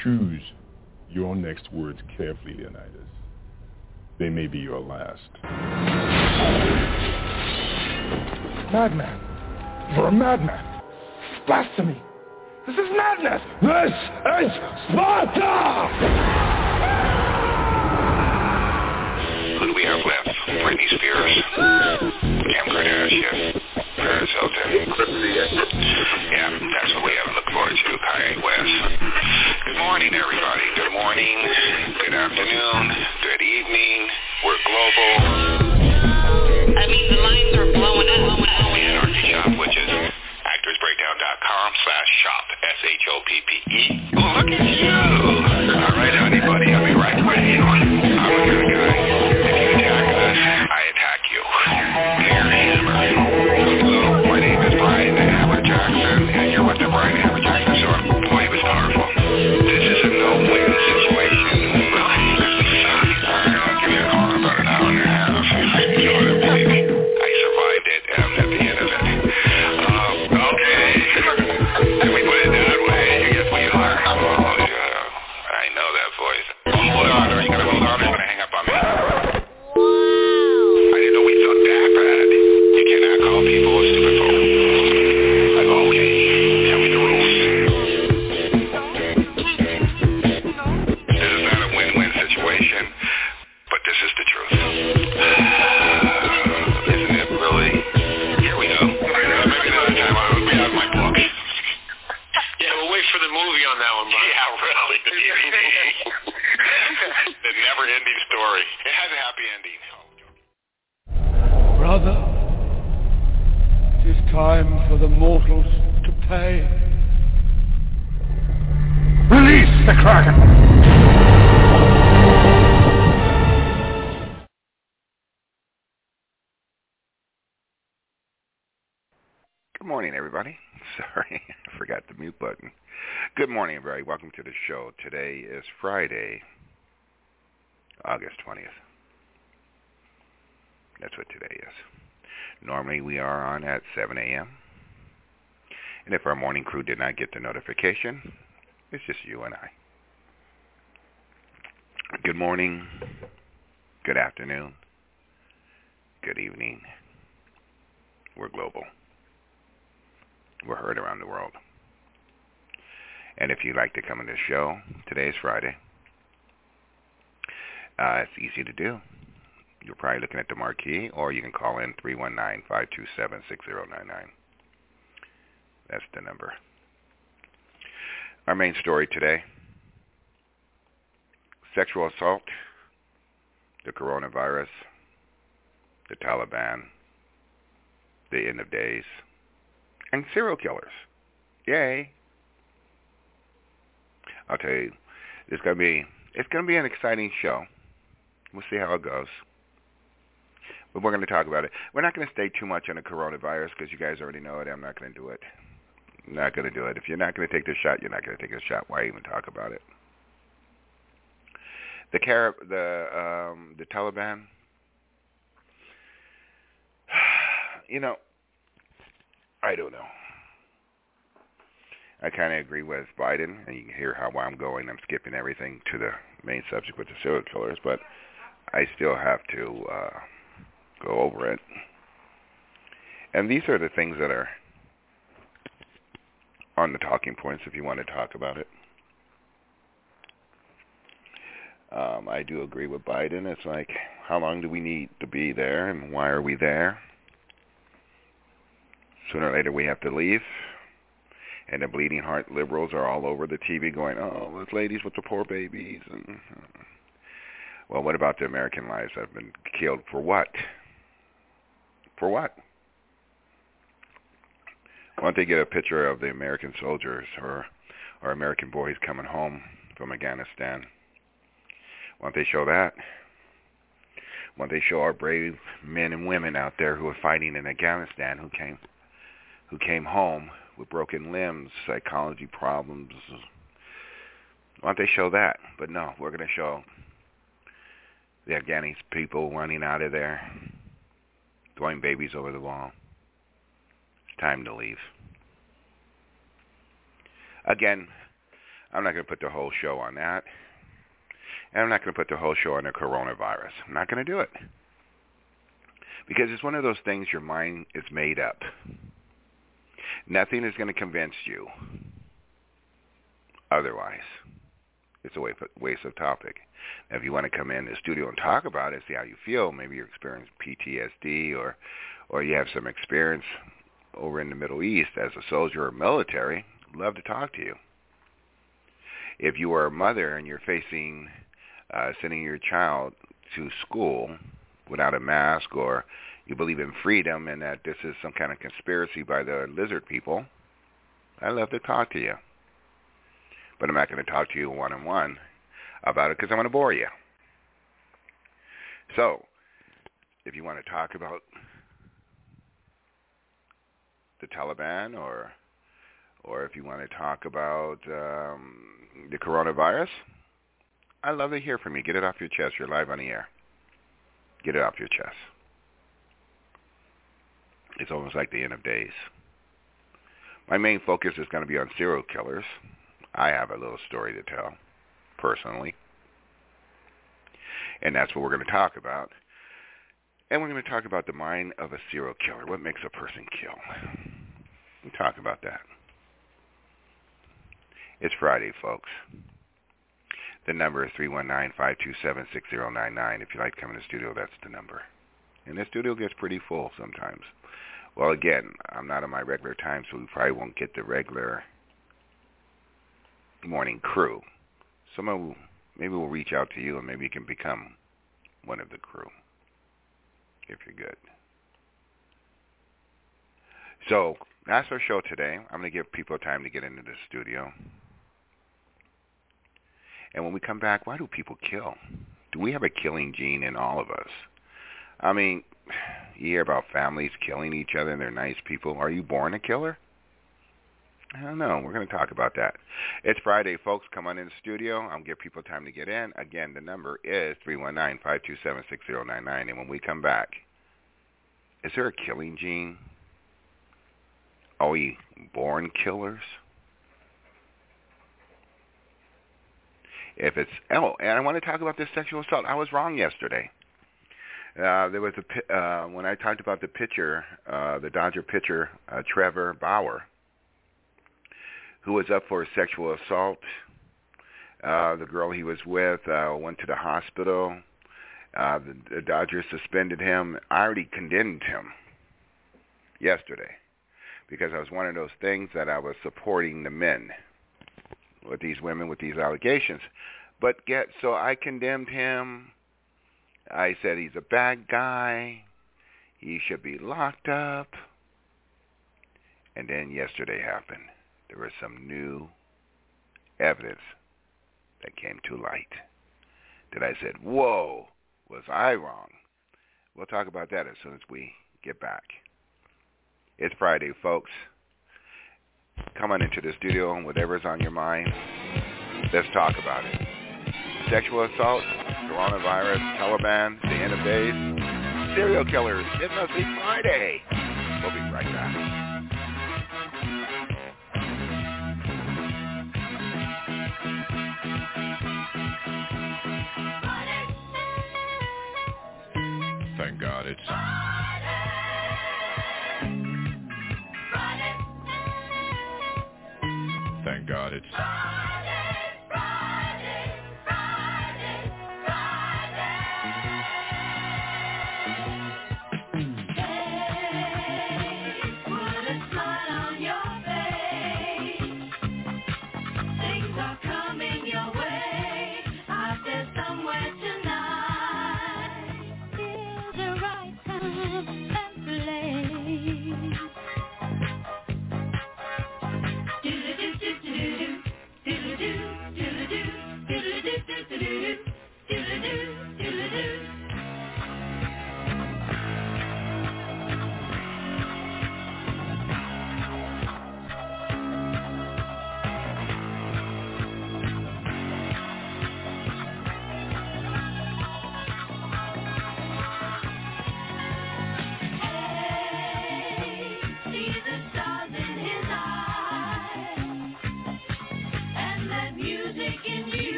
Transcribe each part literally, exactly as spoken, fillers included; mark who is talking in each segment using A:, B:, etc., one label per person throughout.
A: Choose your next words carefully, Leonidas. They may be your last.
B: Madman! You're a madman! Blasphemy! This is madness! This is Sparta!
C: Who do we have left? Britney Spears, Kim Kardashian, Paris Hilton. Yeah, that's what we have to look forward to, Kanye West. Good morning, everybody. Good morning, good afternoon, good evening. We're global.
D: I mean, the lines are blowing up. Blowing up.
C: The Anarchy Shop, which is actorsbreakdown.com slash shop, S H O P P E. Oh, look at you. All right, honey, buddy, I'll be right with you. I'm a good guy. If you attack us, I attack you. Here, Hammer. Hello, my name is Brian Hammer Jackson, and you're with the Brian Hammer Jackson Show. Boy, it was powerful. This is a no-win situation. I'll give you a call in about an hour and a half. You know what, baby? I survived it, and I'm at the end of it. Um, okay. Can we put it that way? You get what you are. Oh, yeah. I know that voice. Hold on. Are you going to hold on or are you going to hang up on me? I didn't know we thought that bad. You cannot call people a stupid phone. I go, okay. Tell me the rules. This is not a win-win situation, but this is the truth. Isn't it really? Here we go. Uh, maybe another time I'll be out of my book.
E: Yeah, we'll wait for the movie on that one, Bob.
C: Yeah, really. The D V D. The never-ending story. It has a happy ending.
B: Brother, it is time for the mortals to pay. Release the Kraken!
C: Good morning, everybody. Sorry, I forgot the mute button. Good morning, everybody. Welcome to the show. Today is Friday, August twentieth. That's what today is. Normally, we are on at seven a.m. And if our morning crew did not get the notification, it's just you and I. Good morning, good afternoon, good evening. We're global. We're heard around the world. And if you'd like to come on the show, today is Friday. Uh, it's easy to do. You're probably looking at the marquee, or you can call in three one nine, five two seven, six zero nine nine. That's the number. Our main story today, sexual assault, the coronavirus, the Taliban, the end of days, and serial killers. Yay. I'll tell you, it's gonna be it's gonna be an exciting show. We'll see how it goes. But we're going to talk about it. We're not going to stay too much on the coronavirus because you guys already know it. I'm not going to do it. I'm not going to do it. If you're not going to take this shot, you're not going to take this shot. Why even talk about it? The Carib, the um, the Taliban. You know, I don't know. I kind of agree with Biden, and you can hear how I'm going. I'm skipping everything to the main subject with the serial killers, but I still have to uh, go over it. And these are the things that are on the talking points if you want to talk about it. Um, I do agree with Biden. It's like, how long do we need to be there, and why are we there? Sooner or later we have to leave. And the bleeding heart liberals are all over the T V going, oh, those ladies with the poor babies. And, well, what about the American lives that have been killed? For what? For what? Why don't they get a picture of the American soldiers or, or American boys coming home from Afghanistan? Why don't they show that? Why don't they show our brave men and women out there who are fighting in Afghanistan who came who came home with broken limbs, psychology problems? Why don't they show that? But no, we're going to show the Afghani people running out of there, throwing babies over the wall. It's time to leave. Again, I'm not going to put the whole show on that. And I'm not going to put the whole show on the coronavirus. I'm not going to do it. Because it's one of those things your mind is made up. Nothing is going to convince you otherwise. It's a waste of topic. Now, if you want to come in the studio and talk about it, see how you feel, maybe you're experiencing P T S D or, or you have some experience over in the Middle East as a soldier or military, I'd love to talk to you. If you are a mother and you're facing uh, sending your child to school without a mask, or you believe in freedom and that this is some kind of conspiracy by the lizard people, I'd love to talk to you. But I'm not going to talk to you one-on-one about it because I'm going to bore you. So, if you want to talk about the Taliban, or or if you want to talk about um, the coronavirus, I'd love to hear from you. Get it off your chest. You're live on the air. Get it off your chest. It's almost like the end of days. My main focus is going to be on serial killers. I have a little story to tell, personally. And that's what we're going to talk about. And we're going to talk about the mind of a serial killer. What makes a person kill? We'll talk about that. It's Friday, folks. The number is three one nine, five two seven, six zero nine nine. If you like to come in the studio, that's the number. And the studio gets pretty full sometimes. Well, again, I'm not on my regular time, so we probably won't get the regular morning crew. Someone will, maybe we'll reach out to you, and maybe you can become one of the crew, if you're good. So that's our show today. I'm going to give people time to get into the studio. And when we come back, why do people kill? Do we have a killing gene in all of us? I mean, you hear about families killing each other and they're nice people. Are you born a killer? I don't know. We're going to talk about that. It's Friday, folks. Come on in the studio. I'll give people time to get in. Again, the number is three one nine, five two seven, six zero nine nine. And when we come back, is there a killing gene? Are we born killers? If it's, oh, and I want to talk about this sexual assault. I was wrong yesterday. Uh, there was a, uh, when I talked about the pitcher, uh, the Dodger pitcher, uh, Trevor Bauer, who was up for a sexual assault. Uh, the girl he was with uh, went to the hospital. Uh, the, the Dodgers suspended him. I already condemned him yesterday because I was one of those things that I was supporting the men with these women with these allegations. But get so I condemned him. I said he's a bad guy. He should be locked up. And then yesterday happened. There was some new evidence that came to light that I said, whoa, was I wrong? We'll talk about that as soon as we get back. It's Friday, folks. Come on into the studio and whatever's on your mind, let's talk about it. Sexual assault, coronavirus, Taliban, the end of days, serial killers. It must be Friday. We'll be right back.
A: Thank God it's Thank God it's
F: Do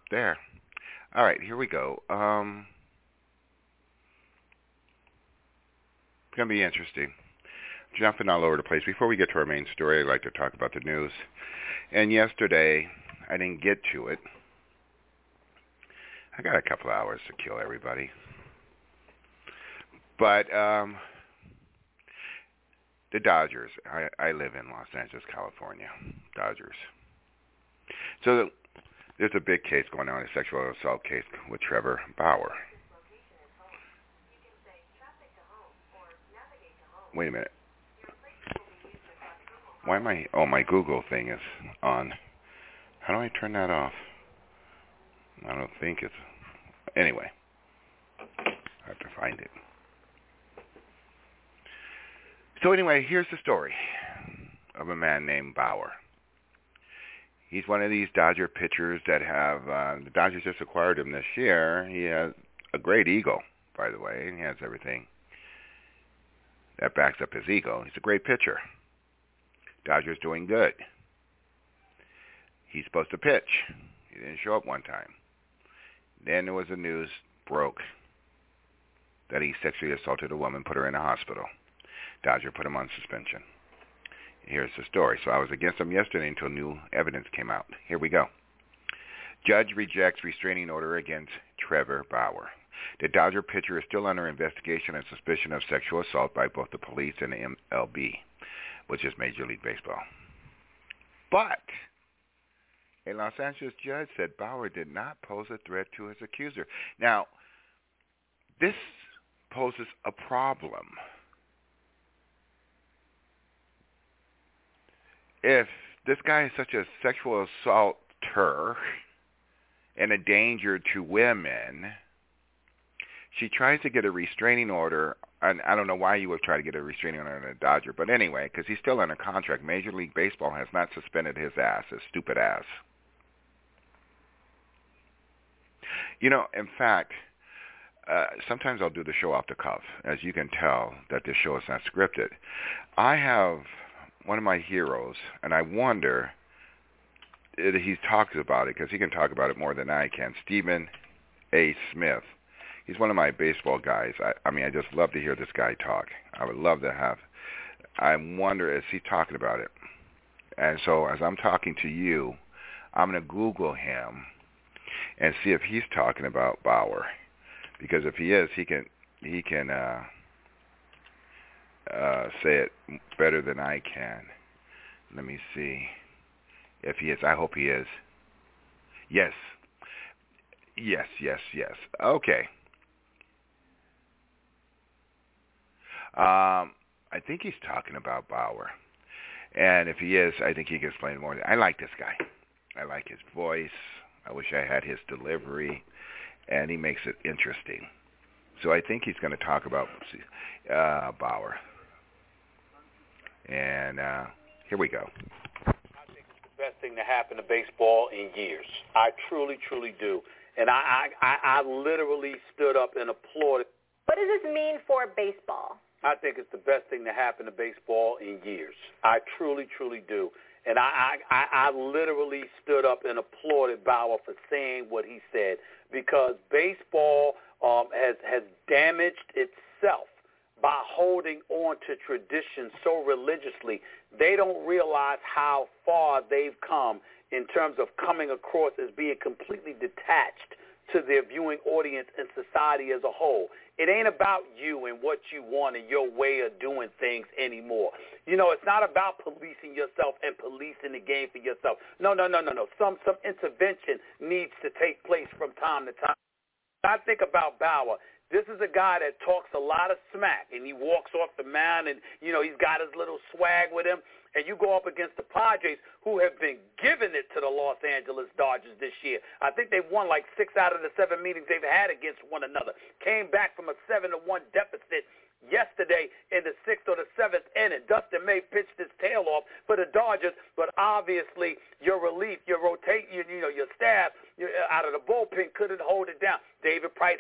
C: there. All right, here we go. Um, it's going to be interesting. Jumping all over the place. Before we get to our main story, I'd like to talk about the news. And yesterday, I didn't get to it. I got a couple hours to kill everybody. But um, the Dodgers. I, I live in Los Angeles, California. Dodgers. So there's a big case going on, a sexual assault case with Trevor Bauer. Wait a minute. Why am I... Oh, my Google thing is on. How do I turn that off? I don't think it's... Anyway. I have to find it. So anyway, here's the story of a man named Bauer. He's one of these Dodger pitchers that have... Uh, the Dodgers just acquired him this year. He has a great ego, by the way. He has everything that backs up his ego. He's a great pitcher. Dodgers doing good. He's supposed to pitch. He didn't show up one time. Then there was the news broke that he sexually assaulted a woman, put her in a hospital. Dodger put him on suspension. Here's the story. So I was against him yesterday until new evidence came out. Here we go. Judge rejects restraining order against Trevor Bauer. The Dodger pitcher is still under investigation and suspicion of sexual assault by both the police and the M L B, which is Major League Baseball. But a Los Angeles judge said Bauer did not pose a threat to his accuser. Now, this poses a problem. If this guy is such a sexual assaulter and a danger to women, she tries to get a restraining order. And I don't know why you would try to get a restraining order on a Dodger, but anyway, because he's still under contract. Major League Baseball has not suspended his ass, his stupid ass. You know, in fact, uh, sometimes I'll do the show off the cuff. As you can tell, that this show is not scripted. I have one of my heroes, and I wonder if he talks about it, because he can talk about it more than I can, Stephen A. Smith. He's one of my baseball guys. I, I mean, I just love to hear this guy talk. I would love to have. I wonder, is he talking about it? And so as I'm talking to you, I'm going to Google him and see if he's talking about Bauer. Because if he is, he can he can uh, uh, say it better than I can. Let me see if he is. I hope he is. Yes. Yes, yes, yes. Okay. Um, I think he's talking about Bauer. And if he is, I think he can explain more. I like this guy. I like his voice. I wish I had his delivery. And he makes it interesting. So I think he's going to talk about uh, Bauer. And uh, here we go.
F: I think it's the best thing to happen to baseball in years. I truly, truly do. And I, I, I literally stood up and applauded.
G: What does this mean for baseball?
F: I think it's the best thing to happen to baseball in years. I truly, truly do. And I, I, I literally stood up and applauded Bauer for saying what he said, because baseball um, has, has damaged itself by holding on to tradition so religiously. They don't realize how far they've come in terms of coming across as being completely detached to their viewing audience and society as a whole. It ain't about you and what you want and your way of doing things anymore. You know, it's not about policing yourself and policing the game for yourself. No, no, no, no, no. Some some intervention needs to take place from time to time. I think about Bauer. This is a guy that talks a lot of smack, and he walks off the mound, and, you know, he's got his little swag with him. And you go up against the Padres, who have been giving it to the Los Angeles Dodgers this year. I think they've won like six out of the seven meetings they've had against one another. Came back from a seven to one deficit yesterday in the sixth or the seventh inning. Dustin May pitched his tail off for the Dodgers, but obviously your relief, your rotate, you, you know, your staff your, out of the bullpen couldn't hold it down. David Price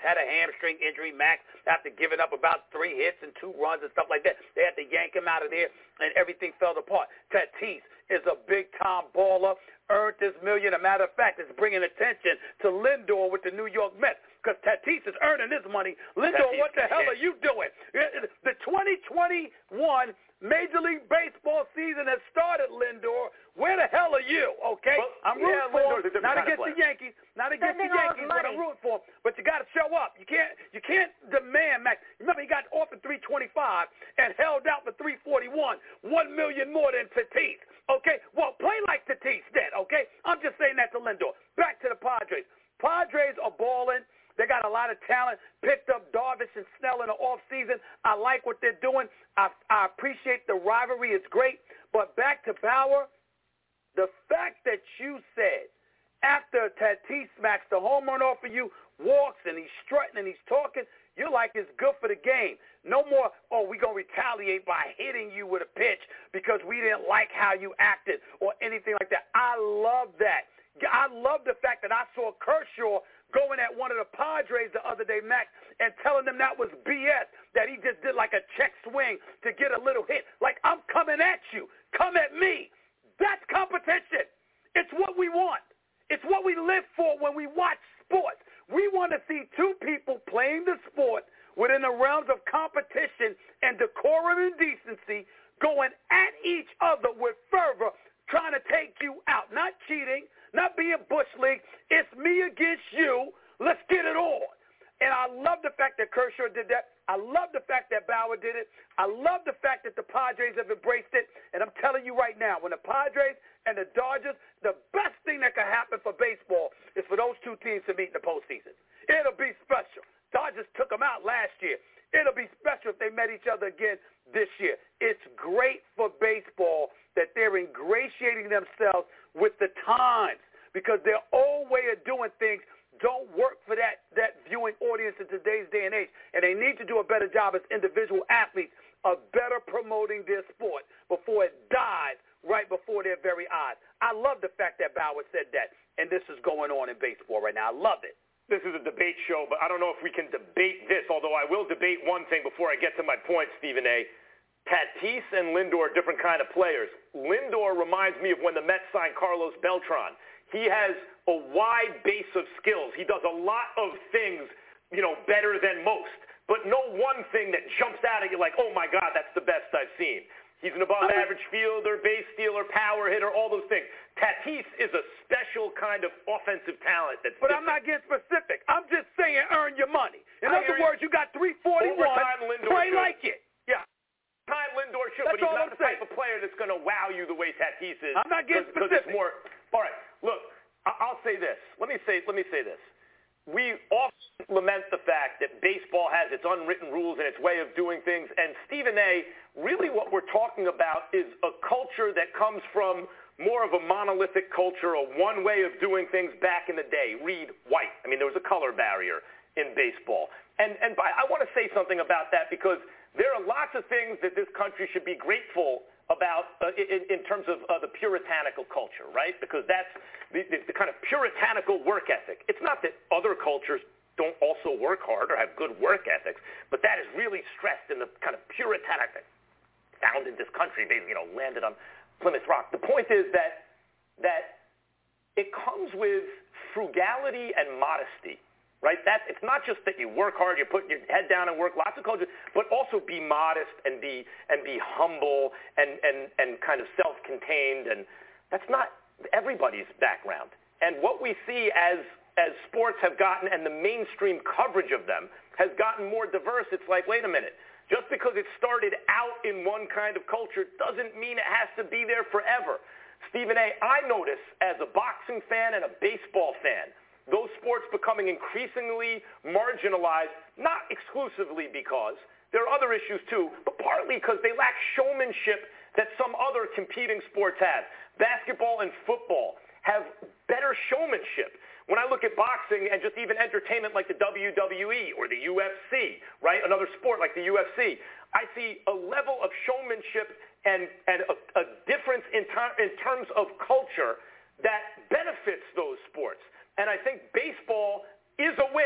F: had a hamstring injury, Max, after giving up about three hits and two runs and stuff like that. They had to yank him out of there, and everything fell apart. Tatis is a big-time baller, earned this million. A matter of fact, it's bringing attention to Lindor with the New York Mets, because Tatis is earning his money. Lindor,
C: Tatis
F: what the hell are you doing? The twenty twenty-one Major League Baseball season has started, Lindor. Where the hell are you, okay?
H: Well,
F: I'm rooting
H: yeah,
F: for
H: Lindor's a
F: him,
H: different
F: not
H: kind of
F: against the
H: player.
F: Yankees, not against
G: Spending
F: the
G: all
F: Yankees,
G: his
F: but I'm
G: money.
F: rooting for him. But you got to show up. You can't you can't demand, Max. Remember, he got offered three twenty-five and held out for three forty-one, one million more than Tatis. Okay, well, play like Tatis did. Okay, I'm just saying that to Lindor. Back to the Padres. Padres are balling. They got a lot of talent. Picked up Darvish and Snell in the offseason. I like what they're doing. I, I appreciate the rivalry. It's great. But back to Bauer, the fact that you said after Tatis smacks the home run off of you, walks, and he's strutting and he's talking, you're like, it's good for the game. No more, oh, we're going to retaliate by hitting you with a pitch because we didn't like how you acted or anything like that. I love that. I love the fact that I saw Kershaw going at one of the Padres the other day, Max, and telling them that was B S, that he just did like a check swing to get a little hit. Like, I'm coming at you. Come at me. That's competition. It's what we want. It's what we live for when we watch sports. We want to see two people playing the sport within the realms of competition and decorum and decency going at each other with fervor, trying to take you out. Not cheating, not being Bush League. It's me against you. Let's get it on. And I love the fact that Kershaw did that. I love the fact that Bauer did it. I love the fact that the Padres have embraced it. And I'm telling you right now, when the Padres and the Dodgers, the best thing that can happen for baseball is for those two teams to meet in the postseason. It'll be special. Dodgers took them out last year. It'll be special if they met each other again this year. It's great for baseball that they're ingratiating themselves with the times, because their old way of doing things don't work for that, that viewing audience in today's day and age. And they need to do a better job as individual athletes of better promoting their sport before it dies right before their very eyes. I love the fact that Bauer said that, and this is going on in baseball right now. I love it.
H: This is a debate show, but I don't know if we can debate this, although I will debate one thing before I get to my point, Stephen A. Tatis and Lindor are different kind of players. Lindor reminds me of when the Mets signed Carlos Beltran. He has a wide base of skills. He does a lot of things, you know, better than most, but no one thing that jumps out at you like, oh, my God, that's the best I've seen. He's an above-average fielder, base stealer, power hitter, all those things. Tatis is a special kind of offensive talent. That's
F: but
H: different.
F: I'm not getting specific. I'm just saying earn your money. In
H: I
F: other
H: hear
F: words, you got three forty-one.
H: Overtime, Lindor
F: Play
H: should.
F: like it.
H: Yeah. Time Lindor should,
F: That's
H: but he's
F: all
H: not
F: I'm
H: the type
F: saying.
H: of player that's going to wow you the way Tatis is.
F: I'm not getting
H: Because it's
F: specific.
H: more. All right. Look, I- I'll say this. Let me say. Let me say this. We often lament the fact that baseball has its unwritten rules and its way of doing things. And Stephen A., really what we're talking about is a culture that comes from more of a monolithic culture, a one way of doing things back in the day. Read white. I mean, there was a color barrier in baseball. And, and I want to say something about that, because there are lots of things that this country should be grateful about uh, in, in terms of uh, the puritanical culture, right? Because that's the, the, the kind of puritanical work ethic. It's not that other cultures don't also work hard or have good work ethics, but that is really stressed in the kind of puritanic found in this country, basically, you know, landed on Plymouth Rock. The point is that that it comes with frugality and modesty. Right? That's, it's not just that you work hard, you put your head down and work, lots of cultures, but also be modest and be and be humble and, and, and kind of self-contained. And that's not everybody's background. And what we see as as sports have gotten, and the mainstream coverage of them has gotten more diverse, it's like, wait a minute. Just because it started out in one kind of culture doesn't mean it has to be there forever. Stephen A., I notice as a boxing fan and a baseball fan, those sports becoming increasingly marginalized, not exclusively because there are other issues too, but partly because they lack showmanship that some other competing sports have. Basketball and football have better showmanship. When I look at boxing and just even entertainment like the W W E or the U F C, right, another sport like the U F C, I see a level of showmanship and, and a, a difference in, ter- in terms of culture that benefits those sports. And I think baseball is aware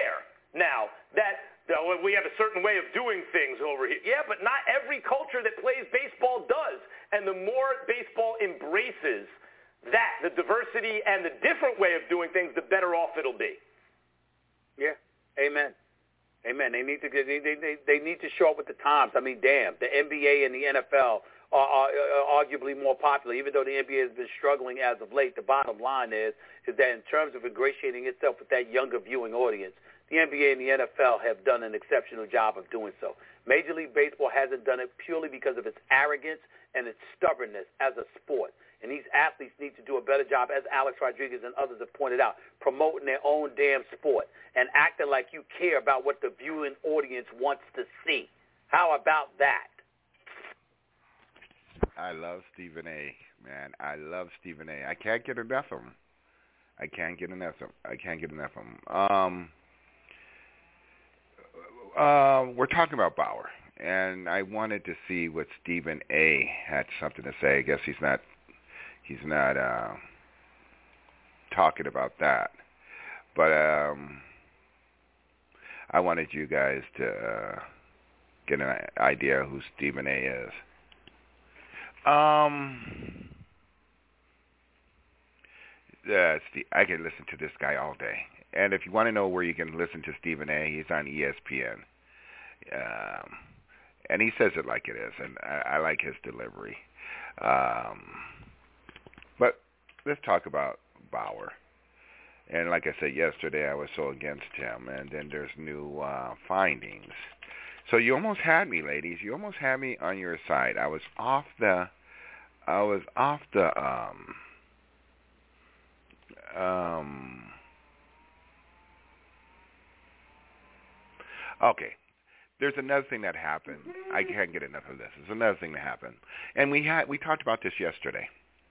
H: now that uh, we have a certain way of doing things over here. Yeah, but not every culture that plays baseball does. And the more baseball embraces that, the diversity and the different way of doing things, the better off it'll be.
F: Yeah, amen. Amen. They need to they they they need to show up with the times. I mean, damn, the N B A and the N F L are, are, are arguably more popular, even though the N B A has been struggling as of late. The bottom line is is that in terms of ingratiating itself with that younger viewing audience, the N B A and the N F L have done an exceptional job of doing so. Major League Baseball hasn't done it purely because of its arrogance and its stubbornness as a sport. And these athletes need to do a better job, as Alex Rodriguez and others have pointed out, promoting their own damn sport and acting like you care about what the viewing audience wants to see. How about that?
C: I love Stephen A., man. I love Stephen A. I can't get enough of him. I can't get enough of him. I can't get enough of him. Um, uh, we're talking about Bauer, and I wanted to see what Stephen A. had something to say. I guess he's not he's not uh, talking about that. But um, I wanted you guys to uh, get an idea who Stephen A. is. Um, uh, I can listen to this guy all day. And if you want to know where you can listen to Stephen A., he's on E S P N. Um, and he says it like it is, and I, I like his delivery. Um, but let's talk about Bauer. And like I said yesterday, I was so against him, and then there's new uh, findings. So you almost had me, ladies. You almost had me on your side. I was off the, I was off the, um, um, okay. There's another thing that happened. I can't get enough of this. There's another thing that happened. And we had, we talked about this yesterday.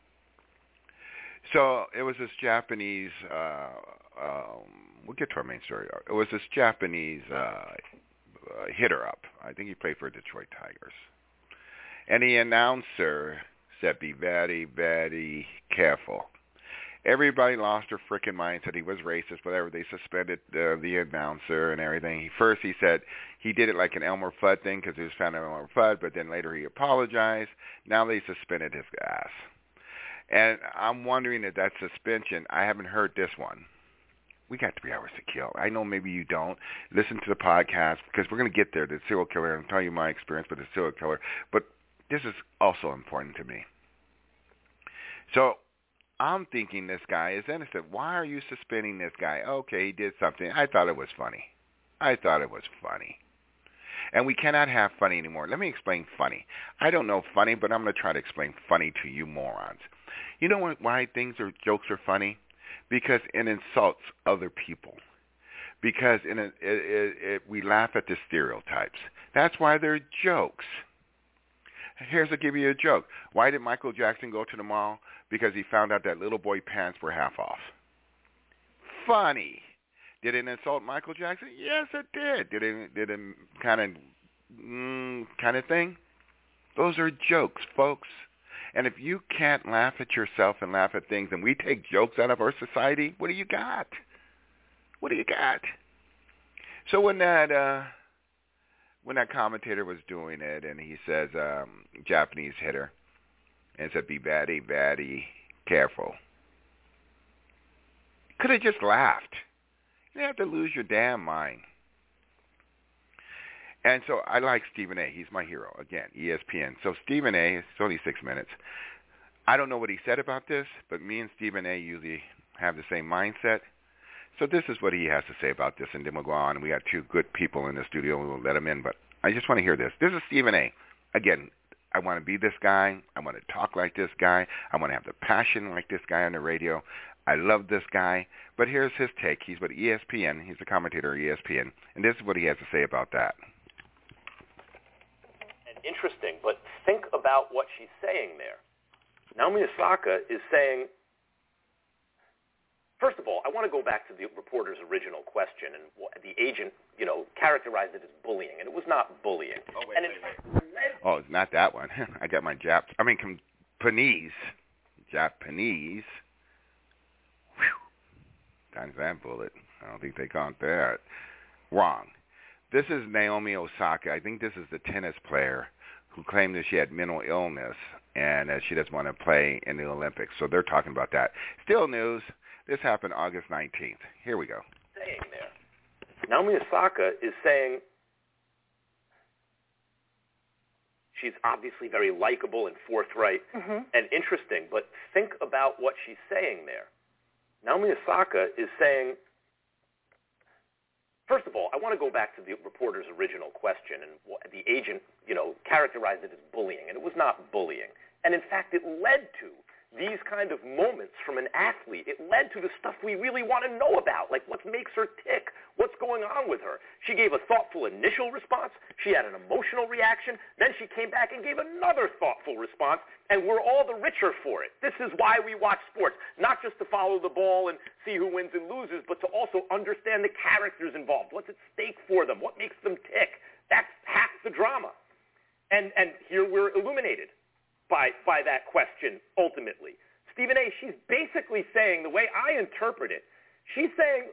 C: So it was this Japanese, uh, um, we'll get to our main story. It was this Japanese, uh, Uh, hitter up. I think he played for Detroit Tigers. And the announcer said, be very, very careful. Everybody lost their freaking mind, said he was racist, whatever. They suspended uh, the announcer and everything. He, first he said he did it like an Elmer Fudd thing because he was found out Elmer Fudd, but then later he apologized. Now they suspended his ass. And I'm wondering if that suspension, I haven't heard this one. We got three hours to kill. I know maybe you don't. Listen to the podcast because we're going to get there, the serial killer, and tell you my experience with the serial killer. But this is also important to me. So I'm thinking this guy is innocent. Why are you suspending this guy? Okay, he did something. I thought it was funny. I thought it was funny. And we cannot have funny anymore. Let me explain funny. I don't know funny, but I'm going to try to explain funny to you morons. You know why things are jokes are funny? Because it insults other people. Because in a, it, it, it, we laugh at the stereotypes. That's why they're jokes. Here's, I'll give you a joke. Why did Michael Jackson go to the mall? Because he found out that little boy pants were half off. Funny. Did it insult Michael Jackson? Yes, it did. Did it, did it kind of, mm, kind of thing? Those are jokes, folks. And if you can't laugh at yourself and laugh at things, and we take jokes out of our society, what do you got? What do you got? So when that uh, when that commentator was doing it, and he says um, Japanese hitter, and said, "Be very, very careful." Could have just laughed. You have to lose your damn mind. And so I like Stephen A. He's my hero. Again, E S P N. So Stephen A., it's only six minutes. I don't know what he said about this, but me and Stephen A. usually have the same mindset. So this is what he has to say about this, and then we'll go on. We got two good people in the studio, and we'll let them in. But I just want to hear this. This is Stephen A. Again, I want to be this guy. I want to talk like this guy. I want to have the passion like this guy on the radio. I love this guy. But here's his take. He's with E S P N. He's a commentator at E S P N. And this is what he has to say about that.
H: Interesting, but think about what she's saying there. Naomi Osaka is saying, first of all, I want to go back to the reporter's original question, and the agent, you know, characterized it as bullying, and it was not bullying.
C: Oh, wait,
H: and
C: wait,
H: it,
C: wait. Oh, it's not that one. I got my Jap. I mean, Japanese. Japanese. Whew. Times that bullet. I don't think they count that. Wrong. This is Naomi Osaka. I think this is the tennis player who claimed that she had mental illness and that she doesn't want to play in the Olympics. So they're talking about that. Still news. This happened August nineteenth. Here we go.
H: Saying there. Naomi Osaka is saying she's obviously very likable and forthright
G: mm-hmm.
H: and interesting, but think about what she's saying there. Naomi Osaka is saying, first of all, I want to go back to the reporter's original question, and the agent, you know, characterized it as bullying, and it was not bullying. And in fact, it led to these kind of moments from an athlete. It led to the stuff we really want to know about, like what makes her tick, what's going on with her. She gave a thoughtful initial response. She had an emotional reaction. Then she came back and gave another thoughtful response, and we're all the richer for it. This is why we watch sports, not just to follow the ball and see who wins and loses, but to also understand the characters involved. What's at stake for them? What makes them tick? That's half the drama. And, and here we're illuminated by by that question, ultimately. Stephen A., she's basically saying, the way I interpret it, she's saying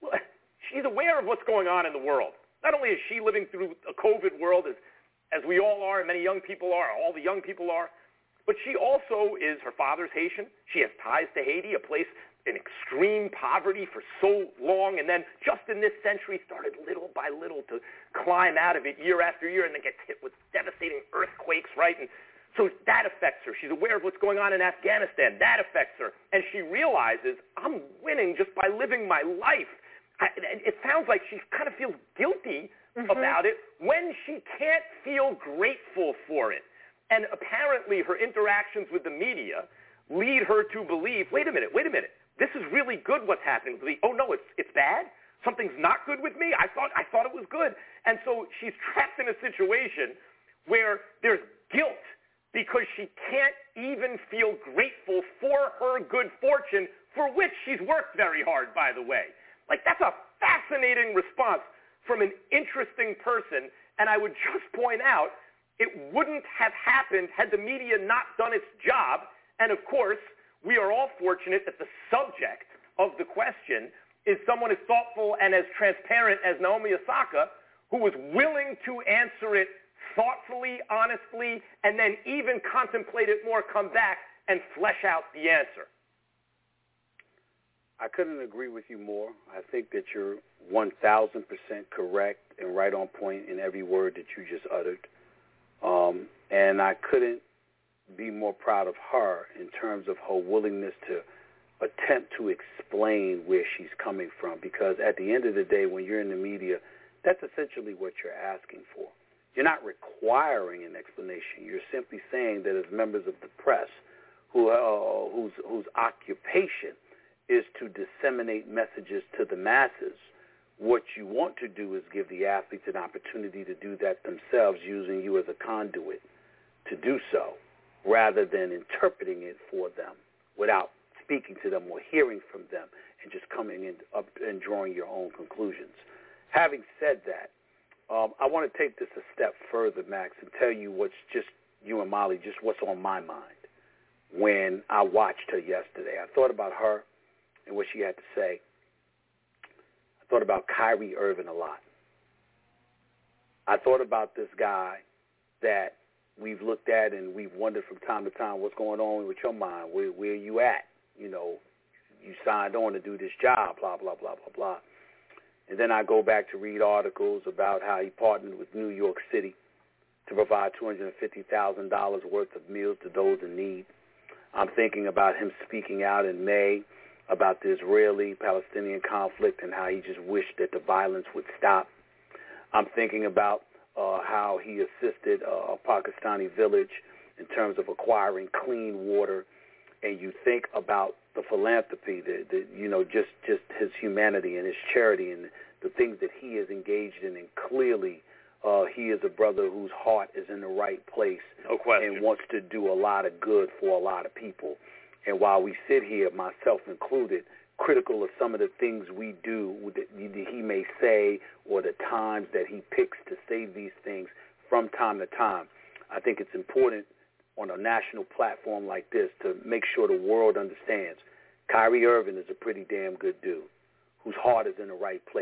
H: she's aware of what's going on in the world. Not only is she living through a COVID world, as, as we all are, and many young people are, all the young people are, but she also is, her father's Haitian. She has ties to Haiti, a place in extreme poverty for so long, and then just in this century started little by little to climb out of it year after year and then gets hit with devastating earthquakes, right? And so that affects her. She's aware of what's going on in Afghanistan. That affects her. And she realizes, I'm winning just by living my life. I, it sounds like she kind of feels guilty mm-hmm. about it when she can't feel grateful for it. And apparently her interactions with the media lead her to believe, wait a minute, wait a minute. This is really good what's happening with me. Oh, no, it's it's bad? Something's not good with me? I thought I thought it was good. And so she's trapped in a situation where there's guilt because she can't even feel grateful for her good fortune, for which she's worked very hard, by the way. Like, that's a fascinating response from an interesting person, and I would just point out it wouldn't have happened had the media not done its job, and of course, we are all fortunate that the subject of the question is someone as thoughtful and as transparent as Naomi Osaka, who was willing to answer it thoughtfully, honestly, and then even contemplate it more, come back and flesh out the answer.
F: I couldn't agree with you more. I think that you're one thousand percent correct and right on point in every word that you just uttered. Um, and I couldn't be more proud of her in terms of her willingness to attempt to explain where she's coming from, because at the end of the day, when you're in the media, that's essentially what you're asking for. You're not requiring an explanation. You're simply saying that as members of the press, who uh, whose whose occupation is to disseminate messages to the masses, what you want to do is give the athletes an opportunity to do that themselves, using you as a conduit to do so, rather than interpreting it for them without speaking to them or hearing from them and just coming in up and drawing your own conclusions. Having said that, Um, I want to take this a step further, Max, and tell you what's just, you and Molly, just what's on my mind when I watched her yesterday. I thought about her and what she had to say. I thought about Kyrie Irving a lot. I thought about this guy that we've looked at and we've wondered from time to time what's going on with your mind. Where, where are you at? You know, you signed on to do this job, blah, blah, blah, blah, blah. And then I go back to read articles about how he partnered with New York City to provide two hundred fifty thousand dollars worth of meals to those in need. I'm thinking about him speaking out in May about the Israeli-Palestinian conflict and how he just wished that the violence would stop. I'm thinking about uh, how he assisted uh, a Pakistani village in terms of acquiring clean water. And you think about the philanthropy, the, the you know, just, just his humanity and his charity and the things that he is engaged in. And clearly uh, he is a brother whose heart is in the right place.
H: No question.
F: And wants to do a lot of good for a lot of people. And while we sit here, myself included, critical of some of the things we do that he may say or the times that he picks to say these things from time to time, I think it's important on a national platform like this to make sure the world understands Kyrie Irving is a pretty damn good dude whose heart is in the right place.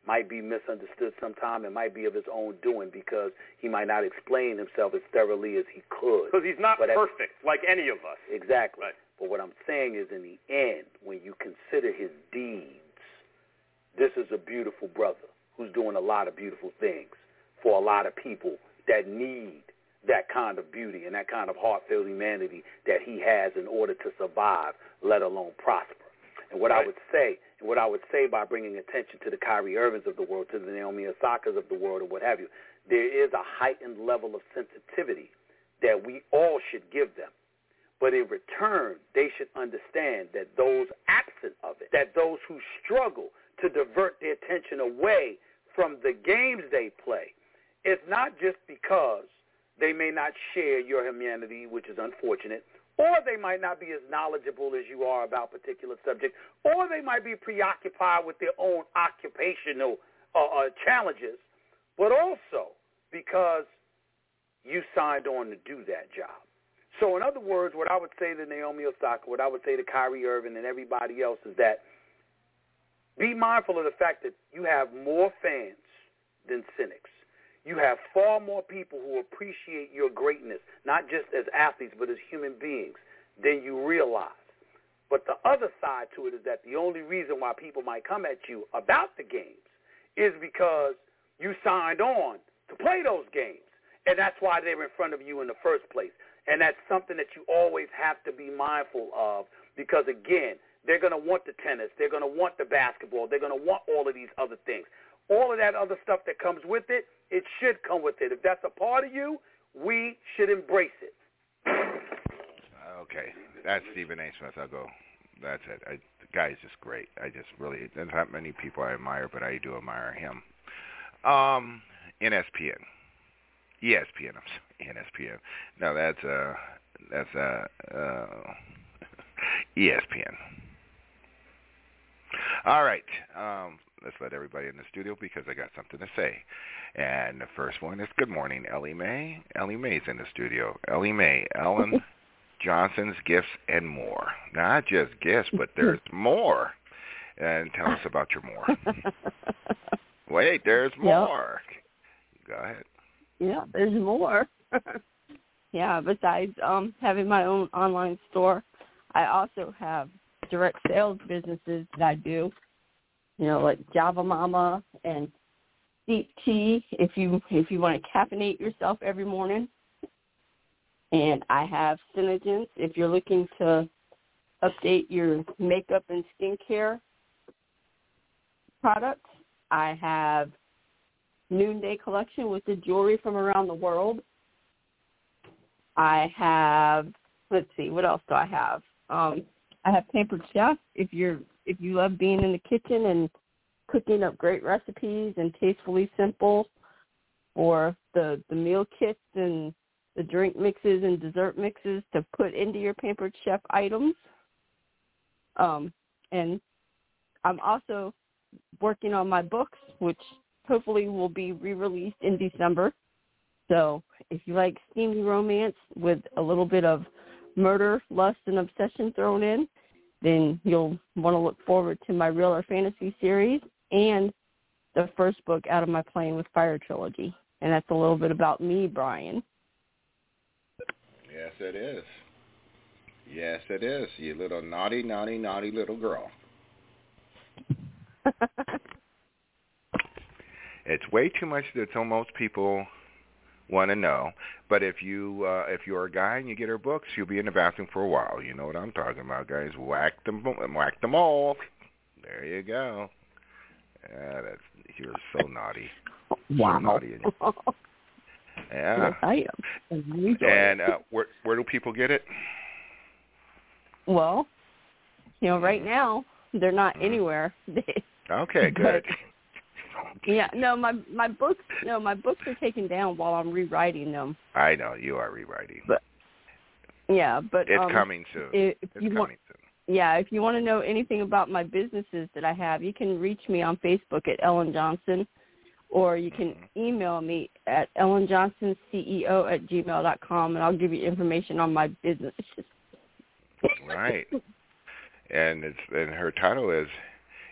F: might be misunderstood sometime and might be of his own doing because he might not explain himself as thoroughly as he could.
H: Because he's not
F: but
H: perfect like any of us.
F: Exactly.
H: Right.
F: But what I'm saying is in the end, when you consider his deeds, this is a beautiful brother who's doing a lot of beautiful things for a lot of people that need that kind of beauty and that kind of heartfelt humanity that he has in order to survive, let alone prosper. And what
H: right.
F: I would say, and what I would say by bringing attention to the Kyrie Irvings of the world, to the Naomi Osakas of the world, or what have you, there is a heightened level of sensitivity that we all should give them. But in return, they should understand that those absent of it, that those who struggle to divert their attention away from the games they play, it's not just because they may not share your humanity, which is unfortunate, or they might not be as knowledgeable as you are about a particular subject, or they might be preoccupied with their own occupational uh, uh, challenges, but also because you signed on to do that job. So in other words, what I would say to Naomi Osaka, what I would say to Kyrie Irving and everybody else is that be mindful of the fact that you have more fans than cynics. You have far more people who appreciate your greatness, not just as athletes, but as human beings, than you realize. But the other side to it is that the only reason why people might come at you about the games is because you signed on to play those games. And that's why they're in front of you in the first place. And that's something that you always have to be mindful of because, again, they're going to want the tennis. They're going to want the basketball. They're going to want all of these other things. All of that other stuff that comes with it, it should come with it. If that's a part of you, we should embrace it.
C: Okay. That's Stephen A. Smith. I'll go. That's it. I, the guy's just great. I just really, there's not many people I admire, but I do admire him. Um, N S P N. E S P N. I'm sorry. N S P N. No, that's, uh, that's, uh, uh, E S P N. All right. Um, let's let everybody in the studio because I got something to say. And the first one is good morning, Ellie Mae. Ellie Mae's in the studio. Ellie Mae, Ellen Johnson's Gifts and More. Not just gifts, but there's more. And tell us about your more. Wait, there's more. Yep. Go ahead.
I: Yeah, there's more. Yeah, besides um, having my own online store, I also have direct sales businesses that I do, you know, like Java Mama and Deep Tea if you if you want to caffeinate yourself every morning. And I have Synergens if you're looking to update your makeup and skincare products. I have Noonday Collection with the jewelry from around the world. I have, let's see, what else do I have? Um, I have Pampered Chef if you're if you love being in the kitchen and cooking up great recipes and tastefully simple, or the the meal kits and the drink mixes and dessert mixes to put into your Pampered Chef items. Um, and I'm also working on my books, which hopefully will be re-released in December. So if you like steamy romance with a little bit of murder, lust, and obsession thrown in, then you'll want to look forward to my Real or Fantasy series and the first book out of my Playing with Fire trilogy. And that's a little bit about me, Brian.
C: Yes, it is. Yes, it is. You little naughty, naughty, naughty little girl. It's way too much that so most people want to know. But if you uh, if you're a guy and you get her books, you'll be in the bathroom for a while. You know what I'm talking about, guys. Whack them, whack them all. There you go. Yeah, that's you're so naughty.
I: Wow.
C: So naughty. Yeah.
I: Yes, I am.
C: And uh, where where do people get it?
I: Well, you know, right now they're not anywhere.
C: Okay, good.
I: Yeah, no, my my books, no, my books are taken down while I'm rewriting them.
C: I know you are rewriting.
I: But yeah, but
C: it's
I: um,
C: coming soon.
I: If
C: it's
I: you
C: coming
I: want,
C: soon.
I: Yeah, if you want to know anything about my businesses that I have, you can reach me on Facebook at Ellen Johnson, or you can mm-hmm. email me at ellen johnson c e o at gmail dot com, and I'll give you information on my businesses.
C: Right. And it's and her title is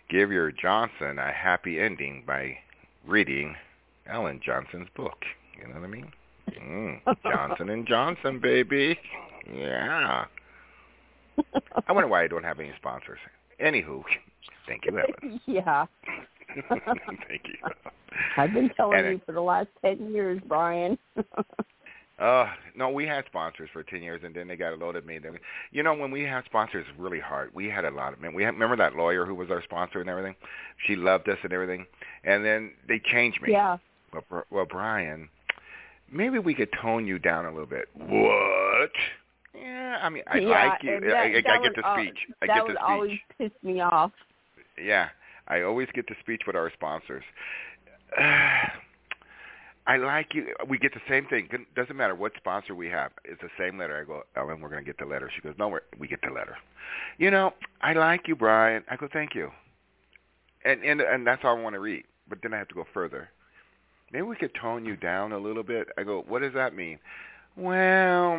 C: give your Johnson a happy ending by reading Ellen Johnson's book. You know what I mean? Mm, Johnson and Johnson, baby. Yeah. I wonder why I don't have any sponsors. Anywho, thank you, Ellen.
I: Yeah.
C: Thank you.
I: I've been telling
C: and
I: you for the last ten years, Brian.
C: uh, no, we had sponsors for ten years, and then they got a load of me. You know, when we had sponsors, it's really hard. We had a lot of men. We had, remember that lawyer who was our sponsor and everything? She loved us and everything. And then they changed me.
I: Yeah.
C: Well, well, Brian, maybe we could tone you down a little bit. What? Yeah, I mean, I
I: yeah,
C: like you.
I: That,
C: I, I,
I: that
C: I
I: would,
C: get the
I: uh,
C: speech. I
I: that
C: get
I: would
C: the speech.
I: always piss me off.
C: Yeah, I always get the speech with our sponsors. Uh, I like you. We get the same thing. Doesn't matter what sponsor we have. It's the same letter. I go, Ellen, we're going to get the letter. She goes, no, we're, we get the letter. You know, I like you, Brian. I go, thank you. And, and, and that's all I want to read. But then I have to go further. Maybe we could tone you down a little bit. I go, what does that mean? Well,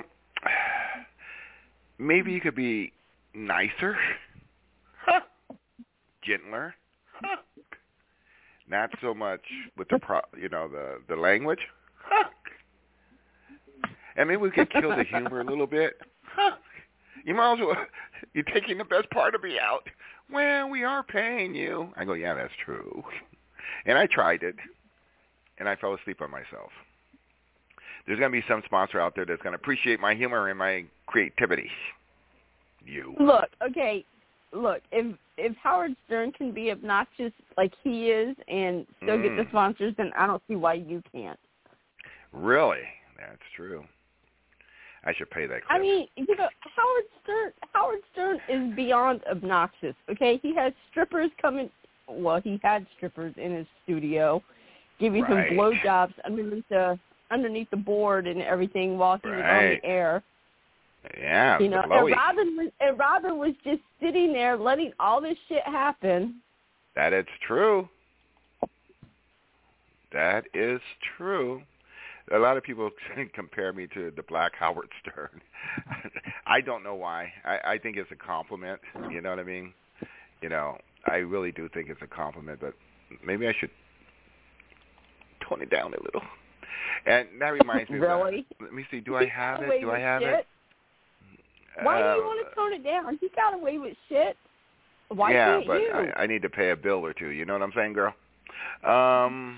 C: maybe you could be nicer, huh. gentler, huh. not so much with the pro, you know the the language, huh. and maybe we could kill the humor a little bit. Huh. You might as well. You're taking the best part of me out. Well, we are paying you. I go, yeah, that's true. And I tried it, and I fell asleep on myself. There's going to be some sponsor out there that's going to appreciate my humor and my creativity. You.
I: Look, okay, look, if if Howard Stern can be obnoxious like he is and still mm. get the sponsors, then I don't see why you can't.
C: Really? That's true. I should pay that clip.
I: I mean, you know, Howard Stern Howard Stern is beyond obnoxious, okay? He has strippers coming, well, he had strippers in his studio giving
C: right.
I: him blowjobs underneath the underneath the board and everything while he
C: right.
I: was on the air.
C: Yeah,
I: you know, and Robin was and Robin was just sitting there letting all this shit happen.
C: That is true. That is true. A lot of people compare me to the Black Howard Stern. I don't know why. I, I think it's a compliment. You know what I mean? You know, I really do think it's a compliment, but maybe I should tone it down a little. And that reminds me.
I: Really?
C: Of, let me see. Do I have it? Do I have
I: shit?
C: it?
I: Why
C: uh,
I: do you want to tone it down? He got away with shit. Why
C: yeah,
I: can't
C: but
I: you?
C: I, I need to pay a bill or two. You know what I'm saying, girl? Um.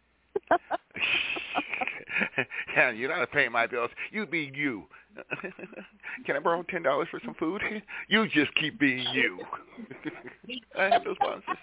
C: Yeah, you're not paying my bills. You be you. Can I borrow ten dollars for some food? You just keep being you. I have no sponsors.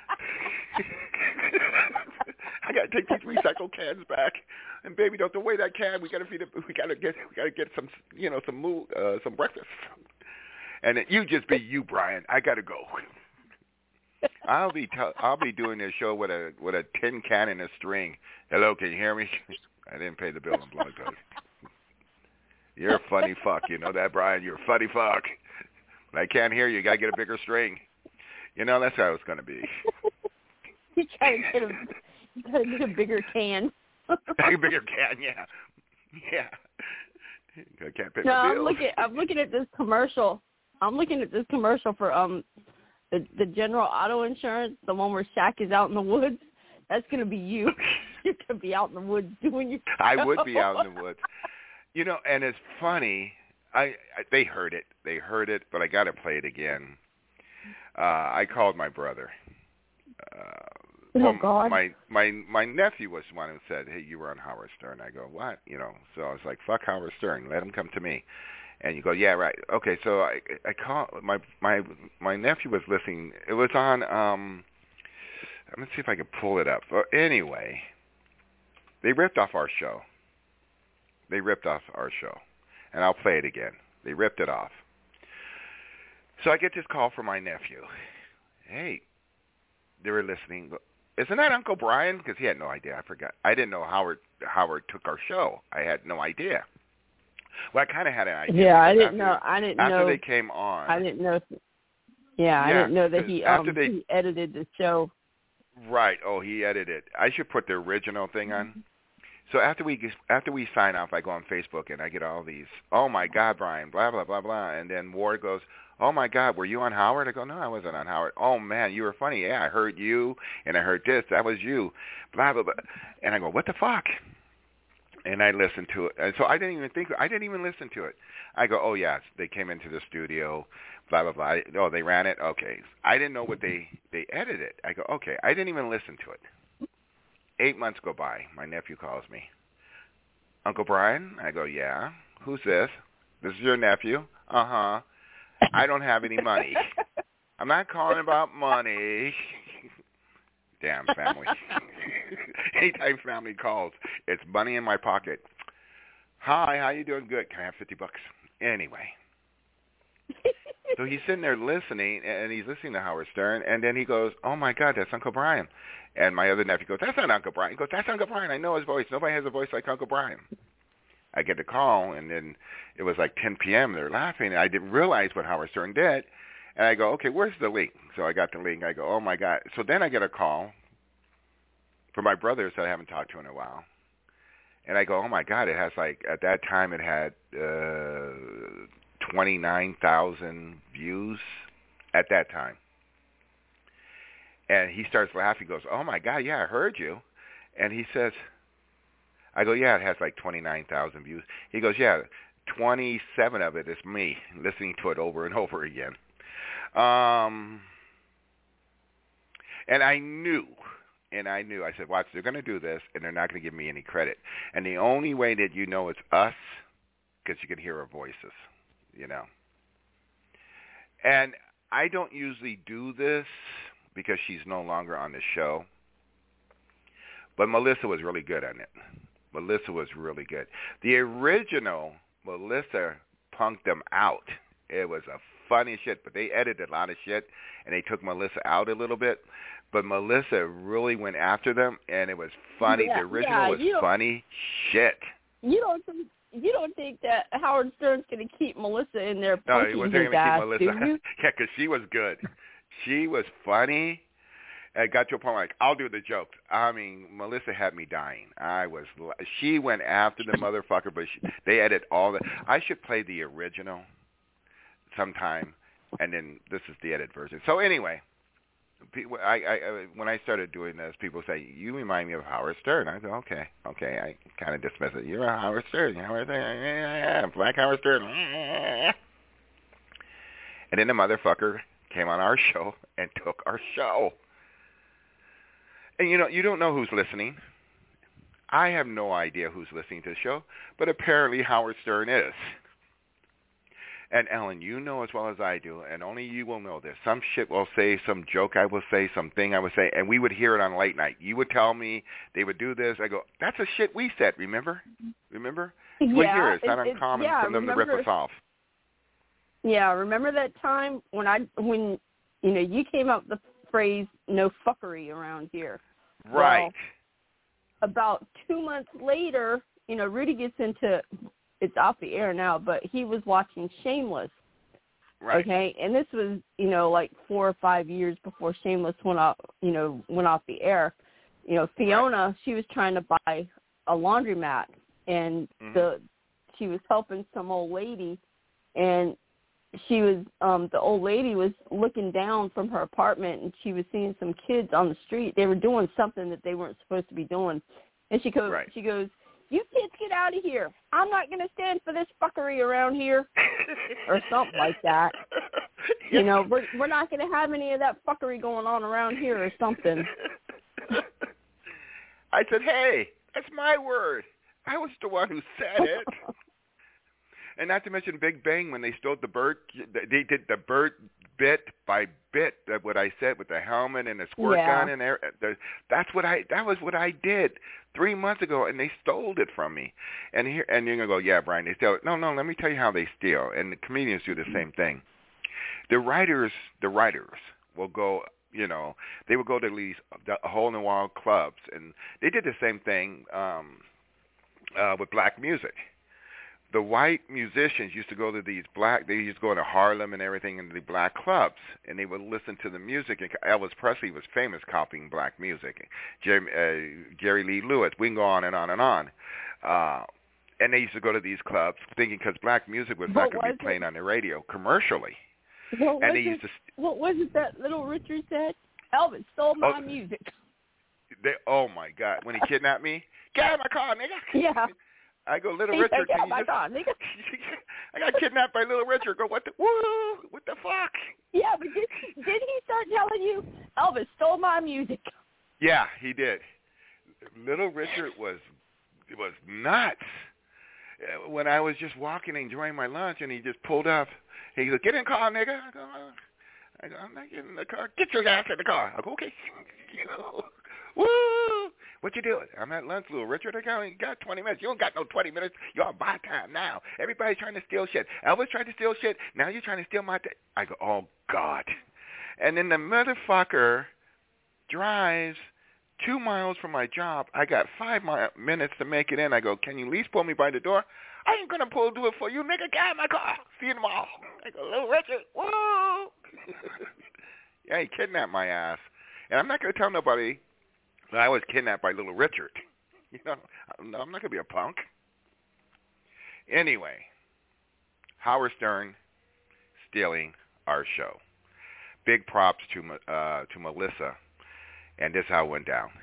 C: I gotta take these recycled cans back, and baby, don't throw away that can. We gotta feed it. We gotta get. We gotta get some, you know, some moo, uh, some breakfast. And then you just be you, Brian. I gotta go. I'll be. T- I'll be doing this show with a with a tin can and a string. Hello, can you hear me? I didn't pay the bill on Blog Talk. You're a funny fuck. You know that, Brian? You're a funny fuck. But I can't hear you. You gotta get a bigger string. You know that's how it's gonna be.
I: You gotta get a. You gotta get a bigger can.
C: A bigger can, yeah, yeah. I can't pay
I: no,
C: my
I: I'm
C: bills.
I: looking. I'm looking at this commercial. I'm looking at this commercial for um the the General Auto Insurance, the one where Shaq is out in the woods. That's gonna be you. You're gonna be out in the woods doing your show.
C: I would be out in the woods. You know, and it's funny. I, I they heard it. They heard it, but I got to play it again. Uh, I called my brother. Uh,
I: Oh,
C: well,
I: God.
C: my my my nephew was the one who said, "Hey, you were on Howard Stern." I go, "What?" You know. So I was like, "Fuck Howard Stern. Let him come to me." And you go, "Yeah, right. Okay." So I I call my my my nephew was listening. It was on. um Let me see if I can pull it up. Well, anyway, they ripped off our show. They ripped off our show, and I'll play it again. They ripped it off. So I get this call from my nephew. Hey, they were listening. But isn't that Uncle Brian? Because he had no idea. I forgot. I didn't know Howard Howard took our show. I had no idea. Well, I kind of had an idea.
I: Yeah, I didn't
C: after,
I: know. I didn't
C: after
I: know.
C: they came on.
I: I didn't know. Yeah,
C: yeah
I: I didn't know that he um
C: they,
I: he edited the show.
C: Right. Oh, he edited. I should put the original thing on. So after we after we sign off, I go on Facebook and I get all these. Oh my God, Brian, blah blah blah blah, and then Ward goes, oh, my God, were you on Howard? I go, no, I wasn't on Howard. Oh, man, you were funny. Yeah, I heard you, and I heard this. That was you, blah, blah, blah. And I go, what the fuck? And I listened to it. And so I didn't even think, I didn't even listen to it. I go, oh, yes, they came into the studio, blah, blah, blah. Oh, they ran it? Okay. I didn't know what they, they edited. I go, okay. I didn't even listen to it. Eight months go by. My nephew calls me. Uncle Brian? I go, yeah. Who's this? This is your nephew? Uh-huh. I don't have any money. I'm not calling about money. Damn family. Anytime family calls, it's money in my pocket. Hi, how you doing? Good. Can I have fifty bucks? Anyway. So he's sitting there listening, and he's listening to Howard Stern, and then he goes, oh, my God, that's Uncle Brian. And my other nephew goes, that's not Uncle Brian. He goes, that's Uncle Brian. I know his voice. Nobody has a voice like Uncle Brian. I get the call, and then it was like ten p.m. They're laughing, and I didn't realize what Howard Stern did. And I go, okay, where's the link? So I got the link. I go, oh, my God. So then I get a call from my brothers that I haven't talked to in a while. And I go, oh, my God, it has like, at that time it had uh, twenty-nine thousand views at that time. And he starts laughing. He goes, oh, my God, yeah, I heard you. And he says, I go, yeah, it has like twenty-nine thousand views. He goes, yeah, twenty-seven of it is me listening to it over and over again. Um, and I knew, and I knew, I said, watch, they're going to do this, and they're not going to give me any credit. And the only way that you know it's us, because you can hear our voices, you know. And I don't usually do this because she's no longer on the show. But Melissa was really good on it. Melissa was really good. The original Melissa punked them out. It was a funny shit, but they edited a lot of shit, and they took Melissa out a little bit. But Melissa really went after them, and it was funny.
I: Yeah,
C: the original
I: yeah,
C: was
I: you
C: funny shit.
I: You don't think you don't think that Howard Stern's going to keep Melissa in there
C: No,
I: punking
C: he wasn't
I: his
C: going to
I: ass,
C: keep Melissa.
I: do you?
C: Yeah, because she was good. She was funny. It got to a point where, like, I'll do the jokes. I mean, Melissa had me dying. I was. She went after the motherfucker, but she, they edit all the. I should play the original sometime, and then this is the edit version. So anyway, people, I, I, when I started doing this, people say, you remind me of Howard Stern. I go, okay, okay. I kind of dismiss it. You're a Howard Stern. Howard Stern. Yeah, Black Howard Stern. And then the motherfucker came on our show and took our show. And, you know, you don't know who's listening. I have no idea who's listening to the show, but apparently Howard Stern is. And, Ellen, you know as well as I do, and only you will know this. Some shit will say, some joke I will say, something I will say, and we would hear it on late night. You would tell me they would do this. I go, that's a shit we said, remember? Remember?
I: Yeah,
C: we hear it. It's not
I: it,
C: uncommon
I: yeah,
C: for them
I: remember,
C: to rip us off.
I: Yeah, remember that time when I, when, you know, you came up with the phrase, no fuckery around here.
C: Right.
I: Well, about two months later, you know, Rudy gets into, it's off the air now, but he was watching Shameless.
C: Right.
I: Okay, and this was, you know, like four or five years before Shameless went off, you know, went off the air. You know, Fiona, right. She was trying to buy a laundromat, and mm-hmm. the she was helping some old lady, and she was, um, the old lady was looking down from her apartment, and she was seeing some kids on the street. They were doing something that they weren't supposed to be doing, and she goes, right. she goes, you kids get out of here. I'm not going to stand for this fuckery around here, or something like that. Yeah. You know, we're we're not going to have any of that fuckery going on around here, or something.
C: I said, hey, that's my word. I was the one who said it. And not to mention Big Bang, when they stole the bird, they did the bird bit by bit of what I said with the helmet and the squirt
I: yeah.
C: gun and there. That's what I. That was what I did three months ago, and they stole it from me. And here, and you're gonna go, yeah, Brian, they steal it. No, no. Let me tell you how they steal. And the comedians do the same thing. The writers, the writers will go. You know, they would go to these the hole-in-the-wall clubs, and they did the same thing um, uh, with black music. The white musicians used to go to these black, they used to go to Harlem and everything in the black clubs, and they would listen to the music. And Elvis Presley was famous copying black music. Jerry, uh, Jerry Lee Lewis, we can go on and on and on. Uh, and they used to go to these clubs thinking because black music was
I: but
C: not going to be
I: it?
C: playing on the radio commercially.
I: What
C: and
I: was
C: they
I: it,
C: used to.
I: What was it that Little Richard said? Elvis stole my
C: oh,
I: music.
C: They, oh my God! When he kidnapped me, get out of my car, nigga.
I: Yeah.
C: I go, Little
I: He
C: Richard,
I: said, get
C: can
I: out
C: you
I: my
C: just?
I: car, nigga.
C: I got kidnapped by Little Richard. Go, what the? Woo! What the fuck?
I: Yeah, but did he, did he start telling you Elvis stole my music?
C: Yeah, he did. Little Richard was was nuts. When I was just walking, enjoying my lunch, and he just pulled up. He goes, "Get in the car, nigga." I go, I go, "I'm not getting in the car. Get your ass in the car." I go, "Okay." You know, woo! What you doing? I'm at lunch, Little Richard. I got, got twenty minutes. You don't got no twenty minutes. You're on my time now. Everybody's trying to steal shit. Elvis tried to steal shit. Now you're trying to steal my time. I go, oh, God. And then the motherfucker drives two miles from my job. I got five mi- minutes to make it in. I go, can you at least pull me by the door? I ain't going to pull do it for you, nigga. Get out of my car. See you tomorrow. I go, Little Richard, whoa. Yeah, he kidnapped my ass. And I'm not going to tell nobody that I was kidnapped by Little Richard. You know, I'm not going to be a punk. Anyway, Howard Stern stealing our show. Big props to uh, to Melissa. And this is how it went down.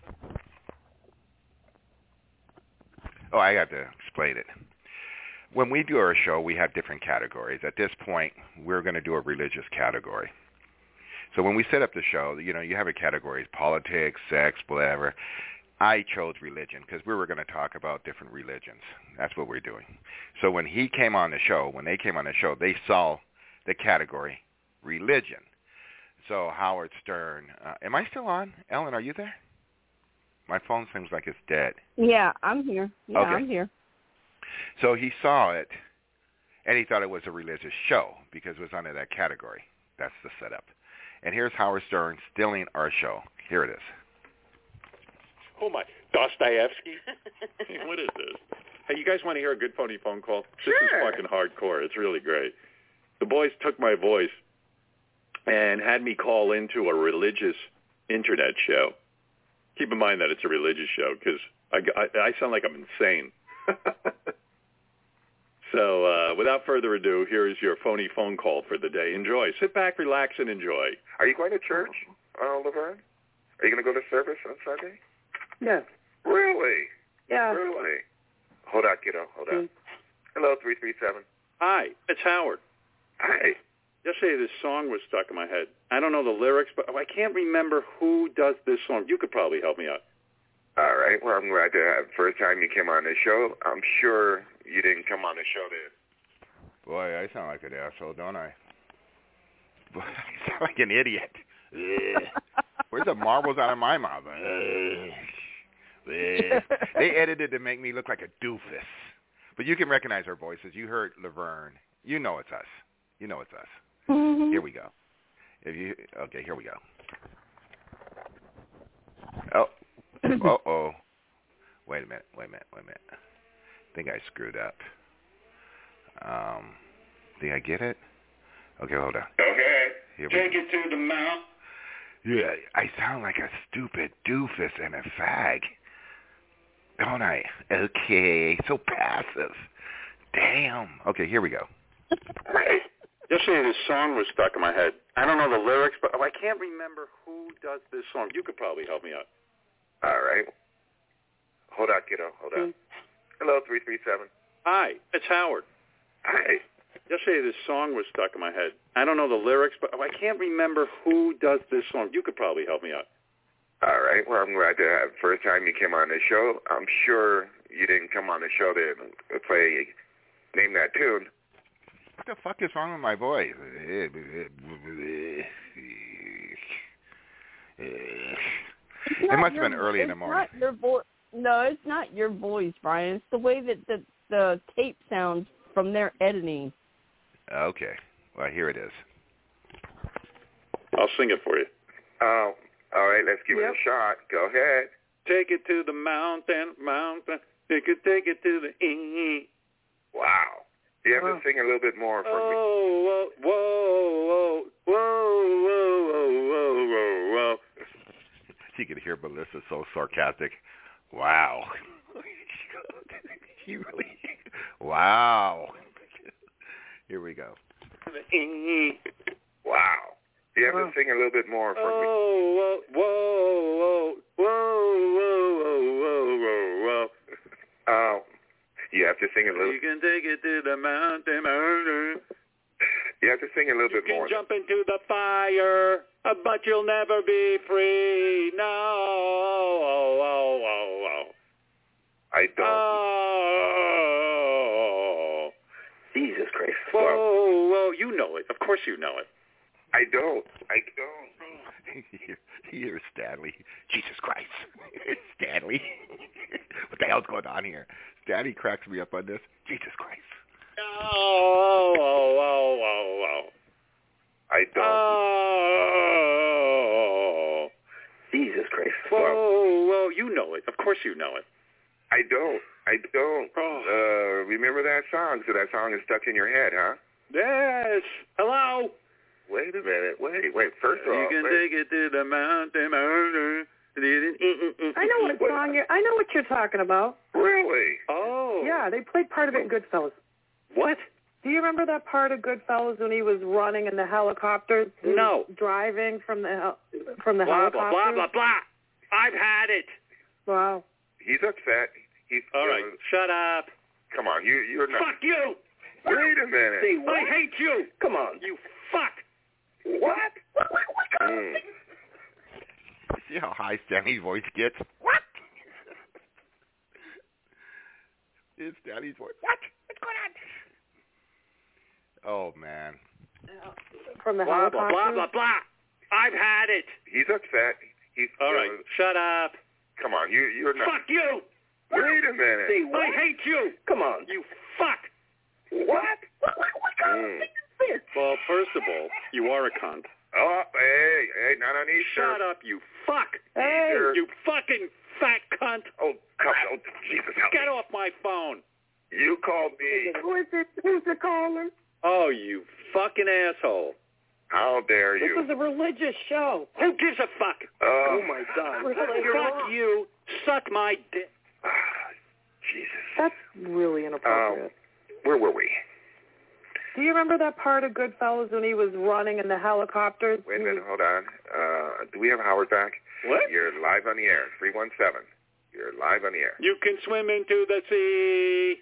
C: Oh, I got to explain it. When we do our show, we have different categories. At this point, we're going to do a religious category. So when we set up the show, you know, you have a categories, politics, sex, whatever. I chose religion because we were going to talk about different religions. That's what we're doing. So when he came on the show, when they came on the show, they saw the category religion. So Howard Stern, uh, am I still on? Ellen, are you there? My phone seems like it's dead.
I: Yeah, I'm here. Yeah,
C: okay.
I: I'm here.
C: So he saw it, and he thought it was a religious show because it was under that category. That's the setup. And here's Howard Stern stealing our show. Here it is.
J: Oh, my. Dostoevsky? Hey, what is this? Hey, you guys want to hear a good phony phone call?
C: Sure.
J: This is fucking hardcore. It's really great. The boys took my voice and had me call into a religious internet show. Keep in mind that it's a religious show because I, I, I sound like I'm insane. So uh, without further ado, here is your phony phone call for the day. Enjoy. Sit back, relax, and enjoy.
C: Are you going to church, uh, Laverne? Are you going to go to service on Sunday?
K: No.
C: Really?
K: Yeah.
C: Really? Hold on, kiddo. Hold on. Mm. Hello, three three seven.
J: Hi, it's Howard.
C: Hi.
J: Yesterday, this song was stuck in my head. I don't know the lyrics, but I can't remember who does this song. You could probably help me out.
C: All right. Well, I'm glad to have first time you came on the show. I'm sure you didn't come on the show to... Boy, I sound like an asshole, don't I? Boy, I sound like an idiot. Where's the marbles out of my mouth? They edited to make me look like a doofus. But you can recognize our voices. You heard Laverne. You know it's us. You know it's us.
I: Mm-hmm.
C: Here we go. If you okay, here we go. Oh, uh oh. Wait a minute. Wait a minute. Wait a minute. I think I screwed up. Um, did I get it? Okay, hold on.
J: Okay.
C: Here
J: Take
C: we
J: it to the mouth.
C: Yeah, I sound like a stupid doofus and a fag, don't I? Okay, so passive. Damn. Okay, here we go.
J: Yesterday, this song was stuck in my head. I don't know the lyrics, but I can't remember who does this song. You could probably help me out.
C: All right. Hold on, kiddo. Hold on. Hello, three three seven.
J: Hi, it's Howard.
C: Hi.
J: Yesterday, this song was stuck in my head. I don't know the lyrics, but I can't remember who does this song. You could probably help me out.
C: All right. Well, I'm glad to have first time you came on the show. I'm sure you didn't come on the show to play, name that tune. What the fuck is wrong with my voice? It must have been early in the morning.
I: Not your vo- no, it's not your voice, Brian. It's the way that the, the tape sounds from their editing.
C: Okay. Well, here it is.
J: I'll sing it for you.
C: Oh, all right. Let's give
K: yep.
C: it a shot. Go ahead.
J: Take it to the mountain, mountain. Take it, take it to the e.
C: Wow. You have
K: oh.
C: to sing a little bit more for
J: oh,
C: me.
J: Whoa, whoa, whoa, whoa, whoa, whoa, whoa, whoa.
C: You could hear Melissa so sarcastic. Wow. She really. Wow. Here we go. Wow. You have to sing a little bit more for me.
J: Whoa, whoa, whoa, whoa, whoa, whoa, whoa, whoa.
C: Oh, you have to sing a little.
J: You can take it to the mountain. mountain.
C: You have to sing a little
J: You
C: bit
J: can
C: more.
J: jump into the fire, uh, but you'll never be free. No. Oh, oh, oh, oh.
C: I don't.
J: Oh.
H: Jesus Christ.
J: Whoa,
C: Well,
J: whoa, you know it. Of course you know it.
C: I don't. I don't. Here's Stanley. Jesus Christ. Stanley. What the hell's going on here? Stanley cracks me up on this. Jesus Christ.
J: Oh, oh, oh, oh, oh.
C: I don't.
J: Oh.
H: Jesus Christ.
J: Whoa, whoa, you know it. Of course you know it.
C: I don't. I don't.
J: Oh.
C: Uh, remember that song? So that song is stuck in your head, huh?
J: Yes. Hello?
C: Wait a minute. Wait, wait. First of all,
J: you can
C: wait.
J: take it to the mountain.
K: I know what song you're. I know what you're talking about.
C: Really?
J: Oh.
K: Yeah, they played part of it in Goodfellas.
J: What?
K: Do you remember that part of Goodfellas when he was running in the helicopter? He
J: No.
K: was driving from the hel- from the
J: Blah, blah,
K: helicopter.
J: blah, blah, blah. I've had it.
K: Wow.
C: He's upset. He's
J: All right.
C: uh,
J: Shut up.
C: Come on. You, you're not.
J: Fuck you.
C: Wait a minute.
H: Say what?
J: I hate you.
H: Come on.
J: You fuck.
H: What? What? What? What?
C: Mm. See how high Stanley's voice gets? What? It's Stanley's voice. What? What's going on? Oh, man.
K: From the
J: Blah, blah,
K: helicopter.
J: blah, blah, blah. I've had it.
C: He's upset. He's
J: All right.
C: uh,
J: Shut up.
C: Come on. You, you're not.
J: Fuck you.
C: Wait a minute.
H: Say what?
J: I hate you.
H: Come on.
J: You fuck.
H: What? What? What? What kind
C: Mm.
H: of thing is this?
J: Well, first of all, you are a cunt.
C: Oh, hey, hey, not on Easter.
J: Shut up, you fuck.
K: Hey.
C: Easter.
J: You fucking fat cunt.
C: Oh, come on. Oh, Jesus, help
J: Get
C: me.
J: off my phone.
C: You called me.
K: Who is it? Who's the caller?
J: Oh, you fucking asshole.
C: How dare
K: This
C: you?
K: is a religious show.
J: Who gives a fuck?
C: Oh,
H: Oh my God.
K: Really?
J: Fuck you. Suck my dick.
C: ah, Jesus.
K: That's really inappropriate.
C: Where were we?
K: Do you remember that part of Goodfellas when he was running in the helicopter?
C: Wait a minute. Hold on. Uh, do we have Howard back?
J: What?
C: You're live on the air. three one seven. You're live on the air.
J: You can swim into the sea.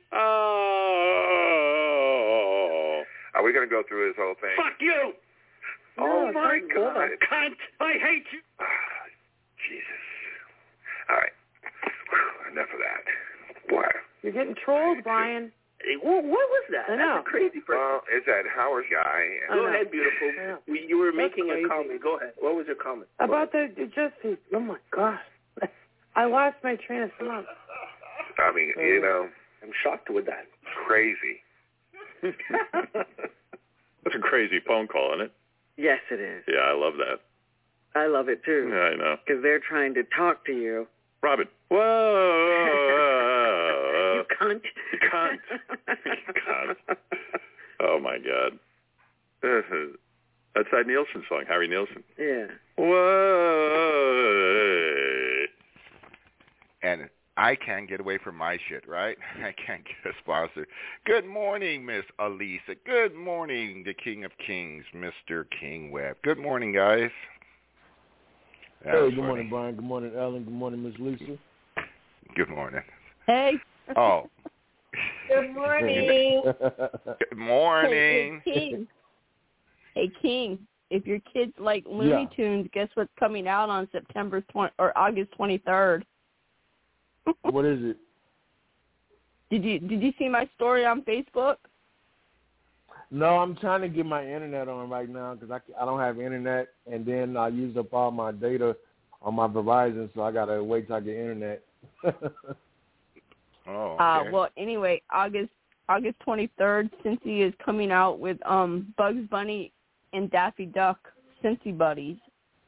J: Oh.
C: Are we going to go through this whole thing?
J: Fuck you.
C: Oh,
K: No,
C: my
K: it's
C: God.
K: not good.
J: Cunt. I hate you.
C: Ah, Jesus. All right. Whew, enough of that. Boy.
K: You're getting trolled, Brian.
H: Hey, what, what was that?
K: I know.
H: That's a crazy person.
C: Well, it's that Howard guy.
K: I
H: Go
K: know.
H: ahead, beautiful.
K: Yeah.
H: We, you were
K: That's
H: making
K: crazy.
H: a comment. Go ahead. What was your comment?
K: About the just. Oh my gosh. I lost my train of thought.
C: I mean, you know,
H: I'm shocked with that.
C: crazy.
J: That's a crazy phone call, isn't it?
L: Yes, it is.
J: Yeah, I love that.
L: I love it, too.
J: Yeah, I know.
L: Because they're trying to talk to you.
J: Robin. Whoa.
L: You cunt.
J: You cunt. You cunt. Oh, my God. That's that Nielsen song, Harry Nielsen.
L: Yeah.
J: Whoa.
C: And I can't get away from my shit, right? I can't get a sponsor. Good morning, Miss Alisa. Good morning, the King of Kings, Mister King Webb. Good morning, guys. That
M: Hey,
C: was
M: good
C: funny.
M: morning, Brian. Good morning, Ellen. Good morning, Miss Lisa.
C: Good morning.
I: Hey.
C: Oh.
G: Good morning.
C: Good morning.
I: Hey, hey, King. Hey, King. If your kids like Looney
M: Yeah.
I: Tunes, guess what's coming out on September twentieth or August twenty-third?
M: What is it?
I: Did you Did you see my story on Facebook?
M: No, I'm trying to get my internet on right now because I, I don't have internet, and then I used up all my data on my Verizon, so I got to wait till I get internet.
C: Oh,
I: Uh,
C: okay.
I: well, anyway, August August twenty-third, Cincy is coming out with um Bugs Bunny and Daffy Duck, Cincy Buddies.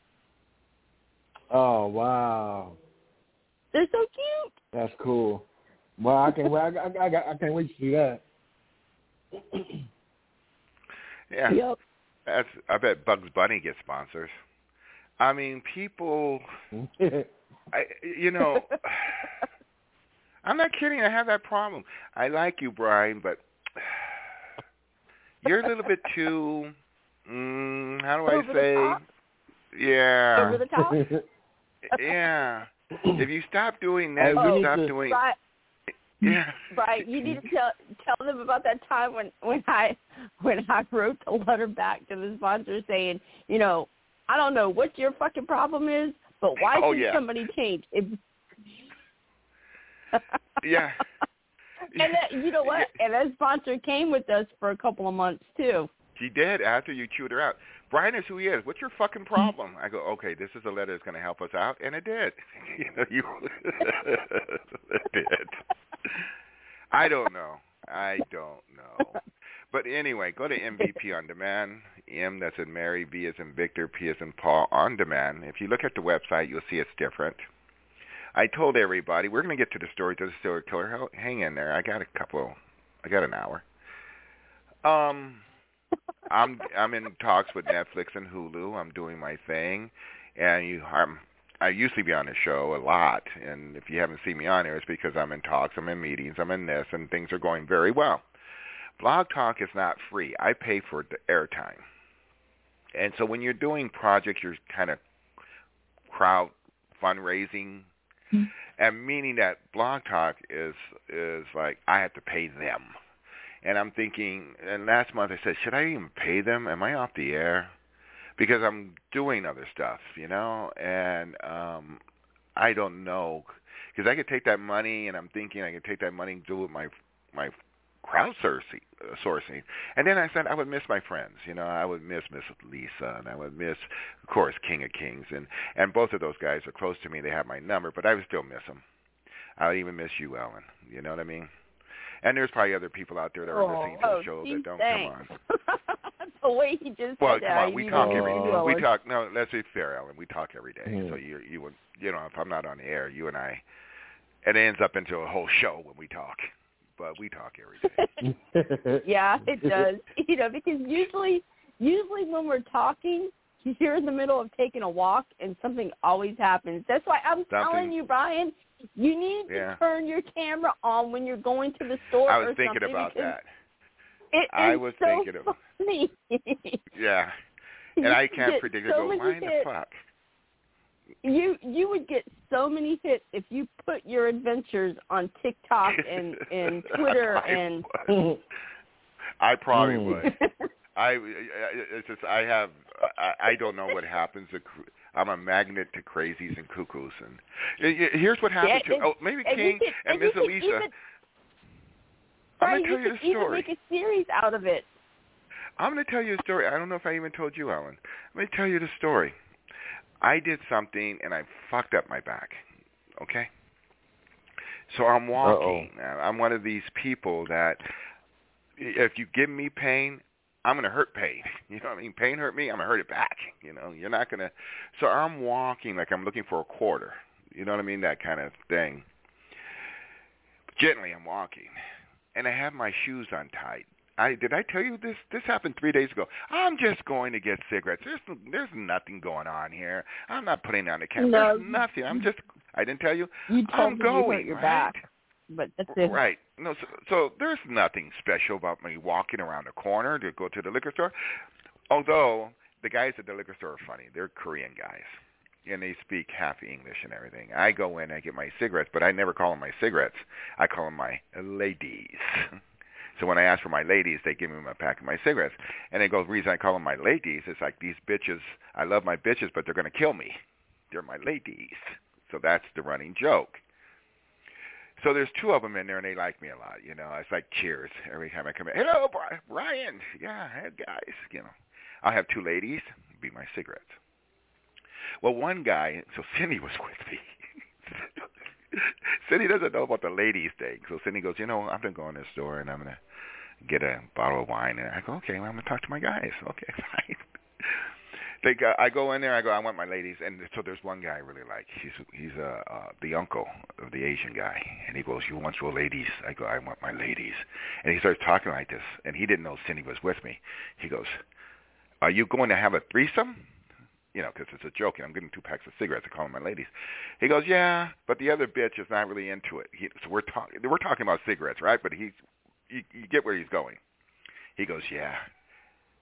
M: Oh, wow.
I: They're so cute.
M: That's cool. Well, I can. I, I, I, I can't wait to see that.
C: Yeah.
I: Yep.
C: That's. I bet Bugs Bunny gets sponsors. I mean, people. I, you know, I'm not kidding. I have that problem. I like you, Brian, but you're a little bit too. Mm, how do I say? Yeah.
I: Over the top.
C: Yeah. If you stop doing that,
I: oh,
C: you stop doing.
I: Right.
C: Yeah.
I: Right. You need to tell tell them about that time when when I when I wrote the letter back to the sponsor saying, you know, I don't know what your fucking problem is, but why
C: oh,
I: should
C: yeah.
I: somebody change? If...
C: yeah.
I: And that, you know what? Yeah. And that sponsor came with us for a couple of months too.
C: She did after you chewed her out. Brian is who he is. What's your fucking problem? I go, okay, this is a letter that's going to help us out, and it did. you know, you it did. I don't know. I don't know. But anyway, go to M V P On Demand. M, that's in Mary, V as in Victor, P as in Paul, On Demand. If you look at the website, you'll see it's different. I told everybody, we're going to get to the story, to the serial killer. Hang in there. I got a couple, I got an hour. Um, I'm I'm in talks with Netflix and Hulu. I'm doing my thing. And you, I'm, I usually be on the show a lot. And if you haven't seen me on here, it's because I'm in talks, I'm in meetings, I'm in this, and things are going very well. Blog Talk is not free. I pay for the airtime. And so when you're doing projects, you're kind of crowd fundraising, mm-hmm. and meaning that Blog Talk is is like I have to pay them. And I'm thinking, and last month I said, should I even pay them? Am I off the air? Because I'm doing other stuff, you know, and um, I don't know. Because I could take that money, and I'm thinking I could take that money and do it my my crowdsourcing, uh, sourcing. And then I said I would miss my friends. You know, I would miss Miss Lisa, and I would miss, of course, King of Kings. And, and both of those guys are close to me. They have my number, but I would still miss them. I would even miss you, Ellen. You know what I mean? And there's probably other people out there that are
I: oh,
C: listening to
I: oh,
C: the show that don't
I: thanks.
C: come on.
I: The way he just
C: well,
I: said
C: come
I: that.
C: on, we talk every
I: day.
C: we talk. No, let's be fair, Ellen. We talk every day.
M: Mm.
C: So you you would you know if I'm not on the air, you and I, it ends up into a whole show when we talk. But we talk every
I: day. Yeah, it does. You know, because usually, usually when we're talking, you're in the middle of taking a walk, and something always happens. That's why I'm
C: something, telling
I: you, Brian, you need
C: yeah.
I: to turn your camera on when you're going to the store.
C: I was
I: or
C: thinking
I: something
C: about that.
I: It is
C: I was
I: so
C: thinking of
I: funny.
C: Yeah, and I can't predict.
I: So
C: I go, why in the fuck?
I: You you would get so many hits if you put your adventures on TikTok and, and Twitter
C: I
I: and.
C: Would. I probably
M: mm.
C: would. I it's just I have I, I don't know what happens. I'm a magnet to crazies and cuckoos, and here's what happened
I: yeah,
C: to oh maybe
I: and
C: King
I: could,
C: and, and Miss Elisa.
I: Even,
C: I'm
I: right,
C: gonna tell
I: you
C: you the
I: could
C: story.
I: Even make a series out of it.
C: I'm gonna tell you a story. I don't know if I even told you, Ellen. Let me tell you the story. I did something and I fucked up my back. Okay? So I'm walking. Uh-oh. I'm one of these people that if you give me pain, I'm going to hurt pain. You know what I mean? Pain hurt me, I'm going to hurt it back. You know, you're not going to. So I'm walking like I'm looking for a quarter. You know what I mean? That kind of thing. Gently I'm walking. And I have my shoes untied. I did I tell you this? This happened three days ago. I'm just going to get cigarettes. There's there's nothing going on here. I'm not putting on the camera.
I: No.
C: There's nothing. I'm just. I didn't tell you.
I: You told
C: I'm
I: me
C: going.
I: you hurt your
C: right?
I: back, but that's it.
C: Right. No. So, so there's nothing special about me walking around the corner to go to the liquor store. Although the guys at the liquor store are funny. They're Korean guys, and they speak half English and everything. I go in, I get my cigarettes, but I never call them my cigarettes. I call them my ladies. So when I ask for my ladies, they give me a pack of my cigarettes. And they go, the reason I call them my ladies is like these bitches, I love my bitches, but they're going to kill me. They're my ladies. So that's the running joke. So there's two of them in there, and they like me a lot. You know, it's like cheers every time I come in. Hello, Brian. Yeah, hey, guys. You know, I'll have two ladies, be my cigarettes. Well, one guy, so Cindy was with me. Cindy doesn't know about the ladies thing. So Cindy goes, you know, I'm going to go in this store, and I'm going to get a bottle of wine. And I go, okay, well, I'm going to talk to my guys. Okay, fine. They go, I go in there, I go, I want my ladies. And so there's one guy I really like. He's he's uh, uh, the uncle of the Asian guy. And he goes, you want your ladies? I go, I want my ladies. And he starts talking like this. And he didn't know Cindy was with me. He goes, are you going to have a threesome? You know, because it's a joke, and I'm getting two packs of cigarettes. I call them my ladies. He goes, yeah, but the other bitch is not really into it. He, so we're talking, we're talking about cigarettes, right? But he's, you, you get where he's going. He goes, yeah,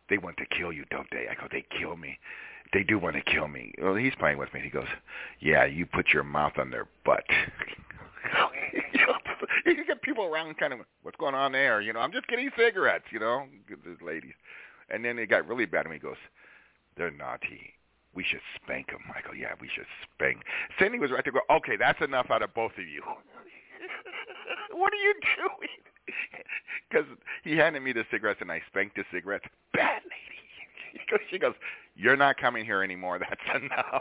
C: they want to kill you, don't they? I go, they kill me. They do want to kill me. Well, he's playing with me. He goes, yeah, you put your mouth on their butt. You get people around kind of, what's going on there? You know, I'm just getting cigarettes, you know, the ladies. And then it got really bad, and he goes, they're naughty. We should spank them. I go, yeah, we should spank. Cindy was right there. Go, okay, that's enough out of both of you. What are you doing? Because he handed me the cigarettes, and I spanked the cigarettes. Bad lady. She goes, you're not coming here anymore. That's enough.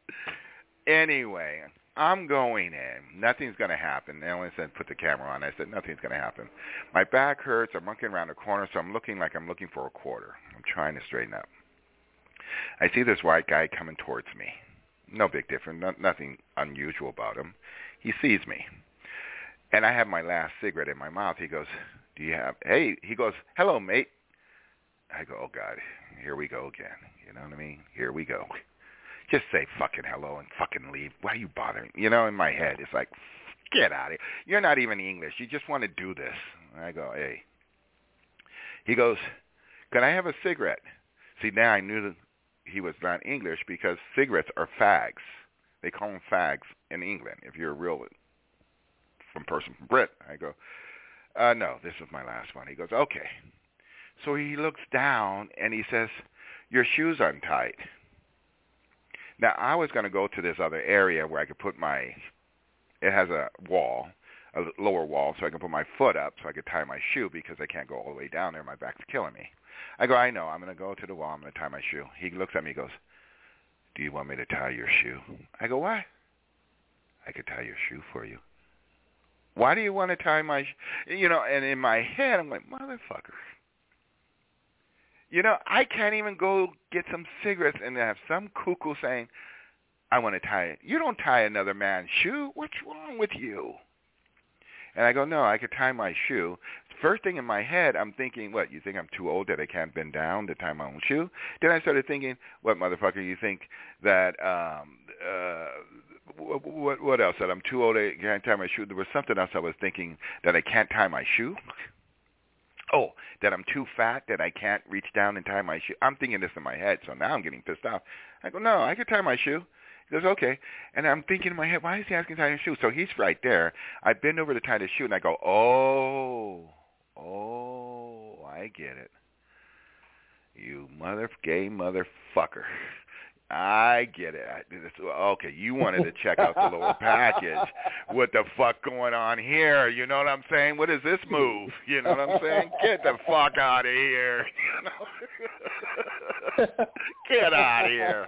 C: Anyway, I'm going in. Nothing's going to happen. Ellen said, put the camera on. I said, nothing's going to happen. My back hurts. I'm looking around the corner, so I'm looking like I'm looking for a quarter. I'm trying to straighten up. I see this white guy coming towards me. No big difference. No, nothing unusual about him. He sees me. And I have my last cigarette in my mouth. He goes, do you have, hey, he goes, hello, mate. I go, oh, God, here we go again. You know what I mean? Here we go. Just say fucking hello and fucking leave. Why are you bothering? You know, in my head, it's like, get out of here. You're not even English. You just want to do this. And I go, hey. He goes, can I have a cigarette? See, now I knew that he was not English because cigarettes are fags. They call them fags in England if you're a real from person from Brit. I go, uh, no, this is my last one. He goes, okay. So he looks down and he says, your shoe's untied. Now, I was going to go to this other area where I could put my, it has a wall, a lower wall, so I can put my foot up so I could tie my shoe because I can't go all the way down there. My back's killing me. I go, I know. I'm going to go to the wall. I'm going to tie my shoe. He looks at me and goes, do you want me to tie your shoe? I go, why? I could tie your shoe for you. Why do you want to tie my shoe? You know, and in my head, I'm like, motherfucker. You know, I can't even go get some cigarettes and have some cuckoo saying, I want to tie it. You don't tie another man's shoe. What's wrong with you? And I go, no, I could tie my shoe. First thing in my head, I'm thinking, what, you think I'm too old that I can't bend down to tie my own shoe? Then I started thinking, what, motherfucker, you think that, um, uh, what, what, what else, that I'm too old, I can't tie my shoe? There was something else I was thinking, that I can't tie my shoe? Oh, that I'm too fat, that I can't reach down and tie my shoe. I'm thinking this in my head, so now I'm getting pissed off. I go, no, I could tie my shoe. He goes, okay. And I'm thinking in my head, why is he asking to tie his shoe? So he's right there. I bend over to tie the shoe, and I go, oh, oh, I get it. You mother gay motherfucker. I get it. Okay, you wanted to check out the lower package. What the fuck going on here? You know what I'm saying? What is this move? You know what I'm saying? Get the fuck out of here. You know? Get out of here.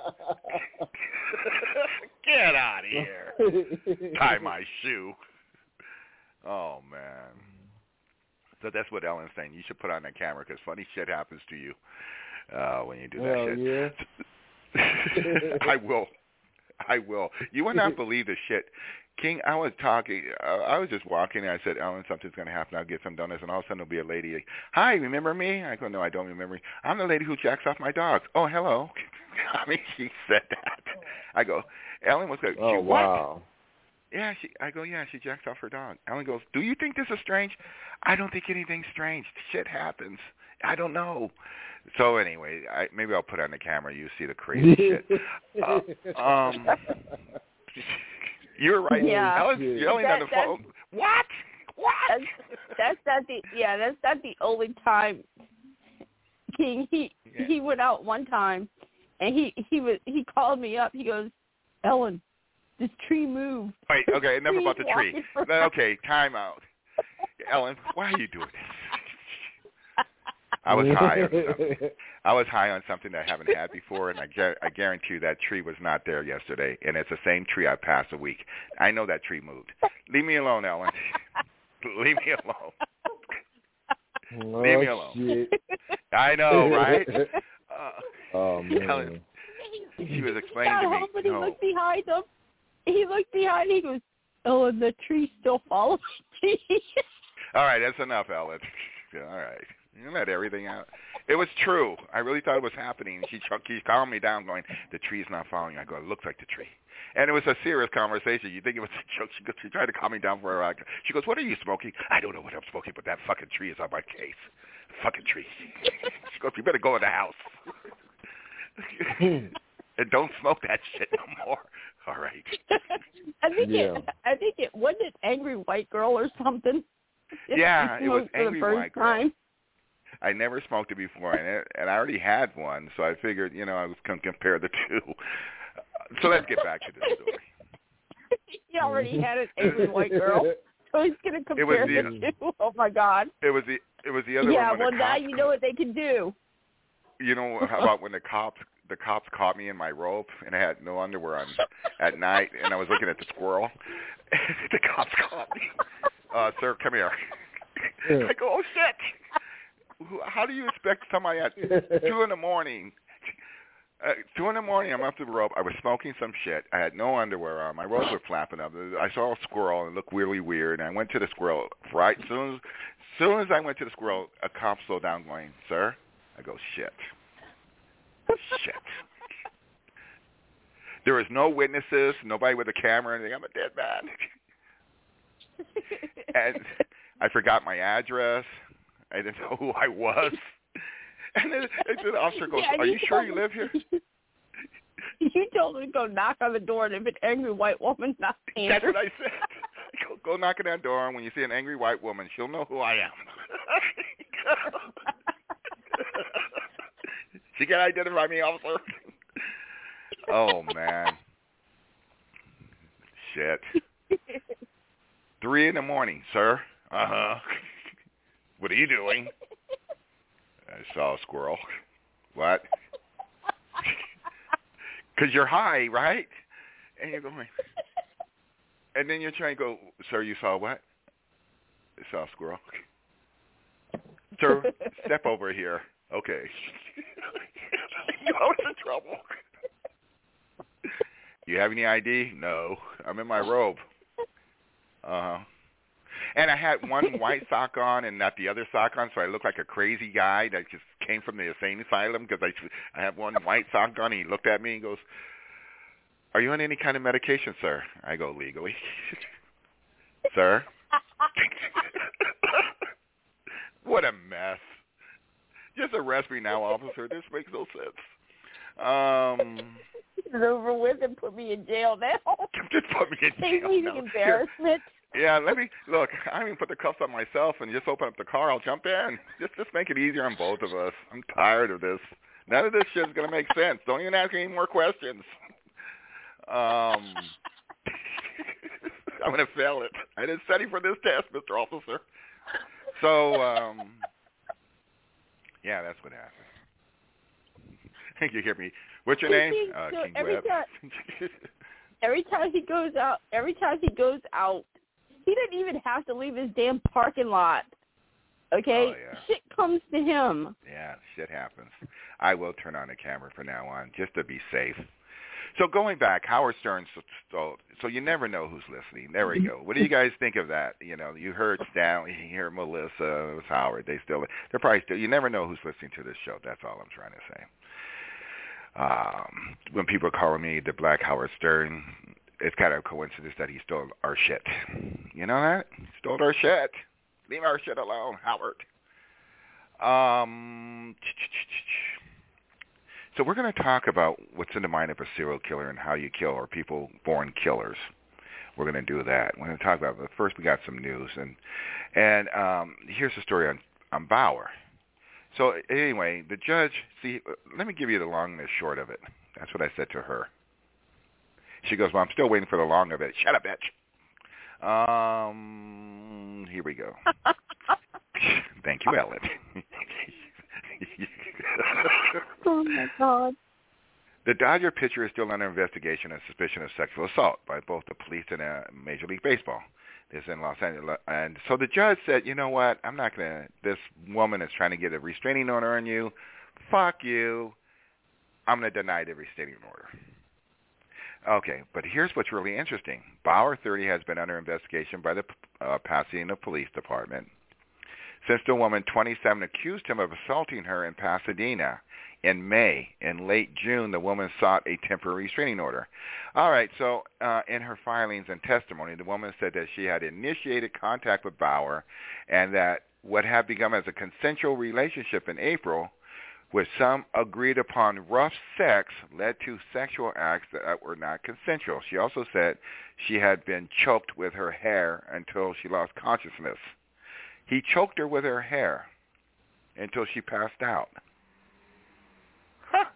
C: Get out of here. Tie my shoe. Oh, man. So that's what Ellen's saying. You should put on that camera because funny shit happens to you uh, when you do that
M: Hell
C: shit.
M: Yeah.
C: I will. I will. You would not believe the shit. King, I was talking, uh, I was just walking, and I said, Ellen, something's going to happen. I'll get some donuts, and all of a sudden there'll be a lady. Like, hi, remember me? I go, no, I don't remember you. I'm the lady who jacks off my dogs. Oh, hello. I mean, she said that. I go, Ellen was going,
M: oh,
C: what?
M: wow.
C: Yeah, she. I go, yeah, she jacks off her dog. Ellen goes, do you think this is strange? I don't think anything's strange. Shit happens. I don't know. So anyway, I, maybe I'll put on the camera. You see the crazy shit. Uh, um, you're right.
I: Yeah.
C: Ellen's yelling
I: that,
C: on the phone. What? What?
I: That's, that's not the. Yeah, that's not the only time. King, he yeah. he went out one time, and he he was he called me up. He goes, Ellen, this tree moved.
C: Wait. Okay. Enough about the tree. Okay. Time out. Ellen, why are you doing this? I was high on something. I was high on something that I haven't had before, and I, gu- I guarantee you that tree was not there yesterday, and it's the same tree I passed a week. I know that tree moved. Leave me alone, Ellen. Leave me alone.
M: Oh,
C: Leave me alone.
M: Shit.
C: I know, right? Uh,
M: oh, man.
C: Ellen, she was explaining to me.
I: He
C: No.
I: looked behind him. He looked behind him. He goes, oh, and the tree still follows me.
C: All right, that's enough, Ellen. All right. You let everything out. It was true. I really thought it was happening. She she's calming me down, going, the tree's not following you. I go, it looks like the tree. And it was a serious conversation. You think it was a joke. She, goes, she tried to calm me down for a while. She goes, what are you smoking? I don't know what I'm smoking, but that fucking tree is on my case. fucking tree. She goes, you better go in the house. And don't smoke that shit no more. All right.
I: I think
C: Yeah.
I: it. I think it wasn't it Angry White Girl or something.
C: Yeah, it was
I: for
C: Angry
I: the first
C: White Girl.
I: time.
C: I never smoked it before, and, it, and I already had one, so I figured, you know, I was going to compare the two. So let's get back to the story.
I: He already had an Angry White Girl, so he's going to compare
C: the-
I: the two. Oh my God.
C: It was the it was the other
I: Yeah,
C: one.
I: well
C: When the
I: now
C: cops,
I: you know what they can do.
C: you know how about when the cops the cops caught me in my robe and I had no underwear on at night, and I was looking at the squirrel. The cops caught me. Uh, sir, come here. I go, oh shit. How do you expect somebody at two in the morning? Uh, two in the morning, I'm up to the rope. I was smoking some shit. I had no underwear on. My robes were flapping up. I saw a squirrel and it looked really weird. And I went to the squirrel. Right, as soon as, soon as I went to the squirrel, a cop slowed down, going, "Sir," I go, "Shit, shit." There was no witnesses, nobody with a camera, or anything. I'm a dead man. And I forgot my address. I didn't know who I was. And then, and then the officer goes,
I: Yeah,
C: "Are you sure
I: told
C: you live here?"
I: You told him to go knock on the door, and if an angry white woman knocks, answer.
C: That's what I said. Go, go knock on that door, and when you see an angry white woman, she'll know who I am. She can identify me, officer. Oh, man. Shit. Three in the morning, sir. Uh-huh. What are you doing? I saw a squirrel. What? Because you're high, right? And you're going, and then you're trying to go, "Sir, you saw what?" I saw a squirrel. "Sir, step over here." Okay. I was in trouble. "You have any I D?" "No, I'm in my robe." Uh-huh. And I had one white sock on and not the other sock on, so I looked like a crazy guy that just came from the insane asylum because I, I have one white sock on. He looked at me and goes, "Are you on any kind of medication, sir?" I go, "Legally." "Sir?" What a mess. Just arrest me now, officer. This makes no sense. Um,
I: It's over with and put me in jail now.
C: Just put me in
I: Save
C: jail
I: me
C: now.
I: the embarrassment.
C: Yeah, let me look. I even put the cuffs on myself and just open up the car. I'll jump in. Just, just make it easier on both of us. I'm tired of this. None of this shit's gonna make sense. Don't even ask any more questions. Um, I'm gonna fail it. I didn't study for this test, Mister Officer. So, um, yeah, that's what happened. You hear me? What's your name? Uh,
I: So
C: King
I: every
C: Webb.
I: time, every time he goes out, every time he goes out, he didn't even have to leave his damn parking lot. Okay,
C: Oh, yeah.
I: Shit comes to him.
C: Yeah, shit happens. I will turn on the camera from now on just to be safe. So going back, Howard Stern, so, so, so you never know who's listening. There we go. What do you guys think of that? You know, you heard Stanley, you heard Melissa, it was Howard. They still, they're probably still, you never know who's listening to this show. That's all I'm trying to say. Um, when people call me the Black Howard Stern, it's kind of a coincidence that he stole our shit. You know that? He stole our shit. Leave our shit alone, Howard. Um, so we're going to talk about what's in the mind of a serial killer and how you kill, or people born killers. We're going to do that. We're going to talk about it. But first, we got some news. And and um, here's the story on, on Bauer. So anyway, the judge, see, let me give you the long and the short of it. That's what I said to her. She goes, "Well, I'm still waiting for the long of it." Shut up, bitch. Um, here we go. Thank you, Ellen.
I: Oh, my God.
C: The Dodger pitcher is still under investigation on suspicion of sexual assault by both the police and uh, Major League Baseball. This is in Los Angeles. And so the judge said, you know what, I'm not going to, this woman is trying to get a restraining order on you. Fuck you. I'm going to deny the restraining order. Okay, but here's what's really interesting. Bauer, thirty, has been under investigation by the uh, Pasadena Police Department since the woman, twenty-seven, accused him of assaulting her in Pasadena in May. In late June, the woman sought a temporary restraining order. All right, so uh, in her filings and testimony, the woman said that she had initiated contact with Bauer and that what had begun as a consensual relationship in April, with some agreed upon rough sex, led to sexual acts that were not consensual. She also said she had been choked with her hair until she lost consciousness. He choked her with her hair until she passed out. Huh.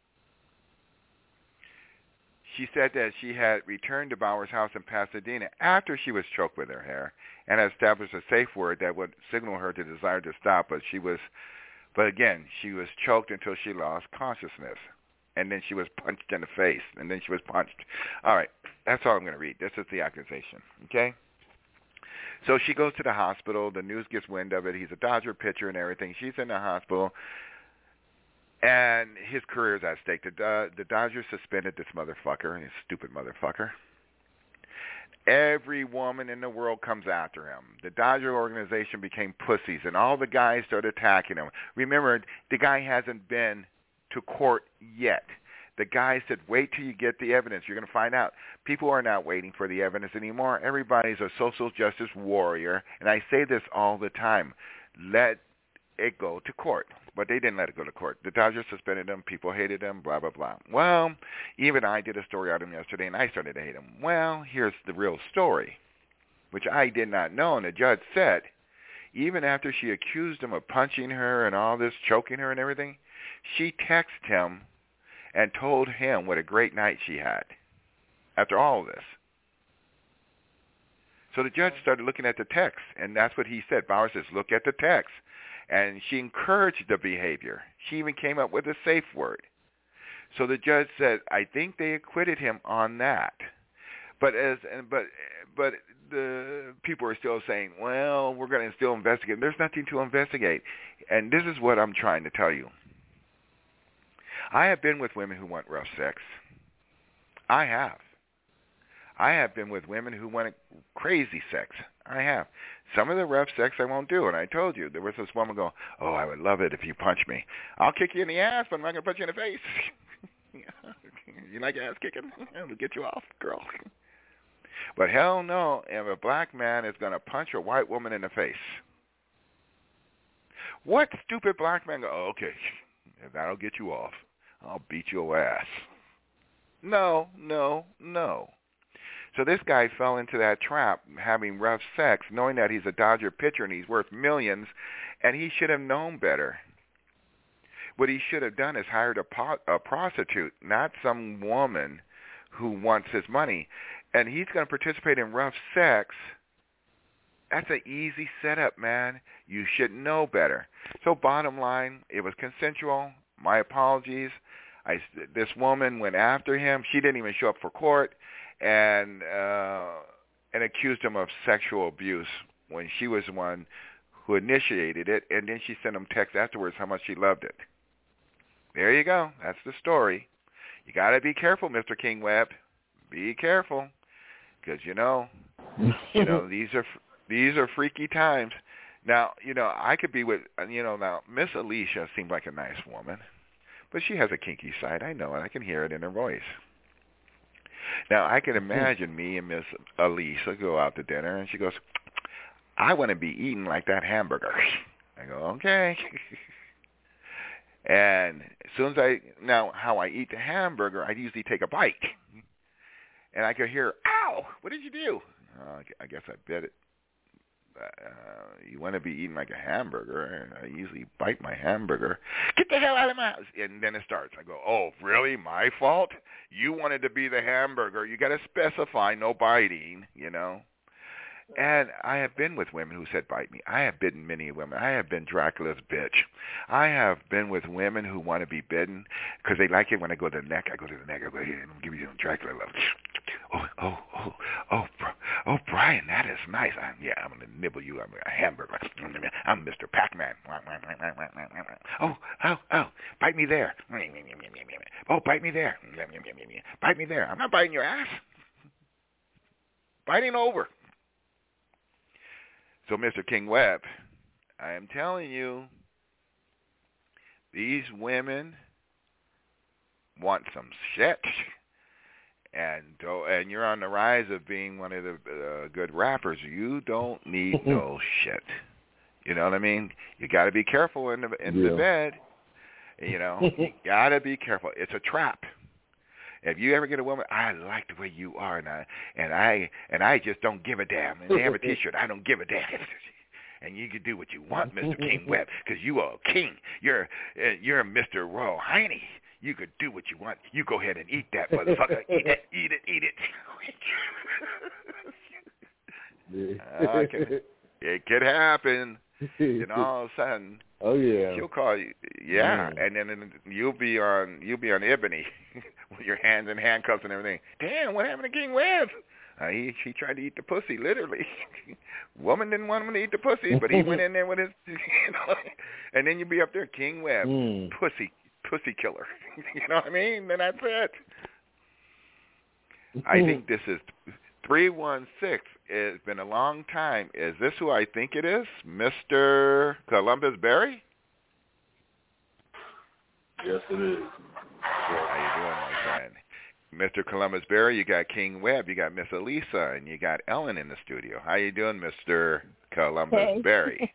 C: She said that she had returned to Bauer's house in Pasadena after she was choked with her hair and had established a safe word that would signal her to desire to stop, but she was, but again, she was choked until she lost consciousness, and then she was punched in the face, and then she was punched. All right, that's all I'm going to read. This is the accusation, okay? So she goes to the hospital. The news gets wind of it. He's a Dodger pitcher and everything. She's in the hospital, and his career is at stake. The, uh, the Dodgers suspended this motherfucker, this stupid motherfucker. Every woman in the world comes after him. The Dodger organization became pussies, and all the guys started attacking him. Remember, the guy hasn't been to court yet. The guy said, wait till you get the evidence. You're going to find out. People are not waiting for the evidence anymore. Everybody's a social justice warrior, and I say this all the time. Let it go to court. But they didn't let it go to court. The Dodgers suspended him. People hated him, blah, blah, blah. Well, even I did a story on him yesterday, and I started to hate him. Well, here's the real story, which I did not know. And the judge said, even after she accused him of punching her and all this, choking her and everything, she texted him and told him what a great night she had after all of this. So the judge started looking at the text, and that's what he said. Bauer says, look at the text. And she encouraged the behavior. She even came up with a safe word. So the judge said, I think they acquitted him on that. But as but but the people are still saying, well, we're going to still investigate. There's nothing to investigate. And this is what I'm trying to tell you. I have been with women who want rough sex. I have. I have been with women who want crazy sex. I have. Some of the rough sex I won't do, and I told you. There was this woman going, oh, I would love it if you punch me. I'll kick you in the ass, but I'm not going to punch you in the face. You like ass kicking? It'll get you off, girl. But hell no, if a black man is going to punch a white woman in the face. What stupid black man go, oh, okay, if that'll get you off, I'll beat your ass. No, no, no. So this guy fell into that trap, having rough sex, knowing that he's a Dodger pitcher and he's worth millions, and he should have known better. What he should have done is hired a, po- a prostitute, not some woman who wants his money. And he's going to participate in rough sex. That's an easy setup, man. You should know better. So bottom line, it was consensual. My apologies. I, this woman went after him. She didn't even show up for court. And uh, and accused him of sexual abuse when she was the one who initiated it, and then she sent him text afterwards how much she loved it. There you go. That's the story. You got to be careful, Mister King Webb. Be careful, because you know, you know these are these are freaky times. Now, you know, I could be with you know now Miss Alicia seemed like a nice woman, but she has a kinky side. I know it. I can hear it in her voice. Now, I can imagine me and Miss Alicia go out to dinner, and she goes, I want to be eating like that hamburger. I go, okay. And as soon as I, now how I eat the hamburger, I usually take a bite. And I could hear, ow, what did you do? Uh, I guess I bit it. Uh, you want to be eating like a hamburger, and I usually bite my hamburger. Get the hell out of my house. And then it starts. I go, oh, really? My fault? You wanted to be the hamburger. You got to specify no biting, you know. And I have been with women who said bite me. I have bitten many women. I have been Dracula's bitch. I have been with women who want to be bitten because they like it when I go to the neck. I go to the neck. I go, here, I'm give you some Dracula love. Oh, oh, oh, oh, oh, Brian, that is nice. I, yeah, I'm going to nibble you. I'm a hamburger. I'm Mister Pac-Man. Oh, oh, oh, bite me there. Oh, bite me there. Bite me there. I'm not biting your ass. Biting over. So, Mister King Webb, I am telling you, these women want some shit, and and you're on the rise of being one of the uh, good rappers. You don't need no shit. You know what I mean? You got to be careful in the in
M: Yeah.
C: the bed. You know, you got to be careful. It's a trap. If you ever get a woman, I like the way you are, and I and I and I just don't give a damn. And they have a T-shirt, I don't give a damn. And you can do what you want, Mister King Webb, because you are a king. You're uh, you're Mister Royal Heine. You could do what you want. You go ahead and eat that motherfucker. Eat it, eat it, eat it. uh, it, could, it could happen. And all of a sudden,
M: oh yeah,
C: she'll call you. Yeah,
M: mm.
C: and then you'll be on you'll be on Ebony with your hands in handcuffs and everything. Damn, what happened to King Webb? Uh, he he tried to eat the pussy, literally. Woman didn't want him to eat the pussy, but he went in there with his, you know. And then you'd be up there, King Webb,
M: mm.
C: pussy, pussy killer. You know what I mean? Then that's it. I think this is three one six. It's been a long time. Is this who I think it is, Mister Columbus Berry?
N: Yes, it is.
C: How you doing, my friend? Mister Columbus Berry, you got King Webb, you got Miss Elisa, and you got Ellen in the studio. How you doing, Mister Columbus
I: Hey.
C: Berry?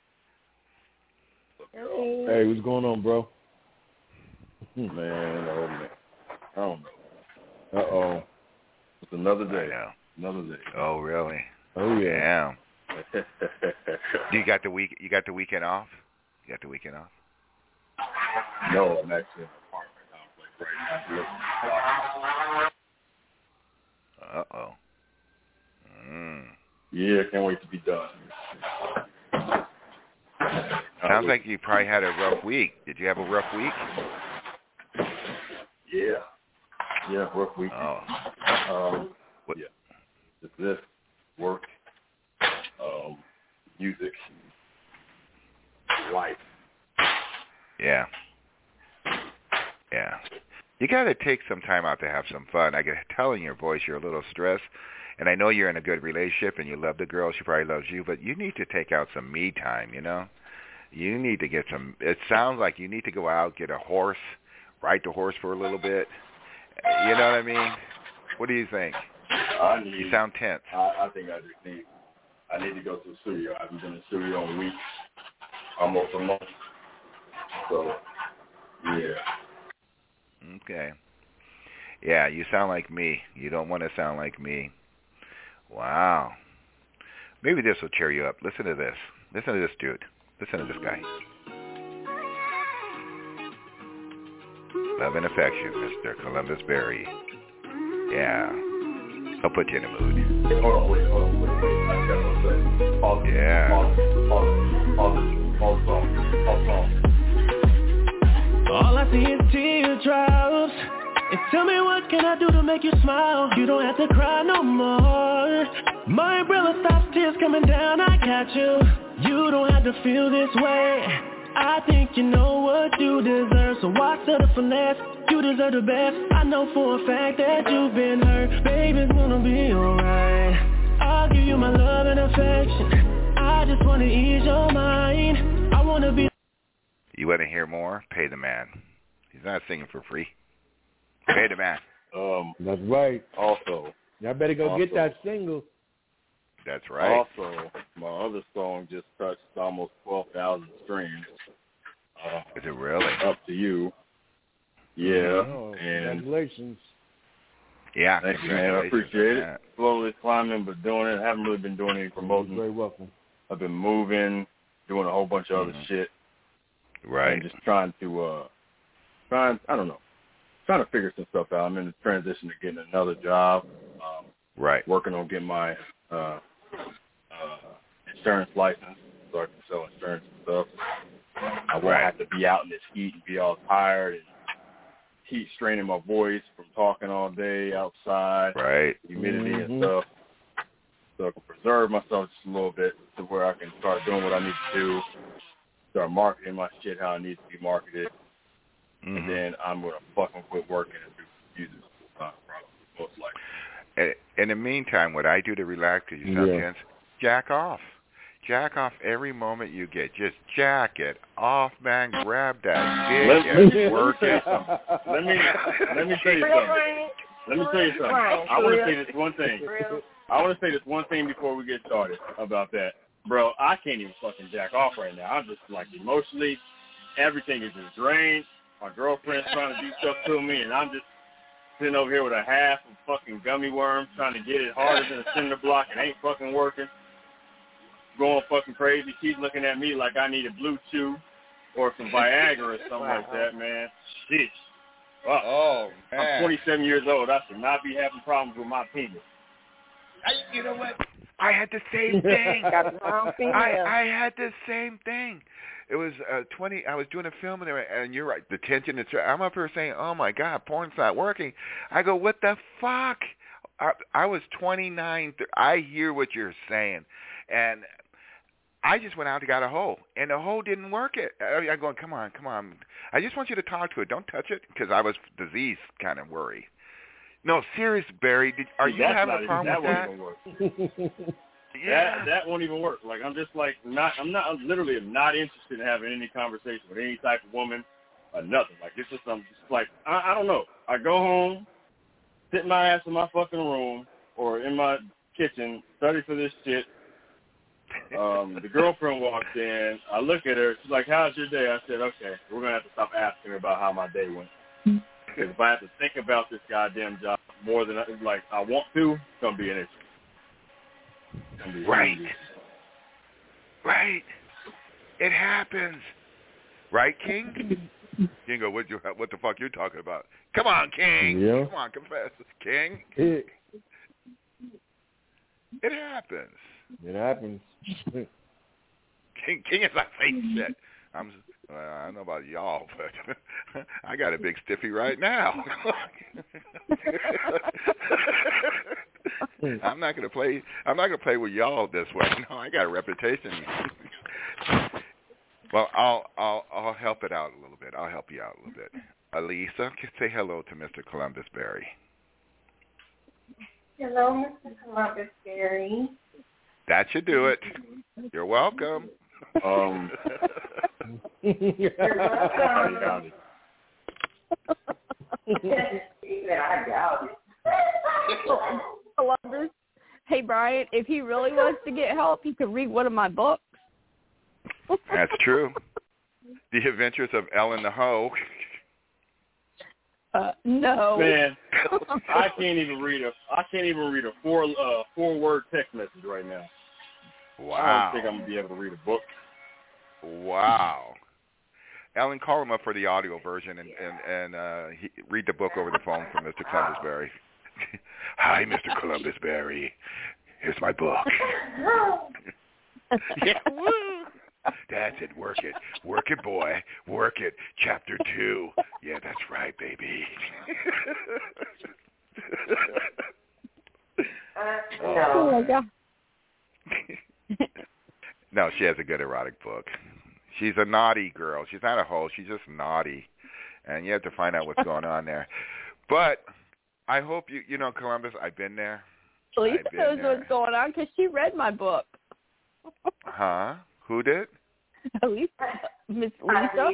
M: Hey, what's going on, bro?
N: Man, oh man. I don't know.
M: Uh-oh.
N: It's another day.
C: I know.
N: Another day.
C: Oh, really?
M: Oh, yeah.
C: Damn. Do you got the week? You got the weekend off? You got the weekend off?
N: No, I'm actually in an apartment complex right now.
C: Uh-oh. Mm.
N: Yeah, can't wait to be done.
C: Sounds like you probably had a rough week. Did you have a rough week?
N: Yeah. Yeah, rough week.
C: Oh.
N: Um,
C: what?
N: Yeah. It's this, work, um, music, life.
C: Yeah. Yeah. You got to take some time out to have some fun. I can tell in your voice you're a little stressed, and I know you're in a good relationship and you love the girl. She probably loves you, but you need to take out some me time, you know? You need to get some, it sounds like you need to go out, get a horse, ride the horse for a little bit. You know what I mean? What do you think?
N: I need,
C: you sound tense.
N: I, I think I just need, I need to go to the studio. I haven't been in the studio in a week, almost a month. So, yeah.
C: Okay. Yeah, you sound like me. You don't want to sound like me. Wow. Maybe this will cheer you up. Listen to this. Listen to this dude. Listen to this guy. Love and affection, Mister Columbus Berry. Yeah. I'll put you in the mood.
N: Hold on, wait, hold on, wait, wait. I got one second. Pause,
C: yeah.
N: Pause, pause, pause, pause, pause, pause, pause.
O: All I see is teardrops. And tell me what can I do to make you smile? You don't have to cry no more. My umbrella stops tears coming down, I got you. You don't have to feel this way. I think you know what you deserve, so watch the finesse. You deserve the best. I know for a fact that you've been hurt. Baby, it's gonna be alright. I'll give you my love and affection. I just wanna ease your mind. I wanna be.
C: You want to hear more? Pay the man. He's not singing for free. Pay the man.
N: Um,
M: That's right.
N: Also,
M: y'all better go
N: also,
M: get that single.
C: That's right.
N: Also, my other song just touched almost twelve thousand streams. Uh,
C: Is it really?
N: Up to you. Yeah.
M: Oh,
N: and
M: congratulations.
C: Yeah.
N: Thank you, man. I appreciate it. Slowly climbing, but doing it. I haven't really been doing any promoting.
M: You're very welcome.
N: I've been moving, doing a whole bunch of other
C: mm-hmm.
N: shit.
C: Right.
N: And just trying to, uh, trying, I don't know, trying to figure some stuff out. I'm in the transition to getting another job. Um,
C: right.
N: Working on getting my uh, uh, insurance license so I can sell insurance and stuff. I won't
C: right.
N: have to be out in this heat and be all tired and heat straining my voice from talking all day outside.
C: Right.
N: Humidity
M: mm-hmm.
N: and stuff. So I can preserve myself just a little bit to where I can start doing what I need to do. Start marketing my shit how it needs to be marketed.
C: Mm-hmm.
N: And then I'm going to fucking quit working and do music full time, probably, most likely.
C: In the meantime, what I do to relax, because you sound
M: yeah.
C: tense, jack off. Jack off every moment you get. Just jack it off, man. Grab that dick
N: let,
C: and work it.
N: Let me let me tell you something. Let me tell you something. I want to say this one thing. I want to say this one thing before we get started about that. bro, I can't even fucking jack off right now. I'm just like emotionally, everything is just drained. My girlfriend's trying to do stuff to me, and I'm just sitting over here with a half of fucking gummy worms trying to get it harder than a cinder block. It ain't fucking working. Going fucking crazy. She's looking at me like I need a Blue Chew or some Viagra or something wow. like that, man. Shit. Wow.
P: Oh, man.
N: I'm twenty-seven years old. I should not be having problems with my penis.
P: I, you know what? I had the same thing. I, I had the same thing. It was uh, twenty. I was doing a film, and, and you're right. The tension. It's, I'm up here saying, "Oh my God, porn's not working." I go, "What the fuck?" I, I was twenty-nine. I hear what you're saying, and I just went out and got a hole, and the hole didn't work. It. I, I'm going, "Come on, come on." I just want you to talk to it. Don't touch it, because I was disease kind of worried. No, serious, Barry. Did, are you
N: That's
P: having
N: not,
P: a problem
N: that
P: with
N: won't
P: that?
N: Even work.
P: Yeah.
N: That that won't even work. Like I'm just like not. I'm not. I'm literally not interested in having any conversation with any type of woman or nothing. Like it's just. I'm just like I, I don't know. I go home, sit my ass in my fucking room or in my kitchen, study for this shit. Um, the girlfriend walks in. I look at her. She's like, "How's your day?" I said, "Okay, we're gonna have to stop asking her about how my day went." Because if I have to think about this goddamn job more than I, like I want to, it's gonna be an issue.
P: Right. Right. It happens. Right, King? King go, what, you, what the fuck you talking about? Come on, King.
M: Yeah.
P: Come on, confess. King.
M: It,
P: it happens.
M: It happens.
P: King, King is like, face shit. I'm, uh, I don't know about y'all, but I got a big stiffy right now. I'm not gonna play. I'm not gonna play with y'all this way. No, I got a reputation. Well, I'll I'll I'll help it out a little bit. I'll help you out a little bit. Alisa, say hello to Mister Columbus Barry.
G: Hello, Mister Columbus Barry.
P: That should do it. You're welcome.
N: Um.
G: You're welcome. I doubt it.
I: Columbus. Hey, Brian, if he really wants to get help, he could read one of my books.
P: That's true. The Adventures of Ellen the Hoe.
I: Uh, no.
N: Man, I can't even read a. I can't even read a four uh, four word text message right now.
P: Wow.
N: I don't think I'm gonna be able to read a book.
P: Wow. Ellen, call him up for the audio version and and, and uh, he, read the book over the phone from Mister Columbus Barry. Hi, Mister Columbus Barry. Here's my book. Yeah, woo. That's it. Work it. Work it, boy. Work it. Chapter two. Yeah, that's right, baby.
G: uh,
I: no. Oh, my God.
P: No, she has a good erotic book. She's a naughty girl. She's not a hoe. She's just naughty. And you have to find out what's going on there. But I hope you, you know, Columbus, I've been there.
I: Lisa
P: I've been
I: knows
P: there.
I: what's going on because she read my book.
P: Huh? Who did?
I: Lisa. Miss Lisa.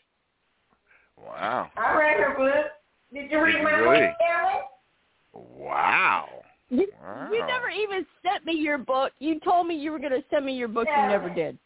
P: Wow.
G: I read her book. Did you read
P: Did
G: my
P: you really?
G: book, Ellen?
P: Wow.
I: You,
P: wow.
I: you never even sent me your book. You told me you were going to send me your book.
G: Yeah.
I: You never did.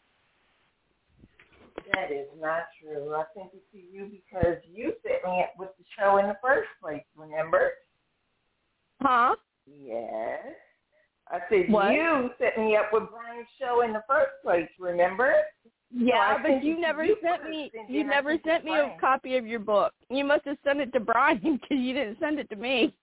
G: That is not true. I sent it to you because you set me up with the show in the first place, remember?
I: Huh?
G: Yes. I said
I: what?
G: You set me up with Brian's show in the first place, remember?
I: Yeah,
G: so
I: but you never
G: you
I: sent me. You
G: I
I: never sent me
G: Brian.
I: a copy of your book. You must have sent it to Brian because you didn't send it to me.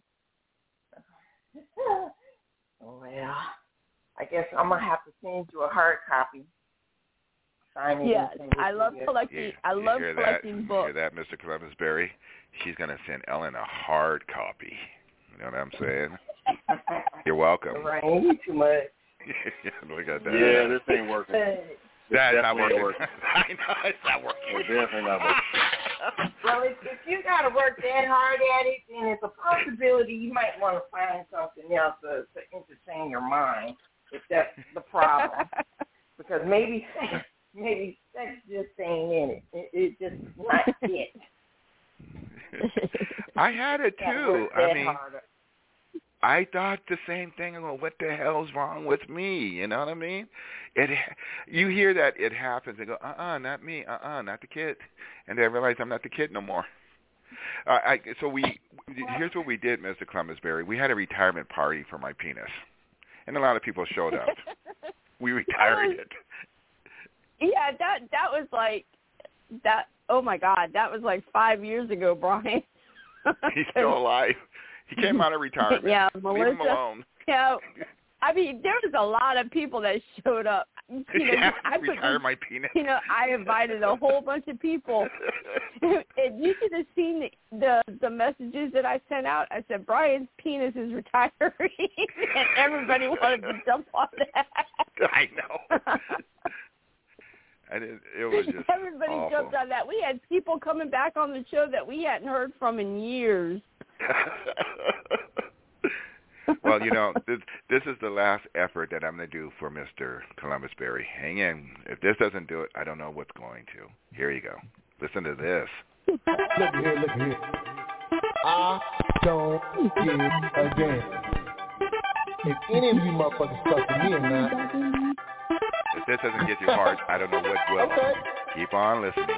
G: Well, I guess I'm gonna have to send you a hard copy. Sign it.
I: Yes, I love collecting.
P: You,
I: I
P: you
I: love
P: hear
I: collecting
P: that?
I: books.
P: You hear that, Mister Columbus Barry? She's going to send Ellen a hard copy. You know what I'm saying? You're welcome.
G: Right, too much.
P: Look at that.
N: Yeah, this ain't working.
P: That's not working.
N: working.
P: I know it's not working.
N: It's definitely not working.
G: Well, if, if you got to work that hard at it, then it's a possibility you might want to find something else to, to entertain your mind, if that's the problem. Because maybe maybe sex just ain't in it. It, it just not it.
P: I had it too. I mean, harder. I thought the same thing. I go, what the hell's wrong with me? You know what I mean? It. You hear that it happens and go, uh-uh, not me, uh-uh, not the kid. And then I realize I'm not the kid no more. Uh, I, so we, here's what we did, Mister Columbus Berry. We had a retirement party for my penis. And a lot of people showed up. We retired
I: was,
P: it.
I: Yeah, that that was like, that. oh, my God, that was like five years ago, Brian.
P: He's still alive. He came out of retirement.
I: Yeah,
P: Melissa. Leave him alone.
I: Yeah, I mean, there was a lot of people that showed up. You know,
P: yeah,
I: I
P: retire my penis.
I: You know, I invited a whole bunch of people. And you should have seen the, the the messages that I sent out. I said, Brian's penis is retiring, and everybody wanted to jump on that.
P: I know. I did, it was just
I: Everybody
P: awful.
I: jumped on that. We had people coming back on the show that we hadn't heard from in years.
P: Well, you know, this, this is the last effort that I'm going to do for Mister Columbus Berry. Hang in. If this doesn't do it, I don't know what's going to. Here you go. Listen to this.
M: Look here, look here. I don't give a damn. If any of you motherfuckers fuck with me or not.
P: If this doesn't get you hard, I don't know what will.
M: Okay.
P: Keep on listening.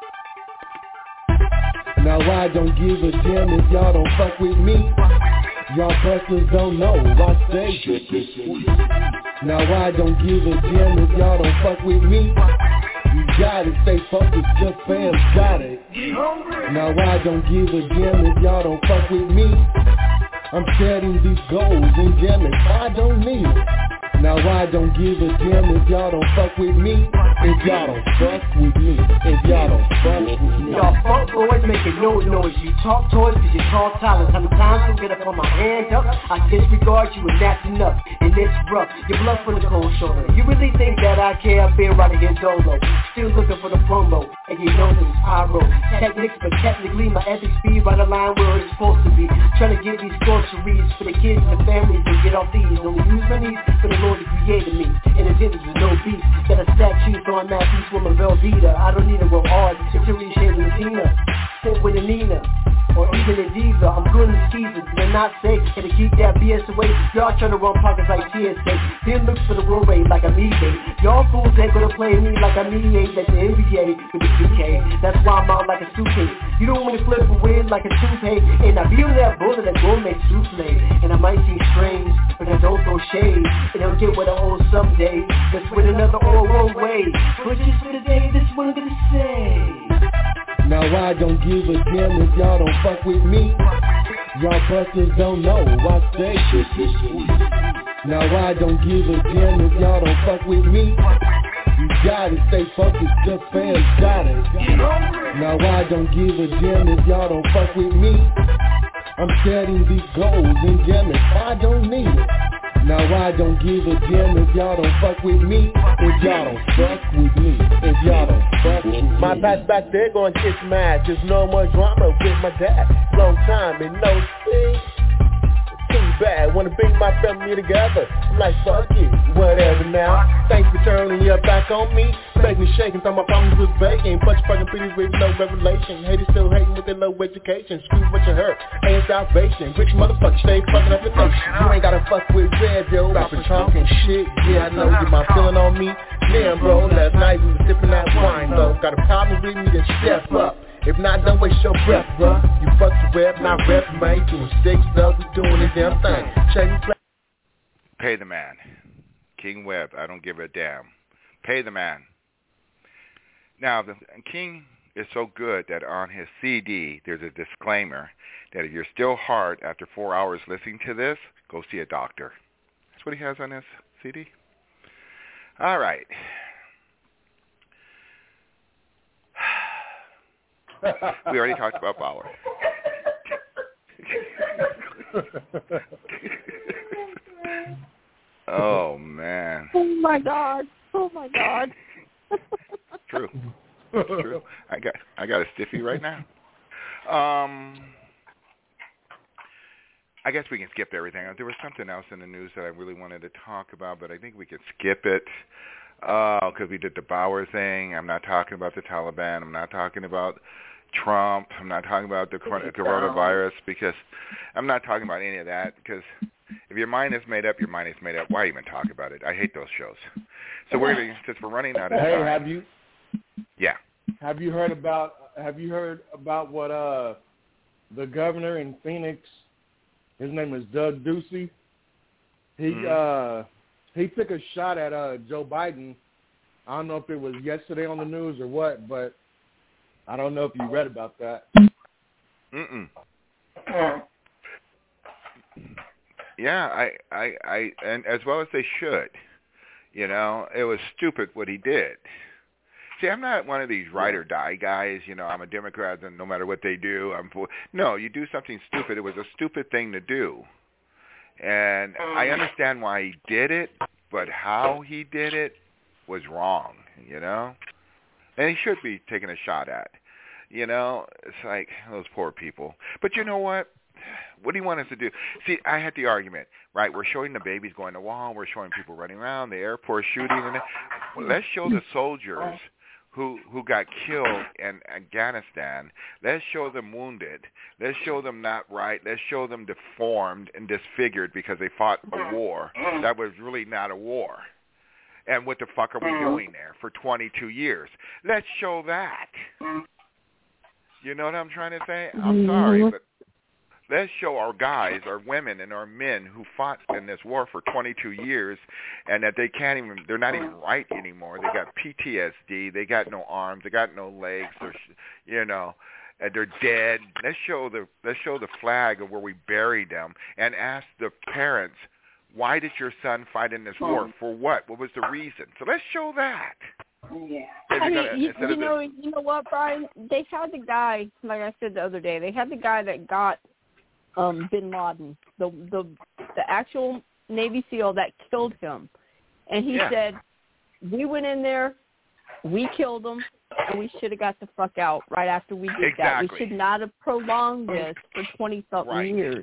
Q: Now I don't give a damn if y'all don't fuck with me. Y'all busters don't know I say shit. Now I don't give a damn if y'all don't fuck with me. You got it, stay focused, just fam got it. Now I don't give a damn if y'all don't fuck with me. I'm setting these goals and jamming, I don't need it. Now I don't give a damn if y'all don't fuck with me. If y'all don't fuck with me. If y'all don't fuck with me.
R: Y'all fuck boys making no noise. You talk toys cause you talk silent. Sometimes you get up on my hand up. I disregard you and that's enough. And it's rough, you bluff from the cold shoulder. You really think that I care? I've been right here dolo. Still looking for the promo. And you know that it's pyro. Techniques, but technically my ethics be right aligned where it's supposed to be. Trying to get these groceries for the kids and the families to get off these. Only use my knees for the Lord that created me. In a distance with no beef. Got a statue throwing that piece with my Velveeta. I don't need to go hard. It's a shade of Latina. Sit with a Nina. Or even a diva. I'm good in skeezers. They're not safe. Gotta keep that B S away. Y'all trying to run pockets like T S A. Then looks for the roll rate like I'm E A. Y'all fools ain't gonna play me like I'm E A. Like the N B A with the two K. That's why I'm out like a suitcase. You don't want to flip a win like a toupee. And I be on that bullet that gourmet souffle. And I might seem strange, but I don't throw shade. And I'll get what I owe someday. Let's win another all one way. But just for the day, this is what I'm gonna say.
Q: Now I don't give a damn if y'all don't fuck with me. Y'all busters don't know I say shit. Now I don't give a damn if y'all don't fuck with me. You got it, stay focused, just fam got it. Now I don't give a damn if y'all don't fuck with me. I'm setting these goals and jamming, I don't need it. Now I don't give a damn if y'all don't fuck with me. If y'all don't fuck with me. If y'all don't fuck with me.
M: My past back there going kiss mad. There's no more drama with my dad. Long time and no speed. Too bad, wanna bring my family together. I'm like, fuck it, whatever now. Thanks for turning your back on me. Make me shaking, thought my problems was vacant. Bunch of fucking pretties with no revelation. Haters still hating with their low education. Screw what you heard, ain't salvation. Rich motherfuckers stay fucking up the nation. You ain't gotta fuck with red, yo. Rapping, talking shit, yeah, I know you my feeling on me. Damn, bro, last night we was sipping that wine, though. Got a problem with me, then step up. If not, don't waste your breath, bruh. You fuck the web, not rep, man. Doing sick stuff, we doing the damn thing. Shady play.
P: Pay the man. King Webb, I don't give a damn. Pay the man. Now, the King is so good that on his C D, there's a disclaimer that if you're still hard after four hours listening to this, go see a doctor. That's what he has on his C D. All right. We already talked about Bauer. Oh, man.
I: Oh, my God. Oh, my God.
P: True. It's true. I got I got a stiffy right now. Um, I guess we can skip everything. There was something else in the news that I really wanted to talk about, but I think we can skip it because uh, we did the Bauer thing. I'm not talking about the Taliban. I'm not talking about Trump. I'm not talking about the coronavirus because I'm not talking about any of that because
C: If your mind is made up, your mind is made up. Why even talk about it? I hate those shows. So we're gonna, since we're running out of
B: hey,
C: time.
B: Hey, have you?
C: Yeah.
B: Have you heard about? Have you heard about what uh the governor in Phoenix? His name is Doug Ducey. He mm-hmm. uh he took a shot at uh Joe Biden. I don't know if it was yesterday on the news or what, but I don't know if you read about that.
C: Mm-mm. Yeah, I, I, I, and as well as they should. You know, it was stupid what he did. See, I'm not one of these ride or die guys. You know, I'm a Democrat, and no matter what they do, I'm for. No, you do something stupid. It was a stupid thing to do, and I understand why he did it, but how he did it was wrong. You know, and he should be taking a shot at. You know, it's like those poor people. But you know what? What do you want us to do? See, I had the argument, right? We're showing the babies going to wall. We're showing people running around, the airport shooting. And well, let's show the soldiers who who got killed in Afghanistan. Let's show them wounded. Let's show them not right. Let's show them deformed and disfigured because they fought a war that was really not a war. And what the fuck are we doing there for twenty-two years? Let's show that. You know what I'm trying to say? I'm sorry, but let's show our guys, our women, and our men who fought in this war for twenty-two years, and that they can't even, they're not even right anymore. They got P T S D. They got no arms. They got no legs. They're, you know, and they're dead. Let's show the, let's show the flag of where we buried them, and ask the parents, why did your son fight in this war? For what? What was the reason? So let's show that.
I: Yeah. I mean, you, you know, this, you know what, Brian? They had the guy, like I said the other day, they had the guy that got um, Bin Laden, the the the actual Navy SEAL that killed him, and he yeah. said, "We went in there, we killed him, and we should have got the fuck out right after we did
C: exactly.
I: that. We should not have prolonged this for twenty something
C: right.
I: years."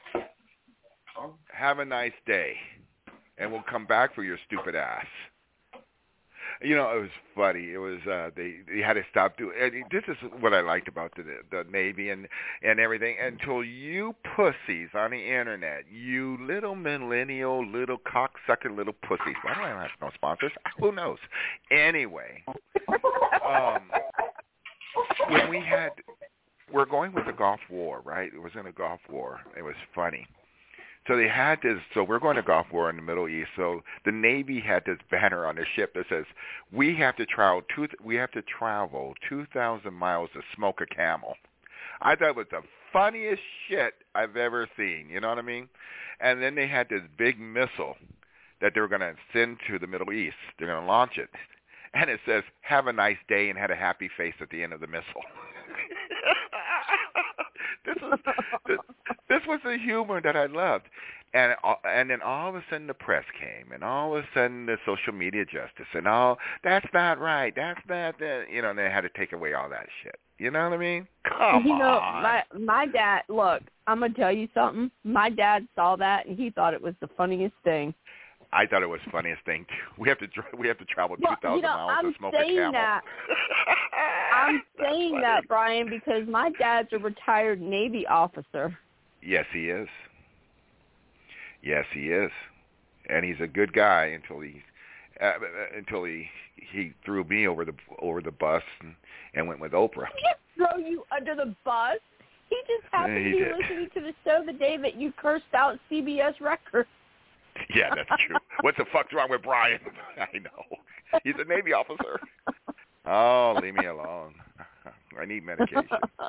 C: Have a nice day, and we'll come back for your stupid ass. You know, it was funny. It was uh, they they had to stop doing. This is what I liked about the the Navy and and everything. Until you pussies on the internet, you little millennial, little cocksucker, little pussies. Why do I have no sponsors? Who knows? Anyway, um, when we had, we're going with the Gulf War, right? It was in a Gulf War. It was funny. So they had this, so we're going to Gulf War in the Middle East. So the Navy had this banner on their ship that says, we have to travel two, we have to travel two thousand miles to smoke a camel. I thought it was the funniest shit I've ever seen, you know what I mean? And then they had this big missile that they were going to send to the Middle East. They're going to launch it. And it says, have a nice day, and had a happy face at the end of the missile. This was this, this was the humor that I loved, and and then all of a sudden the press came, and all of a sudden the social media justice, and all that's not right, that's not that, you know, and they had to take away all that shit. You know what I mean? Come
I: you know,
C: on.
I: my my dad. Look, I'm gonna tell you something. My dad saw that, and he thought it was the funniest thing.
C: I thought it was the funniest thing too. We have to we have to travel
I: well,
C: two thousand
I: you know,
C: miles
I: I'm
C: to smoke
I: saying
C: a camel.
I: That, I'm saying that, Brian, because my dad's a retired Navy officer.
C: Yes, he is. Yes, he is, and he's a good guy until he uh, until he he threw me over the over the bus and, and went with Oprah.
I: He didn't throw you under the bus. He just happened
C: yeah, he
I: to be
C: did.
I: listening to the show the day that you cursed out C B S Records.
C: Yeah, that's true. What the fuck's wrong with Brian? I know. He's a Navy officer. Oh, leave me alone. I need medication.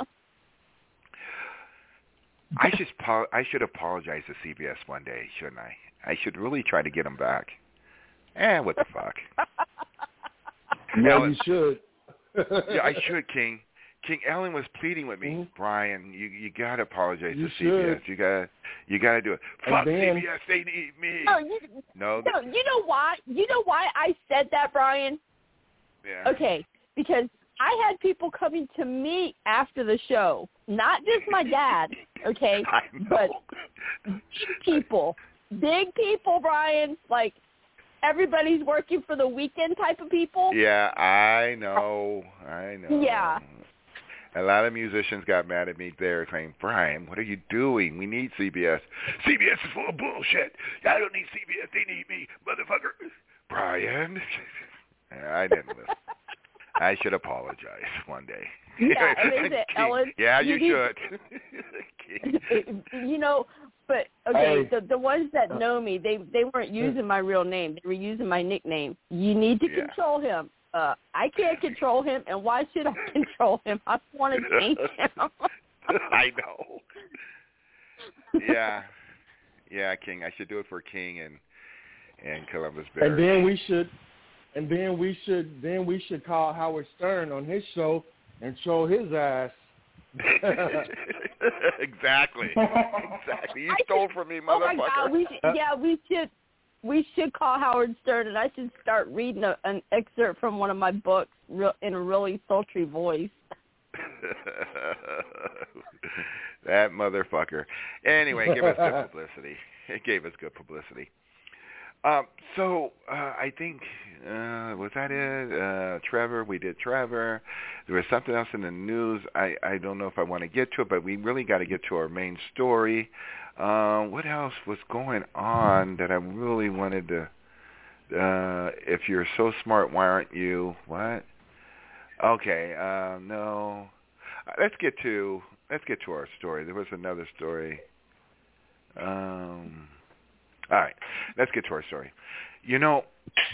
C: I should I should apologize to C B S one day, shouldn't I? I should really try to get him back. Eh, what the fuck?
B: No,
C: Ellen,
B: you should.
C: Yeah, I should, King. King Ellen was pleading with me, mm-hmm. Brian. You you gotta apologize
B: you
C: to C B S.
B: Should.
C: You gotta you gotta do it.
B: And
C: Fuck
B: then,
C: C B S, they need me.
I: No, you,
C: no,
I: no, you know why? You know why I said that, Brian?
C: Yeah.
I: Okay, because I had people coming to me after the show, not just my dad. Okay, but big people, big people, Brian. Like everybody's working for the weekend type of people.
C: Yeah, I know. I know.
I: Yeah.
P: A lot of musicians got mad at me there saying, Brian, what are you doing? We need C B S. C B S is full of bullshit. I don't need C B S. They need me, motherfucker. Brian. I didn't listen. I should apologize one day.
I: Yeah, and they said, Ellen.
P: Yeah, you,
I: you
P: should.
I: You know, but, okay,
B: Hey.
I: the the ones that know me, they they weren't using my real name. They were using my nickname. You need to
P: Yeah.
I: control him. Uh, I can't control him, and why should I control him? I want to change him.
P: I know. Yeah. Yeah, King. I should do it for King and and Columbus Bear.
B: And then we should, and then we should, then we should call Howard Stern on his show and show his ass.
P: Exactly. Exactly. You stole from me,
I: Oh
P: motherfucker.
I: my God! We should, yeah, we should. We should call Howard Stern, and I should start reading a, an excerpt from one of my books real, in a really sultry voice.
P: That motherfucker. Anyway, give us good publicity. It gave us good publicity. Um, so uh, I think uh, was that it? Uh, Trevor, we did Trevor. There was something else in the news. I, I don't know if I want to get to it, but we really got to get to our main story. Uh, what else was going on that I really wanted to? Uh, if you're so smart, why aren't you? What? Okay. Uh, no. Let's get to let's get to our story. There was another story. Um. All right, let's get to our story. You know,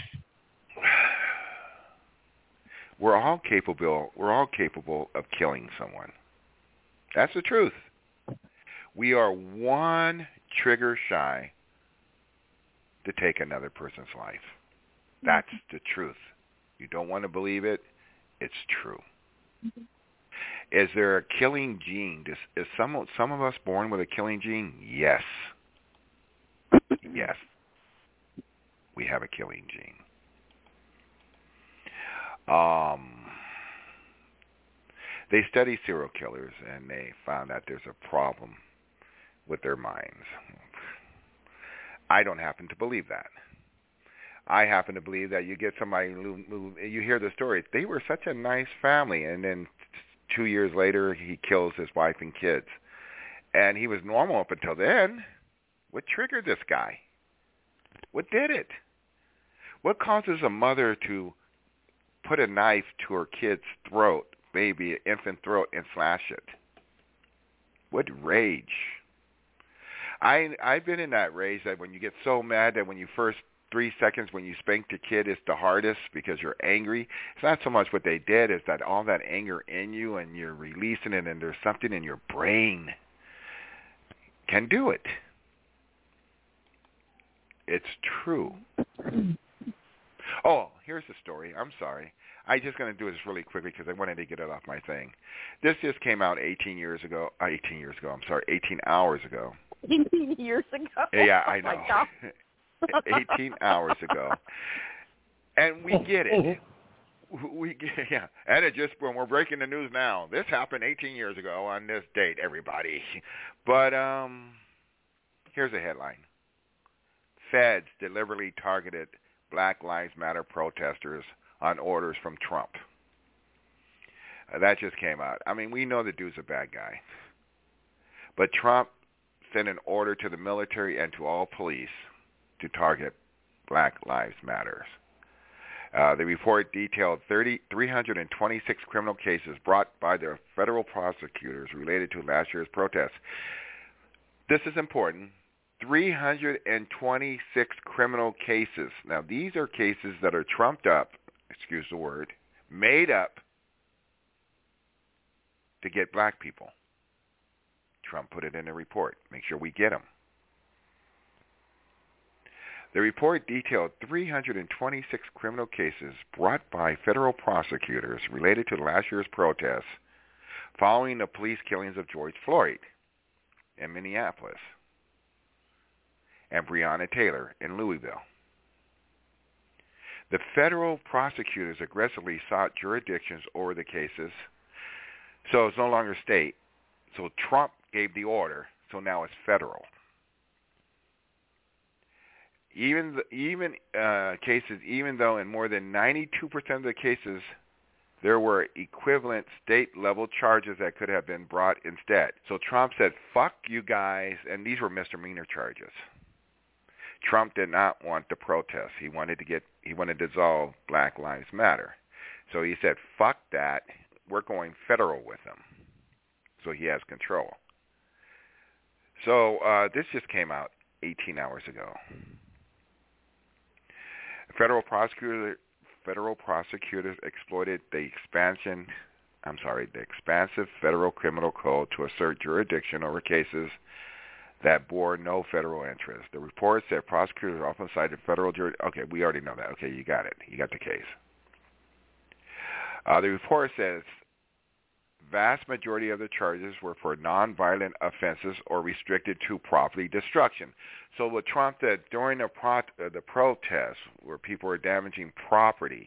P: we're all capable. We're all capable of killing someone. That's the truth. We are one trigger shy to take another person's life. That's the truth. You don't want to believe it. It's true. Mm-hmm. Is there a killing gene? Is, is some some of us born with a killing gene? Yes. Yes, we have a killing gene. Um, they study serial killers, and they found out there's a problem with their minds. I don't happen to believe that. I happen to believe that you get somebody who, who you hear the story. They were such a nice family, and then two years later, he kills his wife and kids. And he was normal up until then. What triggered this guy? What did it? What causes a mother to put a knife to her kid's throat, baby, infant throat, and slash it? What rage? I, I've been in that rage that when you get so mad that when you first three seconds when you spank the kid is the hardest because you're angry. It's not so much what they did, it's that all that anger in you and you're releasing it, and there's something in your brain can do it. It's true. Oh, here's the story. I'm sorry. I'm just going to do this really quickly because I wanted to get it off my thing. This just came out eighteen years ago. Uh, eighteen years ago. I'm sorry, eighteen hours ago.
I: eighteen years ago?
P: Yeah, I
I: oh
P: know.
I: My God.
P: eighteen hours ago. And we get it. We get, yeah. And it just, when we're breaking the news now, this happened eighteen years ago on this date, everybody. But um, here's a headline. Feds deliberately targeted Black Lives Matter protesters on orders from Trump. Uh, that just came out. I mean, we know the dude's a bad guy. But Trump sent an order to the military and to all police to target Black Lives Matter. Uh, the report detailed thirty, three hundred twenty-six criminal cases brought by the federal prosecutors related to last year's protests. This is important. three hundred twenty-six criminal cases. Now, these are cases that are trumped up, excuse the word, made up to get black people. Trump put it in the report. Make sure we get them. The report detailed three hundred twenty-six criminal cases brought by federal prosecutors related to last year's protests following the police killings of George Floyd in Minneapolis and Breonna Taylor in Louisville. The federal prosecutors aggressively sought jurisdictions over the cases, so it's no longer state. So Trump gave the order, so now it's federal. Even the, even uh, cases, even though in more than ninety-two percent of the cases, there were equivalent state-level charges that could have been brought instead. So Trump said, fuck you guys, and these were misdemeanor charges. Trump did not want the protests. He wanted to get, he wanted to dissolve Black Lives Matter. So he said, fuck that, we're going federal with them. So he has control. So uh, this just came out eighteen hours ago. Federal prosecutor, federal prosecutors exploited the expansion, I'm sorry, the expansive federal criminal code to assert jurisdiction over cases that bore no federal interest. The report said prosecutors often cited federal jurisdiction. Okay, we already know that. Okay, you got it. You got the case. Uh, the report says vast majority of the charges were for nonviolent offenses or restricted to property destruction. So what Trump did during the, pro- uh, the protests where people were damaging property,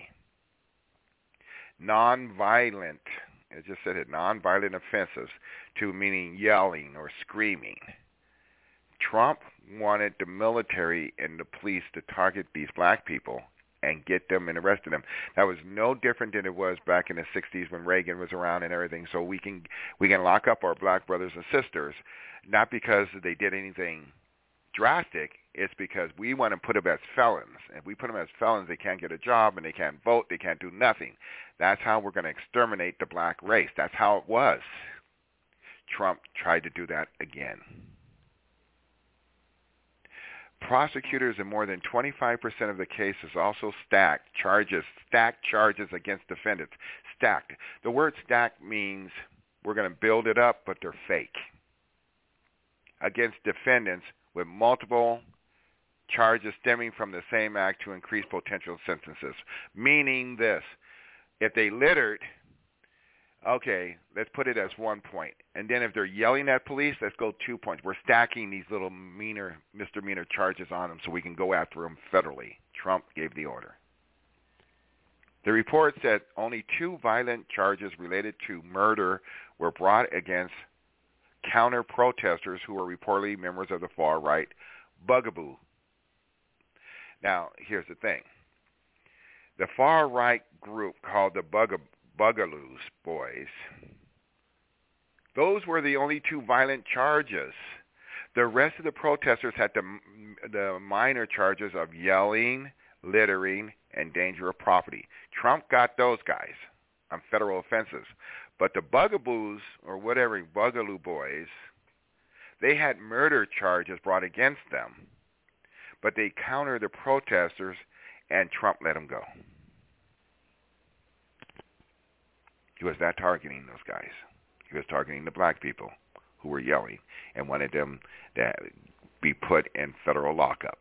P: nonviolent, it just said it, nonviolent offenses, to meaning yelling or screaming. Trump wanted the military and the police to target these black people and get them and arrested them. That was no different than it was back in the sixties when Reagan was around and everything. So we can we can lock up our black brothers and sisters, not because they did anything drastic. It's because we want to put them as felons. If we put them as felons, they can't get a job and they can't vote. They can't do nothing. That's how we're going to exterminate the black race. That's how it was. Trump tried to do that again. Prosecutors in more than twenty-five percent of the cases also stacked charges, stacked charges against defendants. Stacked. The word stacked means we're going to build it up, but they're fake. Against defendants with multiple charges stemming from the same act to increase potential sentences. Meaning this, if they littered, okay, let's put it as one point. And then if they're yelling at police, let's go two points. We're stacking these little meaner, misdemeanor charges on them so we can go after them federally. Trump gave the order. The report said only two violent charges related to murder were brought against counter-protesters who were reportedly members of the far-right Bugaboo. Now, here's the thing. The far-right group called the Bugaboo Bugaloos boys, those were the only two violent charges. The rest of the protesters had the, the minor charges of yelling, littering, and danger of property. Trump got those guys on federal offenses. But the Bugaboos, or whatever, Bugaloo boys, they had murder charges brought against them. But they countered the protesters, and Trump let them go. He was not targeting those guys. He was targeting the black people who were yelling and wanted them to be put in federal lockup.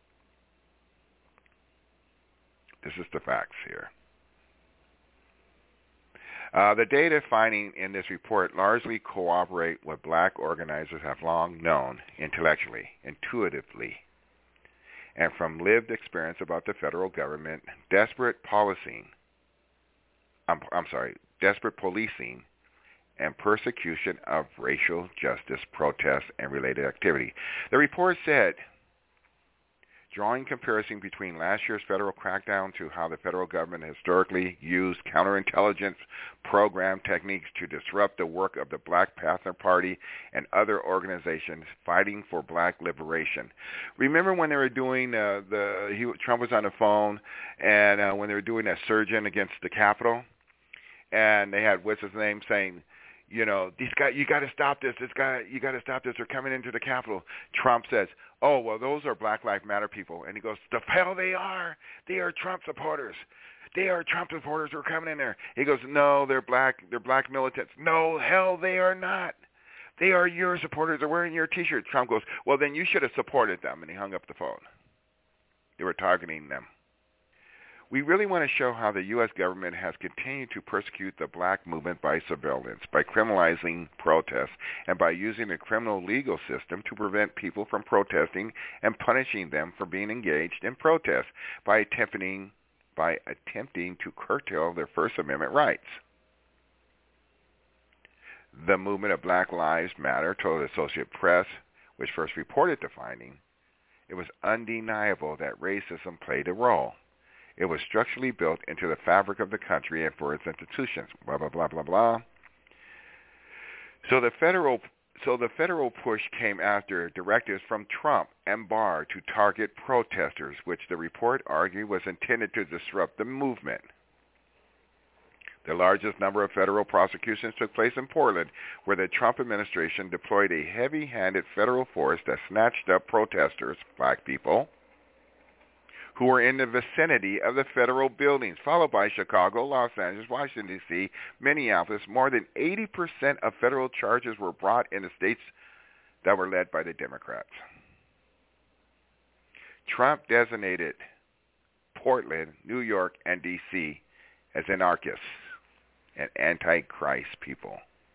P: This is the facts here. Uh, the data finding in this report largely cooperate what black organizers have long known intellectually, intuitively, and from lived experience about the federal government, desperate policing, I'm, I'm sorry, desperate policing and persecution of racial justice protests and related activity. The report said, drawing comparison between last year's federal crackdown to how the federal government historically used counterintelligence program techniques to disrupt the work of the Black Panther Party and other organizations fighting for black liberation. Remember when they were doing uh, the he, Trump was on the phone, and uh, when they were doing that surgeon against the Capitol, and they had what's his name saying, you know, these guys, you got to stop this. This guy, you got to stop this. They're coming into the Capitol. Trump says, "Oh, well, those are Black Lives Matter people." And he goes, "The hell they are. They are Trump supporters. They are Trump supporters who are coming in there." He goes, "No, they're black. They're black militants." "No, hell, they are not. They are your supporters. They're wearing your T-shirt." Trump goes, "Well, then you should have supported them." And he hung up the phone. They were targeting them. We really want to show how the U S government has continued to persecute the black movement by surveillance, by criminalizing protests, and by using the criminal legal system to prevent people from protesting and punishing them for being engaged in protests, by attempting, by attempting to curtail their First Amendment rights. The movement of Black Lives Matter told the Associated Press, which first reported the finding, it was undeniable that racism played a role.
C: It was structurally built into the fabric of the country and for its institutions. Blah, blah, blah, blah, blah. So the federal so the federal push came after directives from Trump and Barr to target protesters, which the report argued was intended to disrupt the movement. The largest number of federal prosecutions took place in Portland, where the Trump administration deployed a heavy-handed federal force that snatched up protesters, black people, who were in the vicinity of the federal buildings, followed by Chicago, Los Angeles, Washington, D C, Minneapolis. More than eighty percent of federal charges were brought in the states that were led by the Democrats. Trump designated Portland, New York, and D C as anarchists and anti-Christ people.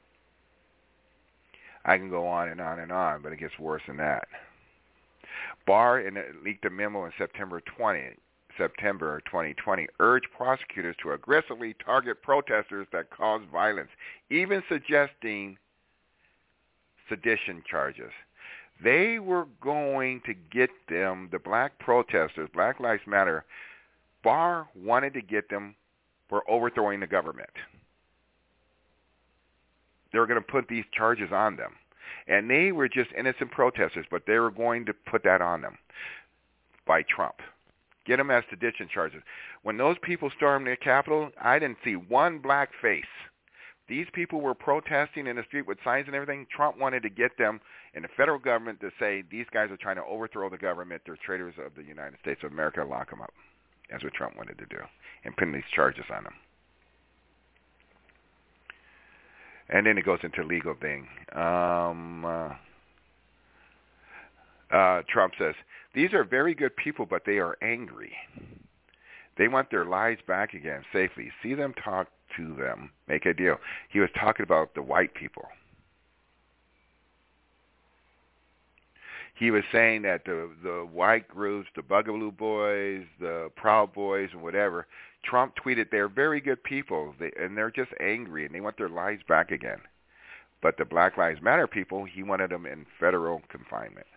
C: I can go on and on and on, but it gets worse than that. Barr in a, leaked a memo in September twentieth, September twenty twenty, urged prosecutors to aggressively target protesters that cause violence, even suggesting sedition charges. They were going to get them, the black protesters, Black Lives Matter. Barr wanted to get them for overthrowing the government. They were going to put these charges on them. And they were just innocent protesters, but they were going to put that on them by Trump. Get them as sedition charges. When those people stormed the Capitol, I didn't see one black face. These people were protesting in the street with signs and everything. Trump wanted to get them in the federal government to say, these guys are trying to overthrow the government. They're traitors of the United States of America. Lock them up. That's what Trump wanted to do, and pin these charges on them. And then it goes into legal thing. Um, uh, uh, Trump says, these are very good people, but they are angry. They want their lives back again safely. See them, talk to them, make a deal. He was talking about the white people. He was saying that the, the white groups, the Bugaboo Boys, the Proud Boys, and whatever, Trump tweeted they're very good people, they, and they're just angry, and they want their lives back again. But the Black Lives Matter people, he wanted them in federal confinement.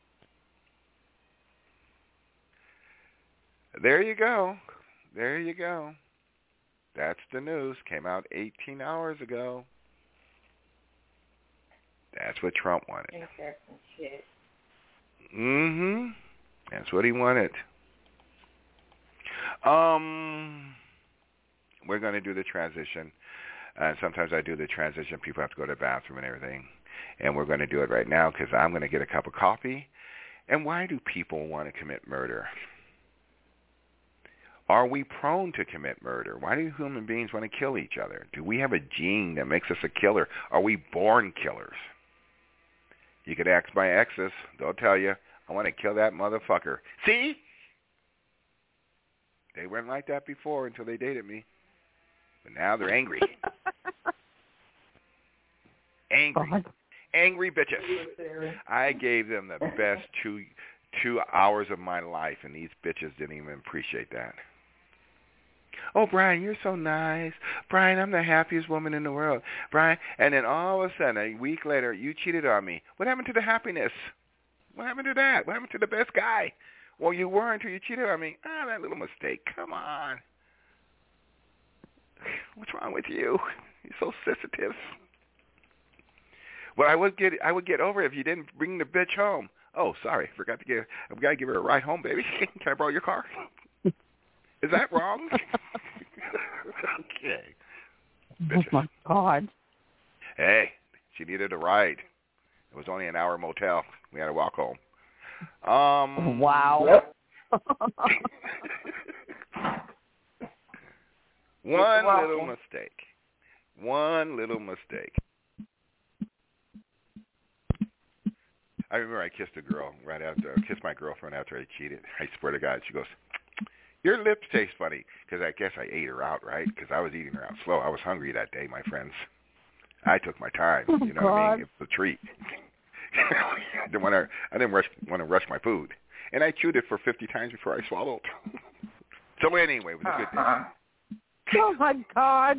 C: There you go. There you go. That's the news. Came out eighteen hours ago. That's what Trump wanted.
G: Interesting shit.
C: Mm-hmm. That's what he wanted. Um, we're going to do the transition. Uh, sometimes I do the transition. People have to go to the bathroom and everything. And we're going to do it right now because I'm going to get a cup of coffee. And why do people want to commit murder? Are we prone to commit murder? Why do human beings want to kill each other? Do we have a gene that makes us a killer? Are we born killers? You could ask my exes. They'll tell you, I want to kill that motherfucker. See? They weren't like that before until they dated me. But now they're angry. Angry. God. Angry bitches. I gave them the best two two hours of my life, and these bitches didn't even appreciate that. Oh, Brian, you're so nice. Brian, I'm the happiest woman in the world. Brian, and then all of a sudden, a week later, you cheated on me. What happened to the happiness? What happened to that? What happened to the best guy? Well, you were until you cheated on me. Ah, that little mistake. Come on. What's wrong with you? You're so sensitive. Well, I would get I would get over it if you didn't bring the bitch home. Oh, sorry, forgot to give. I've got to give her a ride home, baby. Can I borrow your car? Is that wrong? Okay. Bitches.
I: Oh my God.
C: Hey, she needed a ride. It was only an hour motel. We had to walk home. Um.
I: Wow.
C: One little mistake. One little mistake. I remember I kissed a girl right after, I kissed my girlfriend after I cheated. I swear to God, she goes, your lips taste funny. Because I guess I ate her out, right? Because I was eating her out slow. I was hungry that day, my friends. I took my time.
I: Oh,
C: you know
I: God.
C: what I mean? It was a treat. I didn't want to, I didn't rush, want to rush my food. And I chewed it for fifty times before I swallowed. So anyway, it was a good day.
I: Oh, my God.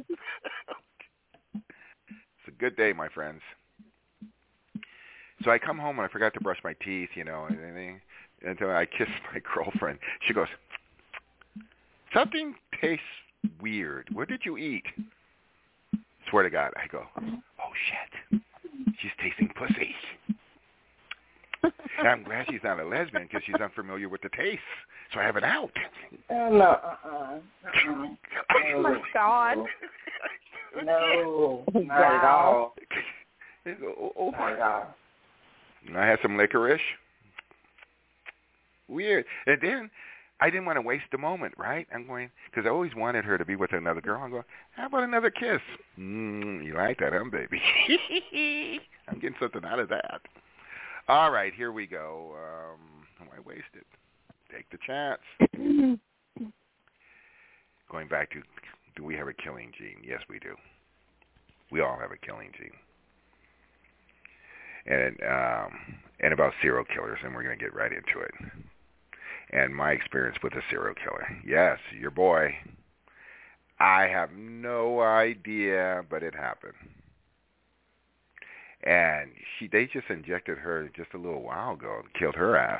C: It's a good day, my friends. So I come home and I forgot to brush my teeth, you know, and, and, and so I kiss my girlfriend. She goes,
P: something tastes weird. What did you eat? Swear to God. I go, oh, shit. She's tasting pussy. And I'm glad she's not a lesbian because she's unfamiliar with the taste. So I have it out.
G: Oh, no. Uh-uh. Uh-uh.
I: Oh, my God.
G: No. Not at all.
P: Oh, oh,
G: not at all.
P: And I had some licorice. Weird. And then I didn't want to waste the moment, right? I'm going, because I always wanted her to be with another girl. I'm going, how about another kiss? Mm, you like that, huh, baby? I'm getting something out of that. All right, here we go. Um, why waste it? Take the chance. Going back to, do we have a killing gene? Yes, we do. We all have a killing gene. And um, and about serial killers, and we're going to get right into it. And my experience with a serial killer. Yes, your boy. I have no idea, but it happened. And she, they just injected her just a little while ago and killed her ass.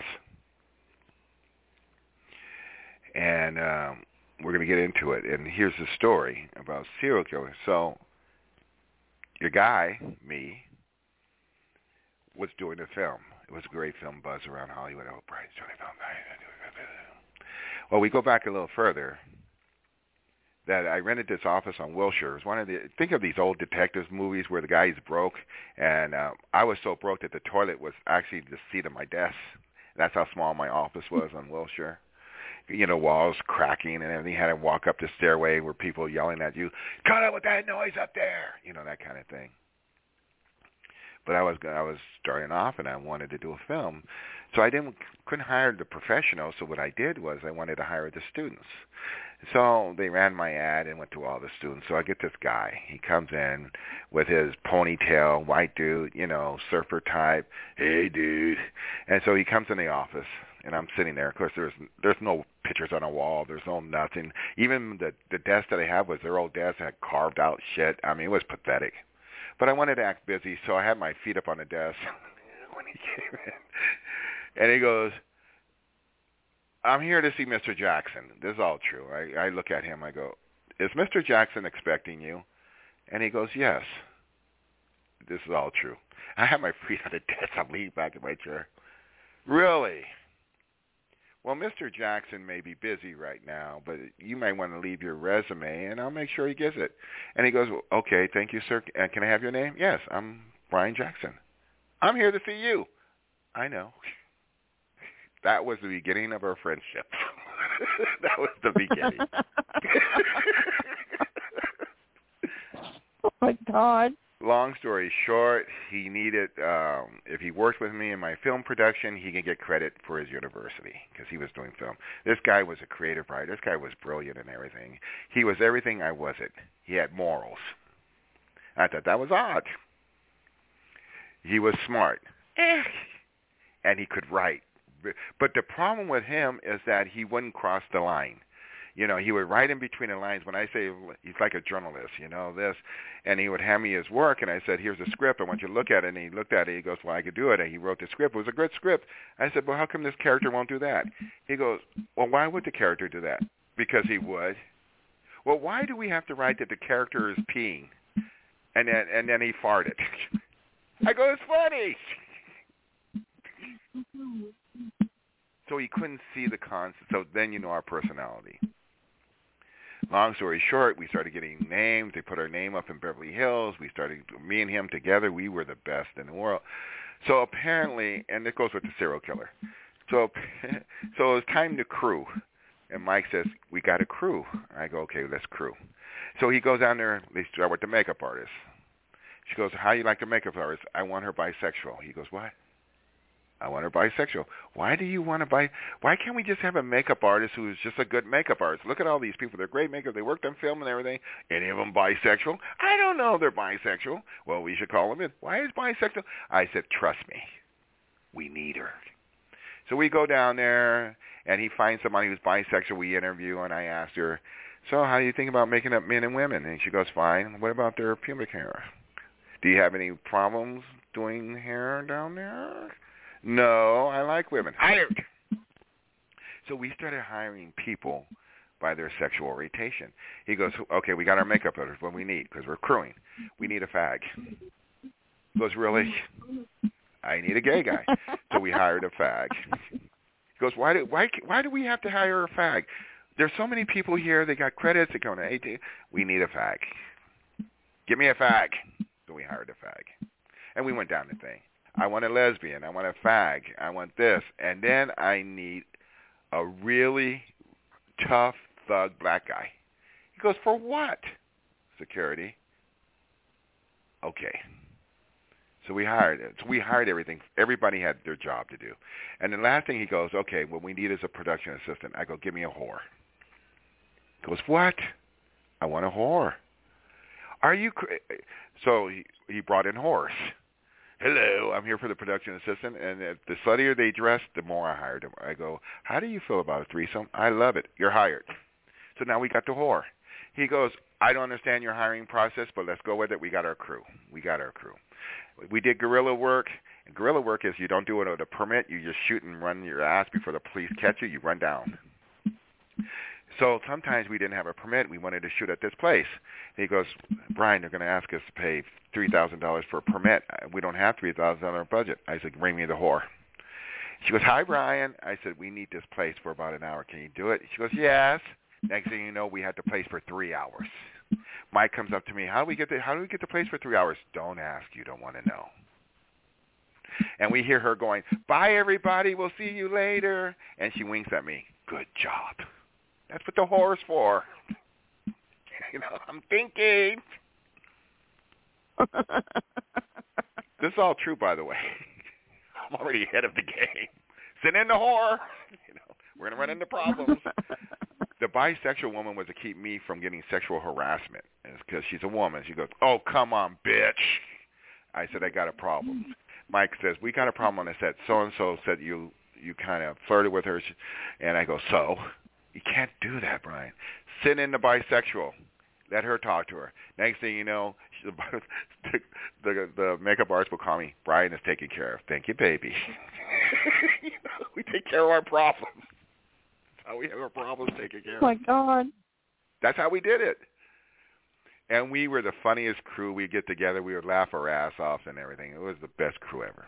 P: And um, we're going to get into it. And here's the story about serial killers. So your guy, me, was doing a film. It was a great film, buzz around Hollywood. Oh, Brian's doing a film. Well, we go back a little further. That I rented this office on Wilshire. It was one of the, think of these old detectives movies where the guy's broke, and uh, I was so broke that the toilet was actually the seat of my desk. That's how small my office was on Wilshire. You know, walls cracking and everything. You had to walk up the stairway where people yelling at you, cut out with that noise up there, you know, that kind of thing. But I was I was starting off, and I wanted to do a film, so I didn't couldn't hire the professionals. So what I did was I wanted to hire the students. So they ran my ad and went to all the students. So I get this guy. He comes in with his ponytail, white dude, you know, surfer type. Hey, dude. And so he comes in the office, and I'm sitting there. Of course, there's there's no pictures on a wall. There's no nothing. Even the the desk that I have was their old desk that had carved out shit. I mean, it was pathetic. But I wanted to act busy, so I had my feet up on the desk when he came in. And he goes, I'm here to see Mister Jackson. This is all true. I, I look at him. I go, is Mister Jackson expecting you? And he goes, yes. This is all true. I have my feet on the desk. I'm leaning back in my chair. Really? Well, Mister Jackson may be busy right now, but you might want to leave your resume, and I'll make sure he gets it. And he goes, well, okay, thank you, sir. Uh, can I have your name? Yes, I'm Brian Jackson. I'm here to see you. I know. That was the beginning of our friendship. That was the beginning.
I: Oh, my God.
P: Long story short, he needed, um, if he worked with me in my film production, he could get credit for his university because he was doing film. This guy was a creative writer. This guy was brilliant and everything. He was everything I wasn't. He had morals. I thought that was odd. He was smart. And he could write. But the problem with him is that he wouldn't cross the line. You know, he would write in between the lines. When I say he's like a journalist, you know, this, and he would hand me his work, and I said, here's a script. I want you to look at it. And he looked at it. He goes, well, I could do it. And he wrote the script. It was a good script. I said, well, how come this character won't do that? He goes, well, why would the character do that? Because he would. Well, why do we have to write that the character is peeing? And then, and then he farted. I go, it's funny. So he couldn't see the concept. So then you know our personality. Long story short, we started getting names. They put our name up in Beverly Hills. We started, me and him together, we were the best in the world. So apparently, and it goes with the serial killer. So, so it was time to crew. And Mike says, we got a crew. I go, okay, let's crew. So he goes down there. They start with the makeup artist. She goes, how you like the makeup artist? I want her bisexual. He goes, what? I want her bisexual. Why do you want to buy? Why can't we just have a makeup artist who is just a good makeup artist? Look at all these people. They're great makeup. They worked on film and everything. Any of them bisexual? I don't know they're bisexual. Well, we should call them in. Why is bisexual? I said, trust me. We need her. So we go down there, and he finds somebody who's bisexual. We interview, and I asked her, so how do you think about making up men and women? And she goes, fine. What about their pubic hair? Do you have any problems doing hair down there? No, I like women. Hired. So we started hiring people
C: by their sexual orientation. He goes, okay, we got our makeup artist. What we need, because we're crewing, we need a fag. He goes, really? I need a gay guy. So we hired a fag. He goes, why do why why do we have to hire a fag? There's so many people here. They got credits. They're going to A T. We need a fag. Give me a fag. So we hired a fag, and we went down the thing. I want a lesbian. I want a fag. I want this, and then I need a really tough thug black guy. He goes, for what? Security. Okay. So we hired it. So we hired everything. Everybody had their job to do. And the last thing he goes, okay, what we need is a production assistant. I go, give me a whore. He goes, what? I want a whore. Are you cra-? So he, he brought in whores. Hello, I'm here for the production assistant. And the sluttier they dressed, the more I hired them. I go, how do you feel about a threesome? I love it. You're hired. So now we got the whore. He goes, I don't understand your hiring process, but let's go with it. We got our crew. We got our crew. We did guerrilla work. And guerrilla work is you don't do it with a permit. You just shoot and run your ass before the police catch you. You run down. So sometimes we didn't have a permit. We wanted to shoot at this place. He goes, Brian, they're going to ask us to pay three thousand dollars for a permit. We don't have three thousand dollars on our budget. I said, bring me the whore. She goes, hi, Brian. I said, we need this place for about an hour. Can you do it? She goes, yes. Next thing you know, we had the place for three hours. Mike comes up to me. How do we get the How do we get the place for three hours? Don't ask. You don't want to know. And we hear her going, bye, everybody. We'll see you later. And she winks at me. Good job. That's what the whore's for. You know, I'm thinking. This is all true, by the way. I'm already ahead of the game. Send in the whore. You know, we're going to run into problems. The bisexual woman was to keep me from getting sexual harassment. It's because she's a woman. She goes, oh, come on, bitch. I said, I got a problem. Mike says, we got a problem on the set. So-and-so said you you kind of flirted with her. And I go, so? You can't do that, Brian. Send in the bisexual. Let her talk to her. Next thing you know, she, the, the, the makeup artist will call me. Brian is taken care of. Thank you, baby. You know, we take care of our problems. That's how we have our problems taken care of.
I: Oh, my God.
C: That's how we did it. And we were the funniest crew. We'd get together. We would laugh our ass off and everything. It was the best crew ever.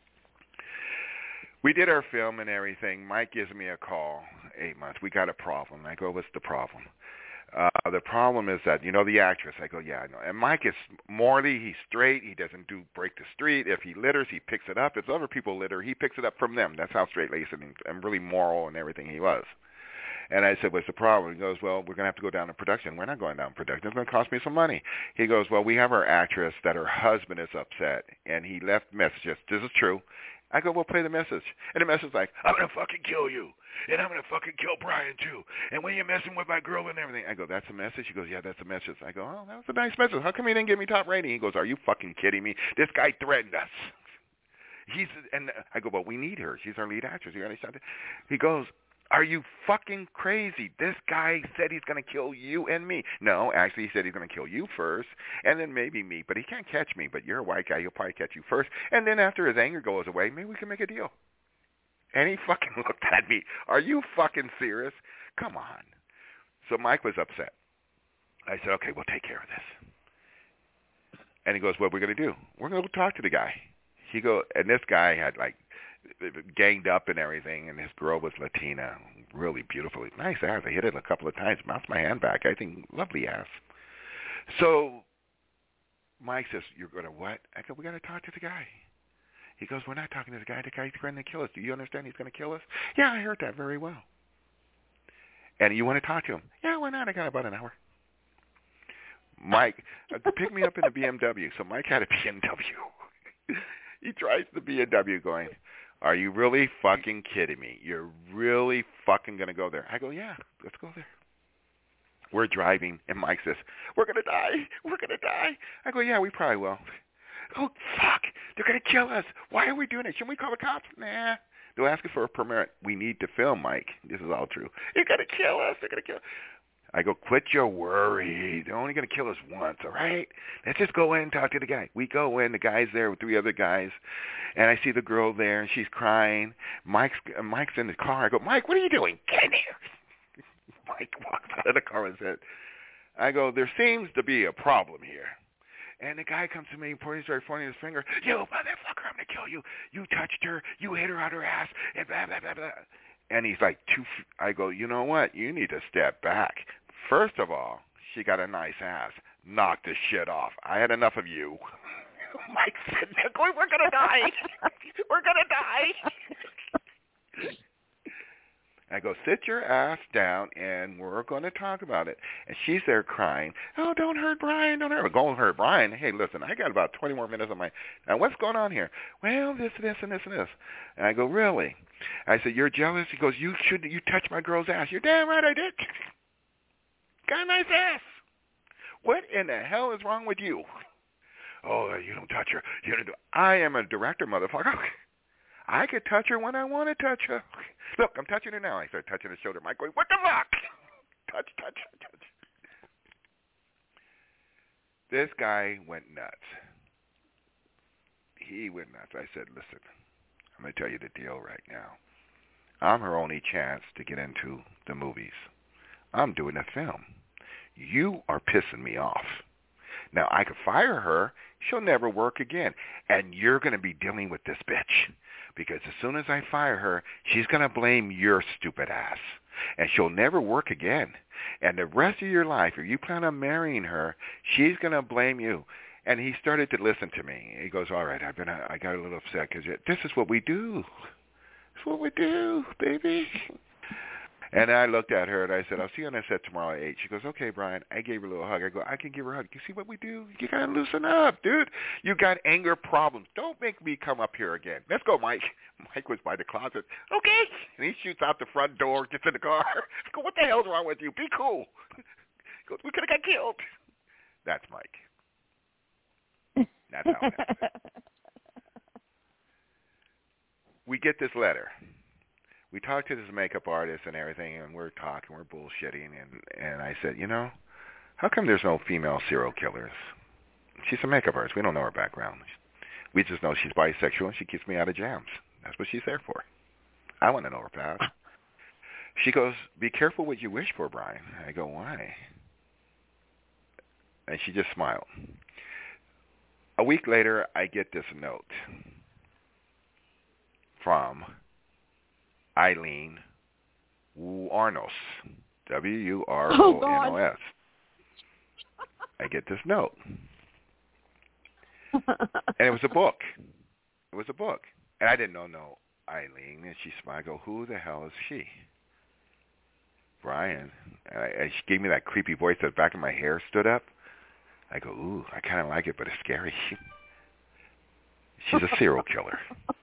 C: We did our film and everything. Mike gives me a call, eight months. We got a problem. I go, what's the problem? Uh, the problem is that, you know, the actress. I go, yeah, I know. And Mike is morally, he's straight. He doesn't do break the street. If he litters, he picks it up. If other people litter, he picks it up from them. That's how straight-laced and, and really moral and everything he was. And I said, what's the problem? He goes, well, we're going to have to go down to production. We're not going down to production. It's going to cost me some money. He goes, well, we have our actress that her husband is upset, and he left messages. This is true. I go, well, play the message. And the message is like, I'm going to fucking kill you. And I'm going to fucking kill Brian, too. And when you're messing with my girl and everything. I go, that's a message? He goes, yeah, that's a message. I go, oh, that was a nice message. How come he didn't give me top rating? He goes, are you fucking kidding me? This guy threatened us. He's, and I go, well, we need her. She's our lead actress. He goes, are you fucking crazy? This guy said he's going to kill you and me. No, actually, he said he's going to kill you first, and then maybe me. But he can't catch me. But you're a white guy. He'll probably catch you first. And then after his anger goes away, maybe we can make a deal. And he fucking looked at me. Are you fucking serious? Come on. So Mike was upset. I said, okay, we'll take care of this. And he goes, what are we going to do? We're going to go talk to the guy. He go, and this guy had like ganged up and everything, and his girl was Latina, really beautiful, nice ass. I hit it a couple of times, bounced my hand back. I think lovely ass. So Mike says, "You're going to what?" I go, "We got to talk to the guy." He goes, "We're not talking to the guy. The guy's going to kill us. Do you understand? He's going to kill us." Yeah, I heard that very well. And you want to talk to him? Yeah, why not? I got about an hour. Mike, uh, pick me up in a B M W. So Mike had a B M W. He drives the B M W going, are you really fucking kidding me? You're really fucking going to go there? I go, yeah, let's go there. We're driving, and Mike says, we're going to die. We're going to die. I go, yeah, we probably will. Oh, fuck. They're going to kill us. Why are we doing it? Shouldn't we call the cops? Nah. They'll ask us for a permit. We need to film, Mike. This is all true. They're going to kill us. They're going to kill us. I go, quit your worry. They're only going to kill us once, all right? Let's just go in and talk to the guy. We go in. The guy's there with three other guys, and I see the girl there, and she's crying. Mike's Mike's in the car. I go, Mike, what are you doing? Get in here.
P: Mike walks out of the car and said, I go, there seems to be a problem here. And the guy comes to me, pointing, started pointing his finger. You motherfucker, I'm going to kill you. You touched her. You hit her out her ass. And blah, blah, blah, blah. And he's like, two. I go, you know what? You need to step back. First of all, she got a nice ass. Knock this shit off. I had enough of you. Mike's sitting there going, we're going to die. We're going to die. I go, sit your ass down, and we're going to talk about it. And she's there crying, oh, don't hurt Brian, don't hurt. Go hurt Brian. Hey, listen, I got about twenty more minutes on my, now what's going on here? Well, this, this, and this, and this. And I go, really? I said, you're jealous? He goes, you should, you touched my girl's ass. You're damn right I did. Got a nice ass. What in the hell is wrong with you? Oh, you don't touch her. You don't do. I am a director, motherfucker. I could touch her when I want to touch her. Look, I'm touching her now. I start touching her shoulder. Mike going, what the fuck? Touch, touch, touch. This guy went nuts. He went nuts. I said, listen, I'm going to tell you the deal right now. I'm her only chance to get into the movies. I'm doing a film. You are pissing me off. Now, I could fire her. She'll never work again. And you're going to be dealing with this bitch. Because as soon as I fire her, she's going to blame your stupid ass. And she'll never work again. And the rest of your life, if you plan on marrying her, she's going to blame you. And he started to listen to me. He goes, all right, I've been, I got a little upset because this is what we do. It's what we do, baby. And I looked at her and I said, I'll see you on the set tomorrow at eight. She goes, okay, Brian. I gave her a little hug. I go, I can give her a hug. You see what we do? You got to loosen up, dude. You got anger problems. Don't make me come up here again. Let's go, Mike. Mike was by the closet. Okay. And he shoots out the front door, gets in the car. I go, what the hell's wrong with you? Be cool. He goes, we could have got killed. That's Mike. That's how it happened. We get this letter. We talked to this makeup artist and everything, and we're talking, we're bullshitting, and, and I said, you know, how come there's no female serial killers? She's a makeup artist. We don't know her background. We just know she's bisexual, and she keeps me out of jams. That's what she's there for. I want to know her past. She goes, be careful what you wish for, Brian. I go, why? And she just smiled. A week later, I get this note from Eileen Wuornos, W U R O N O S. I get this note. And it was a book. It was a book. And I didn't know no Eileen. And she smiled. I go, who the hell is she? Brian. And, I, and she gave me that creepy voice. The back of my hair stood up. I go, ooh, I kind of like it, but it's scary. She's a serial killer.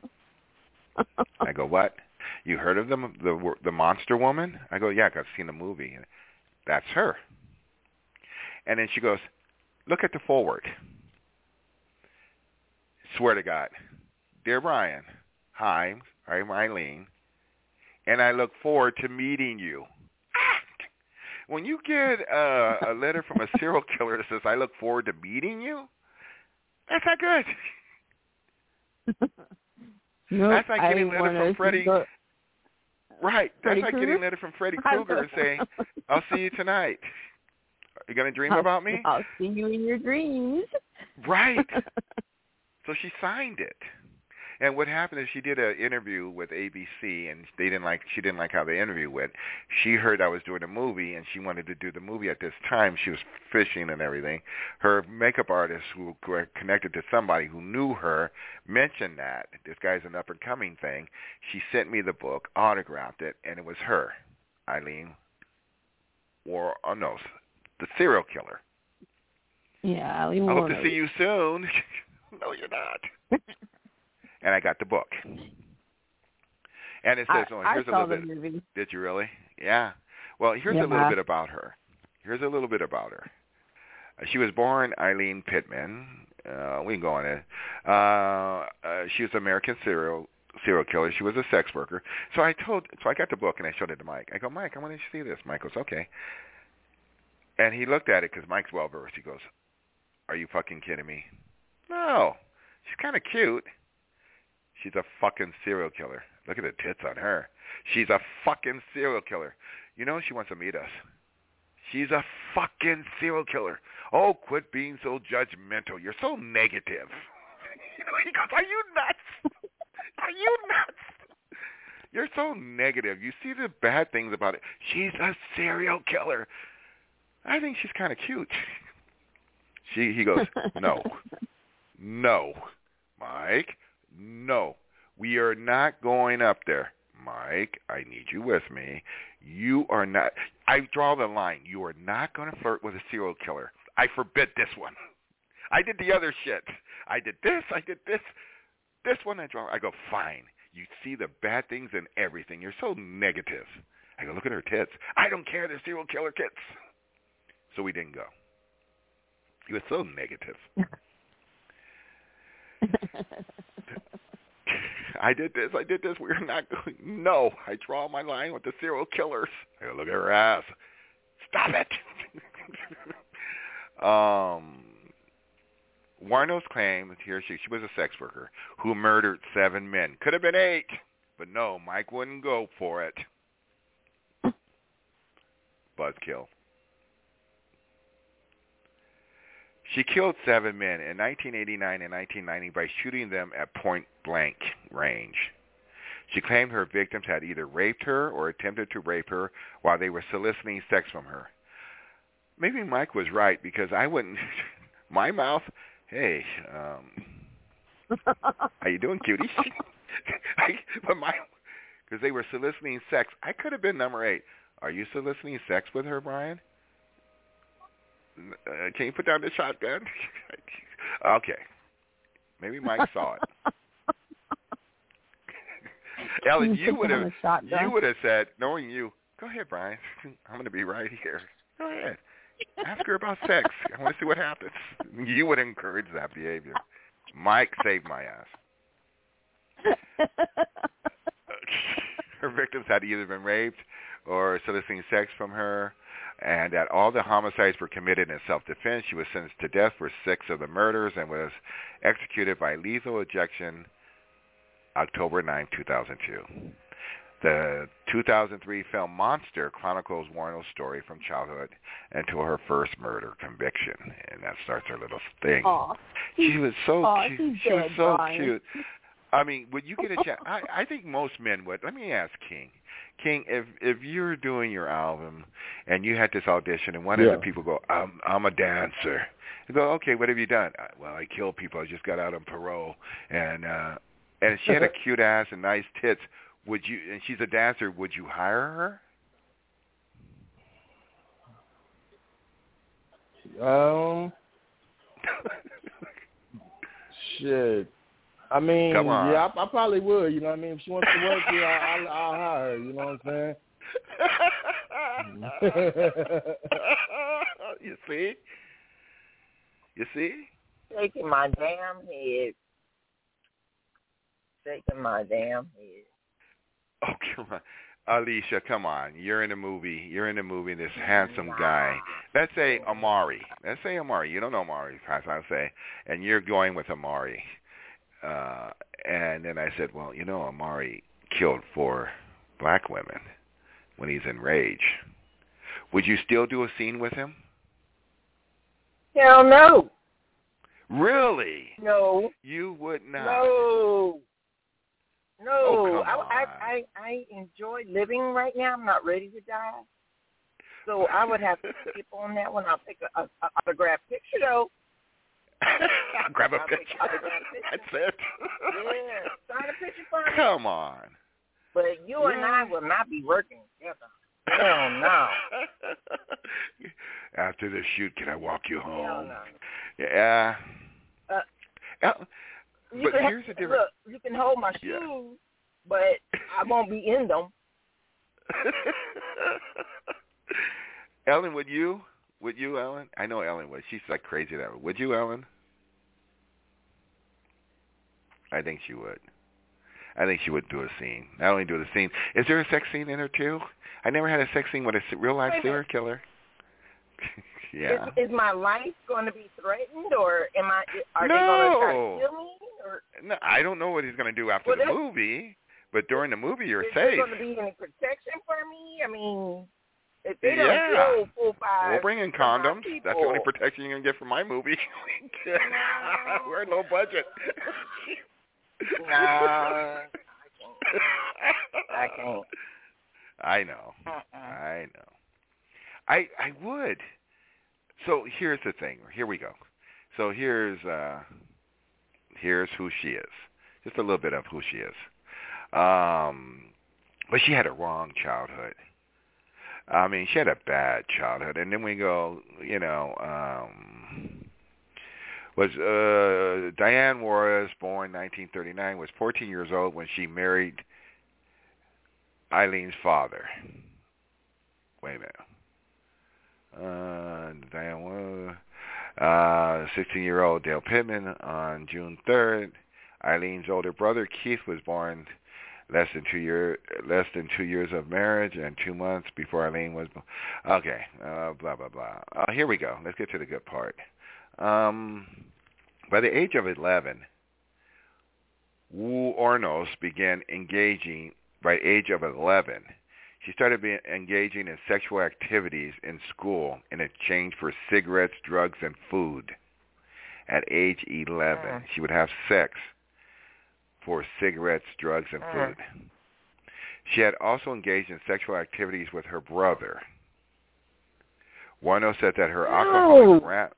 P: I go, what? You heard of them, the the monster woman? I go, yeah, I've seen the movie. That's her. And then she goes, look at the forward. Swear to God. Dear Brian, hi, I'm Eileen, and I look forward to meeting you. When you get uh, a letter from a serial killer that says, I look forward to meeting you, that's not good.
I: Nope,
P: that's like getting a letter from Freddy.
I: Go-
P: right.
I: Freddy
P: That's like
I: Krueger?
P: getting a letter from Freddy Krueger and saying, I'll see you tonight. Are you going to dream
I: I'll,
P: about me?
I: I'll see you in your dreams.
P: Right. So she signed it. And what happened is she did an interview with A B C, and they didn't like. She didn't like how the interview went. She heard I was doing a movie, and she wanted to do the movie at this time. She was fishing and everything. Her makeup artist, who were connected to somebody who knew her, mentioned that this guy's an up and coming thing. She sent me the book, autographed it, and it was her, Eileen, or oh no, the serial killer.
I: Yeah, Eileen.
P: I hope to see you soon. No, you're not. And I got the book. And it says,
I: I,
P: oh, here's
I: I
P: a
I: saw
P: little
I: the
P: bit.
I: movie.
P: Did you really? Yeah. Well, here's
I: yeah.
P: a little bit about her. Here's a little bit about her. Uh, she was born Eileen Pittman. Uh, we can go on it. Uh, uh, she was an American serial serial killer. She was a sex worker. So I told, so I got the book and I showed it to Mike. I go, Mike, I want you to see this. Mike goes, okay. And he looked at it because Mike's well versed. He goes, are you fucking kidding me? No. She's kind of cute. She's a fucking serial killer. Look at the tits on her. She's a fucking serial killer. You know she wants to meet us. She's a fucking serial killer. Oh, quit being so judgmental. You're so negative. He goes, are you nuts? Are you nuts? You're so negative. You see the bad things about it. She's a serial killer. I think she's kind of cute. She, he goes, no, no, Mike, no. We are not going up there. Mike, I need you with me. You are not, I draw the line. You are not going to flirt with a serial killer. I forbid this one. I did the other shit. I did this, I did this. This one I draw. I go, fine. You see the bad things in everything. You're so negative. I go, look at her tits. I don't care. They're serial killer tits. So we didn't go. He was so negative. I did this. I did this. We're not going. No, I draw my line with the serial killers. I go, look at her ass. Stop it. um, Warno's claim here she she was a sex worker who murdered seven men. Could have been eight, but no, Mike wouldn't go for it. Buzzkill. She killed seven men in nineteen eighty-nine and nineteen ninety by shooting them at point-blank range. She claimed her victims had either raped her or attempted to rape her while they were soliciting sex from her. Maybe Mike was right because I wouldn't... My mouth... Hey, um... how you doing, cutie? I, but my... Because they were soliciting sex. I could have been number eight. Are you soliciting sex with her, Brian? Uh, can you put down the shotgun? Okay. Maybe Mike saw it. Ellen, you would have you would have said, knowing you, go ahead, Brian. I'm going to be right here. Go ahead. Ask her about sex. I want to see what happens. You would encourage that behavior. Mike saved my ass. Her victims had either been raped or soliciting sex from her, and that all the homicides were committed in self-defense. She was sentenced to death for six of the murders and was executed by lethal injection October ninth, two thousand two. The two thousand three film Monster chronicles Warno's story from childhood until her first murder conviction, and that starts her little thing.
G: Aww.
P: She was so
G: Aww,
P: cute. She was so cute. I mean, would you get a chance? I, I think most men would. Let me ask King. King, if if you're doing your album and you had this audition and one
B: yeah.
P: of the people go, I'm I'm a dancer. You go, okay, what have you done? Uh, well, I killed people. I just got out on parole, and uh, and she had a cute ass and nice tits. Would you? And she's a dancer. Would you hire
B: her? Um, shit. I mean,
P: Come on.
B: yeah, I, I probably would. You know what I mean? If she wants to work, yeah, I, I'll, I'll hire her. You know what I'm saying?
P: You see? You see?
G: Shaking my damn head. Shaking my damn head.
P: Oh, come on. Alicia, come on. You're in a movie. You're in a movie, this handsome guy. Let's say Amari. Let's say Amari. You don't know Amari, as I say. And you're going with Amari. Uh, and then I said, well, you know, Amari killed four black women when he's enraged. Would you still do a scene with him?
G: Hell no.
P: Really?
G: No.
P: You would not?
G: No. No.
P: Oh, come
G: I,
P: on.
G: I, I, I enjoy living right now. I'm not ready to die. So I would have to skip on that one. I'll take a, a, a autograph picture, though.
P: I'll grab a
G: I'll
P: picture.
G: Take, I'll grab a picture.
P: That's it.
G: Yeah. Sign a picture for me.
P: Come on.
G: But you and I will not be working together. Hell no.
P: After the shoot, can I walk you home?
G: Hell no.
P: Yeah.
G: Uh,
P: yeah.
G: You
P: But
G: can
P: here's
G: have,
P: the difference.
G: Look, you can hold my
P: Yeah.
G: shoes, but I won't be in them.
P: Ellen, would you? Would you, Ellen? I know Ellen would. She's like crazy that way. Would you, Ellen? I think she would. I think she would do a scene. Not only do the scene. Is there a sex scene in her too? I never had a sex scene with a real life serial killer. Yeah.
G: Is, is my life going to be threatened, or am I? Are
P: No.
G: they going to try to kill me? Or
P: No, I don't know what he's going to do after
G: Well,
P: the
G: there-
P: movie, but during the movie you're
G: is there
P: safe.
G: going to be any protection for me? I mean, If they don't
C: yeah.
G: blow full five,
C: We'll bring in condoms. That's the only protection you're going to get from my movie. We're low budget.
G: No, I can't. I can't.
C: I know.
G: Uh-uh.
C: I know. I I would. So here's the thing. Here we go. So here's uh, here's who she is. Just a little bit of who she is. Um, but she had a wrong childhood. I mean, she had a bad childhood. And then we go, you know, um, was uh, Diane Juarez, born nineteen thirty-nine, was fourteen years old when she married Eileen's father. Wait a minute. Uh, Diane Juarez, uh, sixteen-year-old Dale Pittman on June third. Eileen's older brother Keith was born less than two year less than two years of marriage and two months before Eileen was born. Okay, uh, blah blah blah. Uh, here we go. Let's get to the good part. Um, by the age of eleven, Wu Ornos began engaging. By age of eleven, she started being, engaging in sexual activities in school in exchange for cigarettes, drugs, and food. At age eleven, she would have sex for cigarettes, drugs, and food. She had also engaged in sexual activities with her brother. Warno said that her
G: No.
C: alcoholic rat.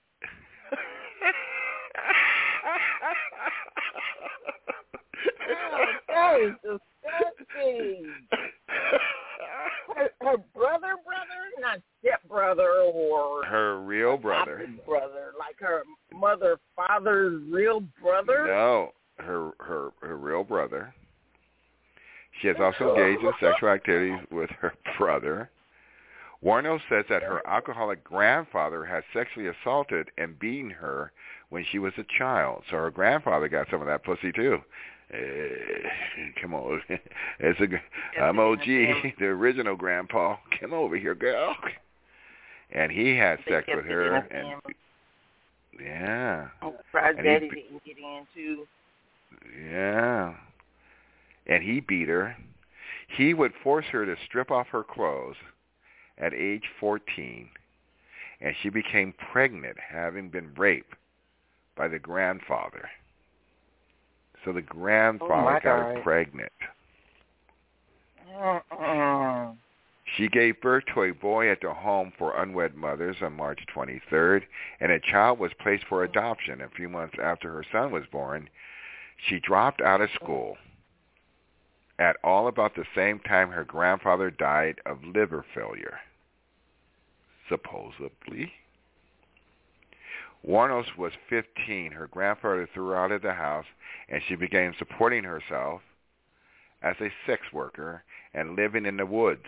G: Oh, that is disgusting. Her, her brother, brother, not stepbrother or
C: Her real brother.
G: adopted brother, like her mother, father's real brother.
C: No, her her her real brother. She has also engaged in sexual activities with her brother. Warno says that her alcoholic grandfather had sexually assaulted and beaten her when she was a child. So her grandfather got some of that pussy too. Uh, come on, it's a I'm O G, the original grandpa. Come over here, girl. And he had sex with her, and yeah.
G: I'm surprised
C: And he
G: Daddy
C: be-
G: didn't get in too.
C: Yeah. And he beat her. He would force her to strip off her clothes at age fourteen, and she became pregnant, having been raped by the grandfather. So the grandfather
G: Oh,
C: got her
G: God.
C: pregnant.
G: Uh-uh.
C: She gave birth to a boy at the Home for Unwed Mothers on March twenty-third, and a child was placed for adoption. A few months after her son was born, she dropped out of school. At all about the same time her grandfather died of liver failure, supposedly. Warnos was fifteen. Her grandfather threw her out of the house, and she began supporting herself as a sex worker and living in the woods.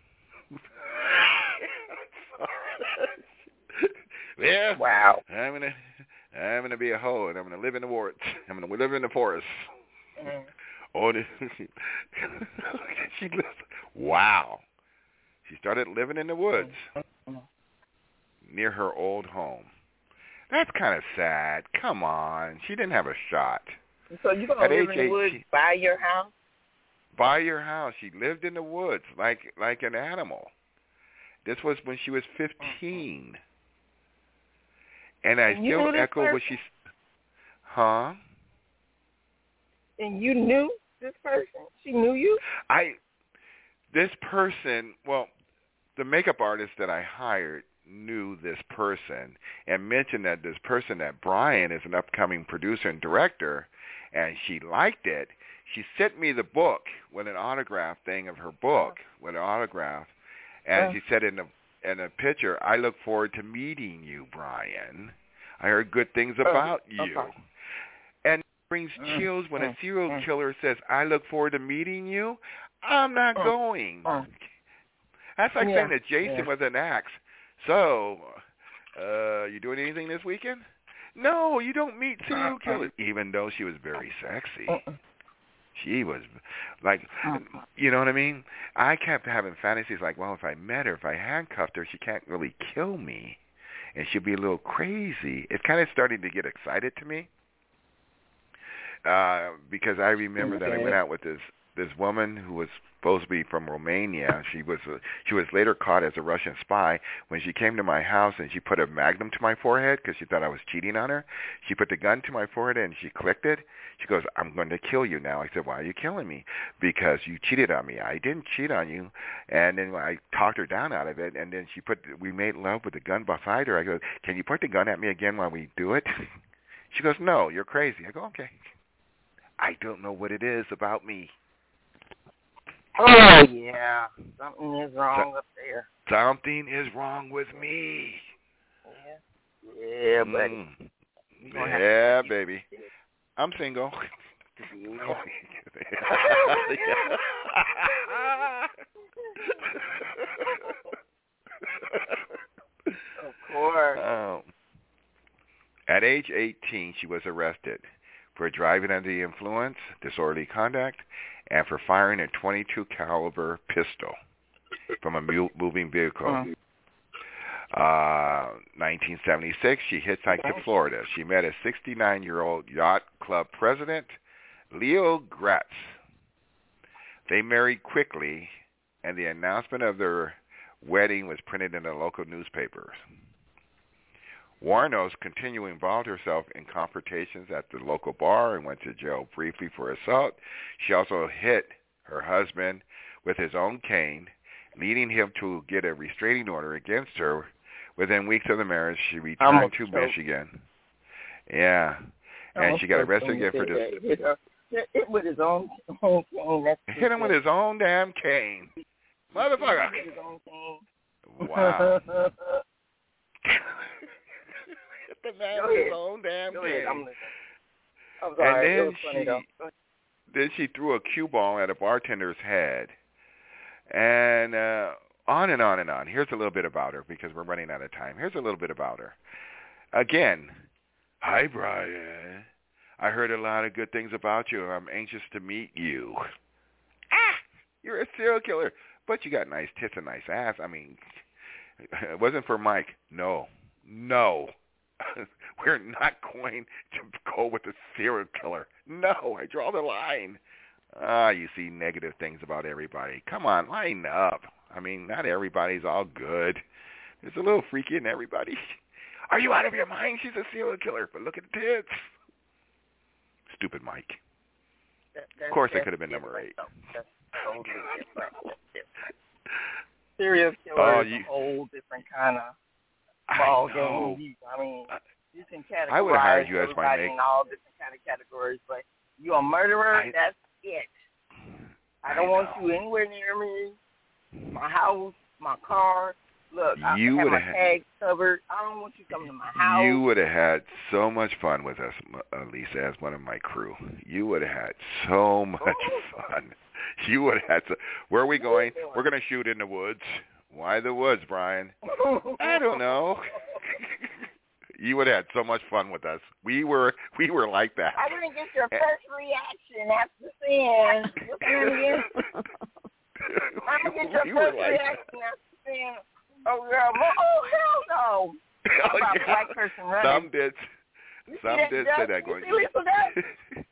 C: Yeah.
G: Wow.
C: I'm gonna, I'm gonna be a hoe, and I'm gonna live in the woods. I'm gonna live in the forest.
G: Mm.
C: Oh, this, she lives. Wow. She started living in the woods near her old home. That's kind of sad. Come on. She didn't have a shot.
G: So you gonna
C: At
G: live
C: age
G: in the woods
C: eighteen
G: by your house?
C: By your house. She lived in the woods like like an animal. This was when she was fifteen. And I
G: And you
C: still
G: knew this
C: echo what
G: person?
C: she's... Huh?
G: And you knew this person? She knew you?
C: I... This person... Well, the makeup artist that I hired knew this person and mentioned that this person, that Brian, is an upcoming producer and director, and she liked it. She sent me the book with an autograph thing of her book with an autograph, and
G: Oh.
C: she said in the in a picture, "I look forward to meeting you, Brian. I heard good things about
G: Oh,
C: you."
G: okay.
C: And it brings
G: Mm,
C: chills when a
G: mm,
C: serial
G: mm.
C: killer says, "I look forward to meeting you." I'm not
G: Mm,
C: going.
G: mm.
C: That's like
G: Yeah,
C: saying that Jason
G: yeah.
C: was an axe. So, uh, you doing anything this weekend? No, you don't meet serial killers. Even though she was very sexy.
G: Uh-uh.
C: She was like, you know what I mean? I kept having fantasies like, well, if I met her, if I handcuffed her, she can't really kill me. And she'll be a little crazy. It's kind of starting to get excited to me.
P: uh, because I remember
G: Okay.
P: that I went out with this this woman who was supposed to be from Romania. She was a, she was later caught as a Russian spy. When she came to my house and she put a magnum to my forehead because she thought I was cheating on her, she put the gun to my forehead and she clicked it. She goes, "I'm going to kill you now." I said, "Why are you killing me?" "Because you cheated on me." "I didn't cheat on you." And then I talked her down out of it, and then she put we made love with the gun beside her. I go, "Can you point the gun at me again while we do it?" She goes, "No, you're crazy." I go, "Okay." I don't know what it is about me.
G: Oh, yeah. Something is wrong
P: So,
G: up there.
P: Something is wrong with me.
G: Yeah, yeah buddy.
P: Mm. Yeah, baby. I'm single.
G: Yeah. Of course.
P: Um, at age eighteen, she was arrested for driving under the influence, disorderly conduct, and for firing a twenty-two caliber pistol from a mu- moving vehicle. Uh-huh. Uh, nineteen seventy-six, she hitchhiked to Florida. She met a sixty-nine-year-old yacht club president, Leo Gratz. They married quickly, and the announcement of their wedding was printed in the local newspapers. Wuornos continually involved herself in confrontations at the local bar and went to jail briefly for assault. She also hit her husband with his own cane, leading him to get a restraining order against her. Within weeks of the marriage, she returned to Michigan. Yeah, and she got arrested again for this.
G: Hit, her, hit it with his own, own cane. That's
P: hit him with his own damn cane. Motherfucker.
G: Hit his own cane.
P: Wow. Hit the man
G: Go
P: with
G: ahead.
P: his own damn
G: Go
P: cane.
G: ahead. I'm, I'm sorry.
P: And
G: it
P: then
G: was funny,
P: she,
G: though.
P: then she threw a cue ball at a bartender's head. And uh, on and on and on. Here's a little bit about her because we're running out of time. Here's a little bit about her. Again, "Hi, Brian. I heard a lot of good things about you. I'm anxious to meet you." Ah, you're a serial killer. But you got nice tits and nice ass. I mean, it wasn't for Mike. No. No. We're not going to go with a serial killer. No, I draw the line. Ah, you see negative things about everybody. Come on, line up. I mean, not everybody's all good. There's a little freaky in everybody. Are you out of your mind? She's a serial killer. But look at the tits. Stupid Mike.
G: That,
P: of course, it could have been number eight.
G: That's totally different. That's different. Serial killer
P: oh,
G: is
P: you,
G: a whole different kind of ball game. You, I mean, you can categorize
P: I would have hired you as my
G: everybody
P: make.
G: in all different kind of categories, but you're a murderer.
P: I,
G: that's it. I don't
P: I
G: want
P: know.
G: you anywhere near me. My house, my car. Look, I
P: you
G: have
P: would
G: my
P: have
G: tags covered. I don't want you coming to my house.
P: You would have had so much fun with us, Lisa, as one of my crew. You would have had so much
G: Ooh.
P: fun. You would have had so. Where are we going? We're going to shoot in the woods. Why the woods, Brian? I don't know. You would have had so much fun with us. We were we were like that.
G: I didn't get your first reaction after seeing. What's your name again? I didn't get your
P: we
G: first
P: like
G: reaction after seeing. Oh, girl. Oh, hell no.
P: Oh,
G: About
P: yeah.
G: black person running.
P: Some did.
G: You
P: Some
G: see
P: did
G: that,
P: say
G: Doug?
P: that.
G: You
P: Going.
G: see Lisa Doug?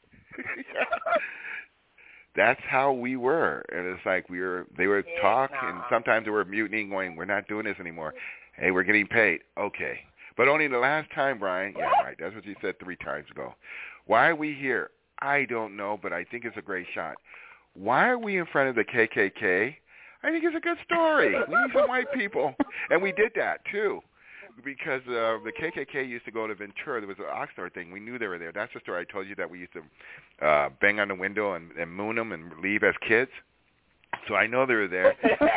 P: That's how we were, and it's like we were. They would
G: Yeah,
P: talk,
G: nah.
P: and sometimes they were mutinying, going, "We're not doing this anymore." Hey, we're getting paid. Okay, but only the last time, Brian. Yeah, right. That's what you said three times ago. Why are we here? I don't know, but I think it's a great shot. Why are we in front of the K K K? I think it's a good story. We need some white people, and we did that too. Because uh, the K K K used to go to Ventura. There was an Oxnard thing. We knew they were there. That's the story I told you, that we used to uh, bang on the window and, and moon them and leave as kids. So I know they were there.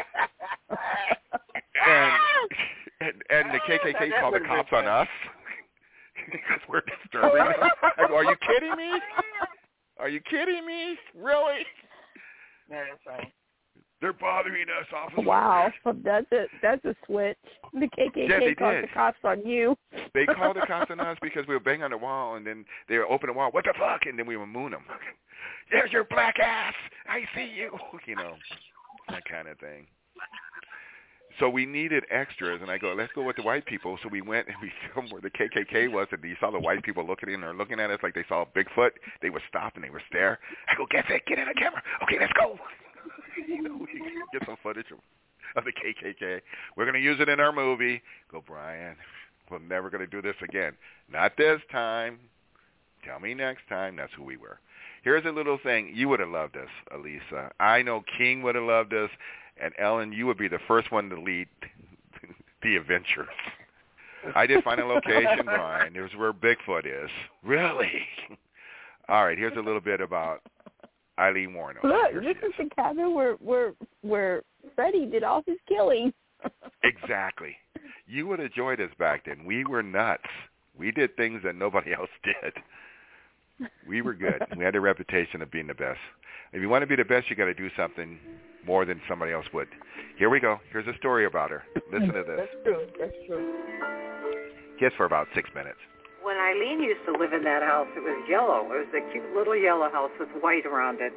P: and, and and the K K K called the cops on us because we're disturbing them. I go, are you kidding me? Are you kidding me? Really?
G: Yeah, that's right.
P: They're bothering us, officer.
I: Wow, that's a that's a switch. The K K K
P: Yeah, they
I: called
P: did.
I: the cops on you.
P: They called the cops on us because we were banging on the wall, and then they would open the wall. What the fuck? And then we would moon them. There's your black ass. I see you. You know, that kind of thing. So we needed extras, and I go, let's go with the white people. So we went and we filmed where the K K K was, and you saw the white people looking in or looking at us like they saw Bigfoot. They would stop and they would stare. I go, get it, get in the camera. Okay, let's go. You know, we get some footage of, of the K K K. We're going to use it in our movie. Go, Brian, we're never going to do this again. Not this time. Tell me next time. That's who we were. Here's a little thing. You would have loved us, Elisa. I know King would have loved us. And Ellen, you would be the first one to lead the adventures. I did find a location, Brian. It was where Bigfoot is. Really? All right, here's a little bit about Aileen Wuornos.
I: Look,
P: Here
I: this is the cabin where, where, where Freddie did all his killing.
P: Exactly. You would have enjoyed us back then. We were nuts. We did things that nobody else did. We were good. We had a reputation of being the best. If you want to be the best, you got to do something more than somebody else would. Here we go. Here's a story about her. Listen to this.
G: That's true. That's true.
P: Just for about six minutes.
S: When Eileen used to live in that house, it was yellow. It was a cute little yellow house with white around it.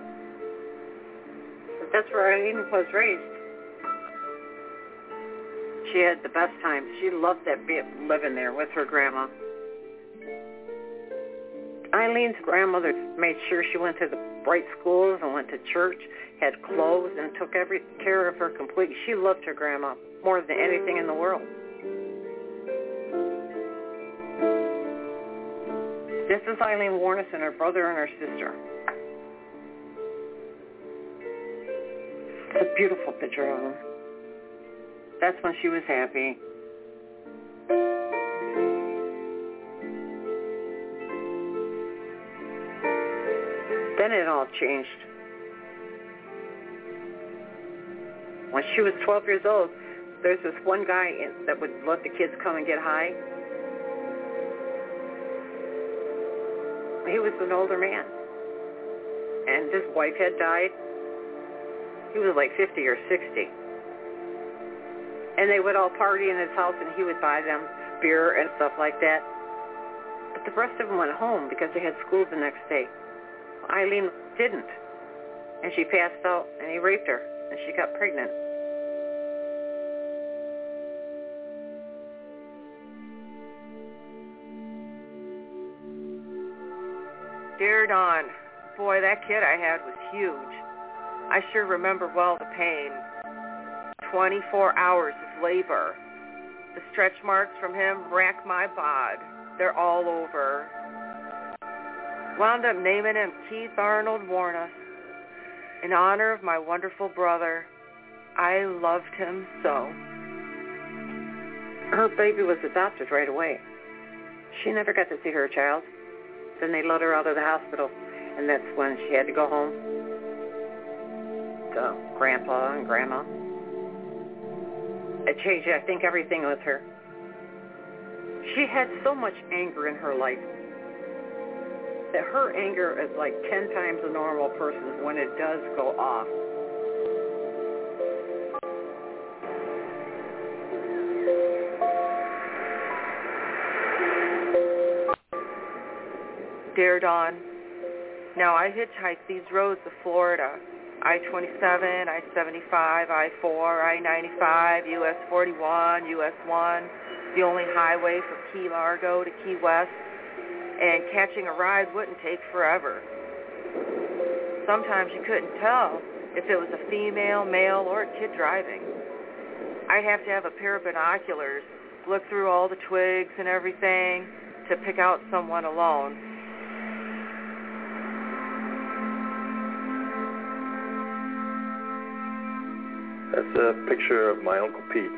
S: But that's where Eileen was raised. She had the best times. She loved that bit living there with her grandma. Eileen's grandmother made sure she went to the bright schools and went to church, had clothes, and took every care of her completely. She loved her grandma more than anything in the world. This is Eileen Wuornos and her brother and her sister. It's a beautiful picture of them. That's when she was happy. Then it all changed. When she was twelve years old, there's this one guy in, that would let the kids come and get high. He was an older man. And his wife had died. He was like fifty or sixty. And they would all party in his house, and he would buy them beer and stuff like that. But the rest of them went home because they had school the next day. Eileen didn't. And she passed out, and he raped her, and she got pregnant. Dear Dawn, boy, that kid I had was huge. I sure remember well the pain. twenty-four hours of labor. The stretch marks from him rack my bod. They're all over. Wound up naming him Keith Arnold Wuornos in honor of my wonderful brother. I loved him so. Her baby was adopted right away. She never got to see her child. Then they let her out of the hospital, and that's when she had to go home to Grandpa and Grandma. It changed, I think, everything with her. She had so much anger in her life that her anger is like ten times a normal person's when it does go off. Dear Dawn, now I hitchhike these roads of Florida. I twenty-seven, I seventy-five, I four, I ninety-five, U S forty-one, U S one, the only highway from Key Largo to Key West, and catching a ride wouldn't take forever. Sometimes you couldn't tell if it was a female, male, or a kid driving. I'd have to have a pair of binoculars, look through all the twigs and everything to pick out someone alone.
T: That's a picture of my Uncle Pete.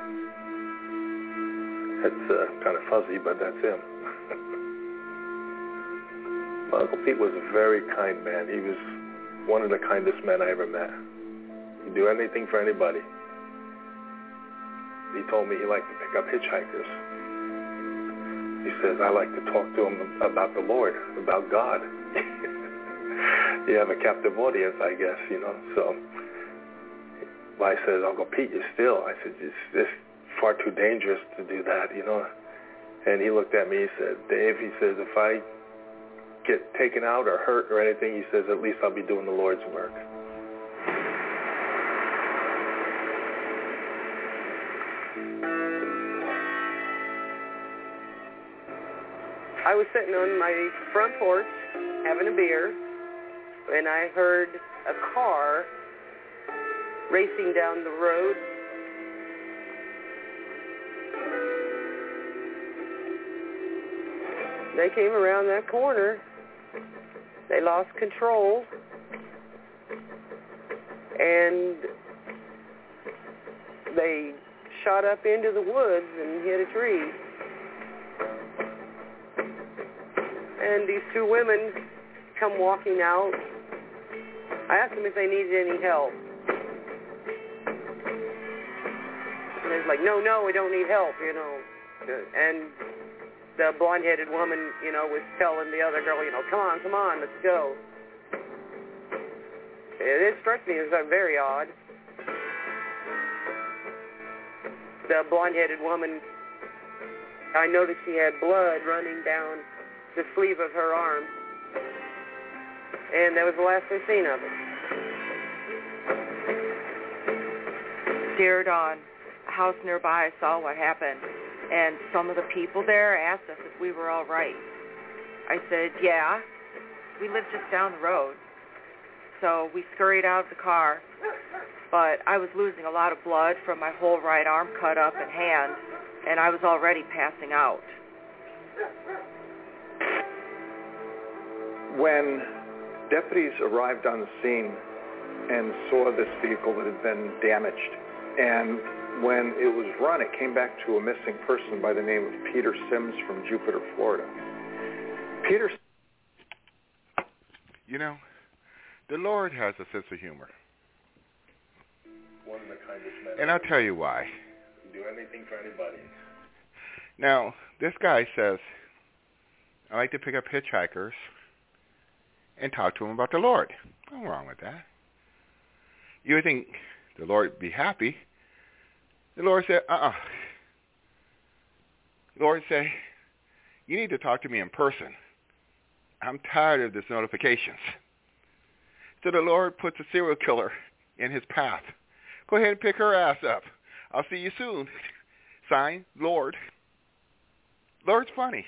T: It's uh, kind of fuzzy, but that's him. My Uncle Pete was a very kind man. He was one of the kindest men I ever met. He'd do anything for anybody. He told me he liked to pick up hitchhikers. He says, I like to talk to him about the Lord, about God. You have a captive audience, I guess, you know, so... I said, Uncle Pete, you're still. I said, it's just far too dangerous to do that, you know. And he looked at me, he said, Dave, he says, if I get taken out or hurt or anything, he says, at least I'll be doing the Lord's work.
L: I was sitting on my front porch having a beer, and I heard a car racing down the road. They came around that corner. They lost control. And they shot up into the woods and hit a tree. And these two women come walking out. I asked them if they needed any help. And they're like, no, no, we don't need help, you know. And the blonde-headed woman, you know, was telling the other girl, you know, come on, come on, let's go. It, it struck me as very odd. The blonde-headed woman, I noticed she had blood running down the sleeve of her arm. And that was the last I've seen of it.
S: Dear Dawn, a house nearby saw what happened, and some of the people there asked us if we were all right. I said, yeah, we live just down the road. So we scurried out of the car, but I was losing a lot of blood from my whole right arm cut up and hand, and I was already passing out.
T: When deputies arrived on the scene and saw this vehicle that had been damaged, and when it was run, it came back to a missing person by the name of Peter Sims from Jupiter, Florida. Peter,
P: you know, the Lord has a sense of humor.
T: one of the kindest men.
P: And I'll tell you why.
T: Do anything for anybody.
P: Now, this guy says, I like to pick up hitchhikers and talk to them about the Lord. Nothing wrong with that. You would think the Lord would be happy. The Lord said, uh-uh. The Lord said, you need to talk to me in person. I'm tired of this notifications. So the Lord puts a serial killer in his path. Go ahead and pick her ass up. I'll see you soon. Sign, Lord. Lord's funny.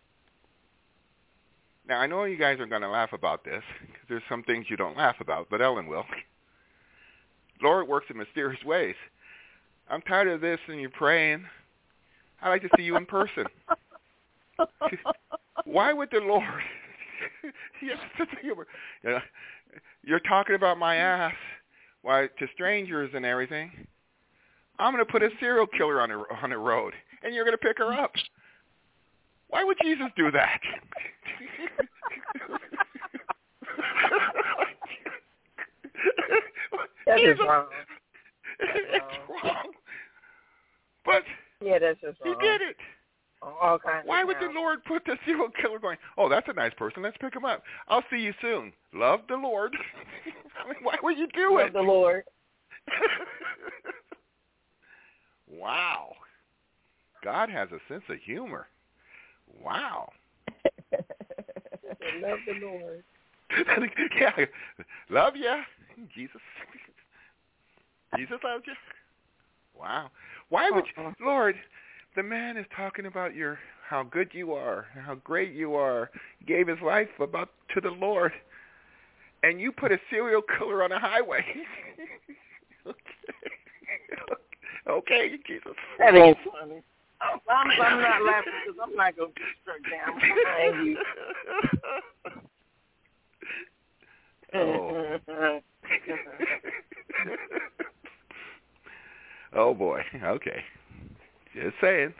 P: Now, I know you guys are going to laugh about this, because there's some things you don't laugh about, but Ellen will. Lord works in mysterious ways. I'm tired of this, and you're praying. I'd like to see you in person. Why would the Lord... Yes, such a humor. You know, you're talking about my ass why, to strangers and everything. I'm going to put a serial killer on a, on a road, and you're going to pick her up. Why would Jesus do that?
G: That is wrong.
P: It's wrong. But
G: yeah, that's just wrong.
P: He did it.
G: All kinds
P: Why
G: of
P: would the Lord put the serial killer going, oh, that's a nice person, let's pick him up. I'll see you soon. Love the Lord. I mean, why would you do
G: Love
P: it?
G: the Lord.
P: Wow. God has a sense of humor. Wow.
G: Love the Lord.
P: Yeah. Love ya. Jesus. Jesus loves you. Wow. Why would you, Lord, the man is talking about your how good you are, how great you are. He gave his life about to the Lord, and you put a serial killer on a highway. Okay. Okay, Jesus.
G: That ain't funny. I'm, I'm not laughing because I'm not going to get struck down behind you.
P: Oh. Oh boy. Okay. Just saying.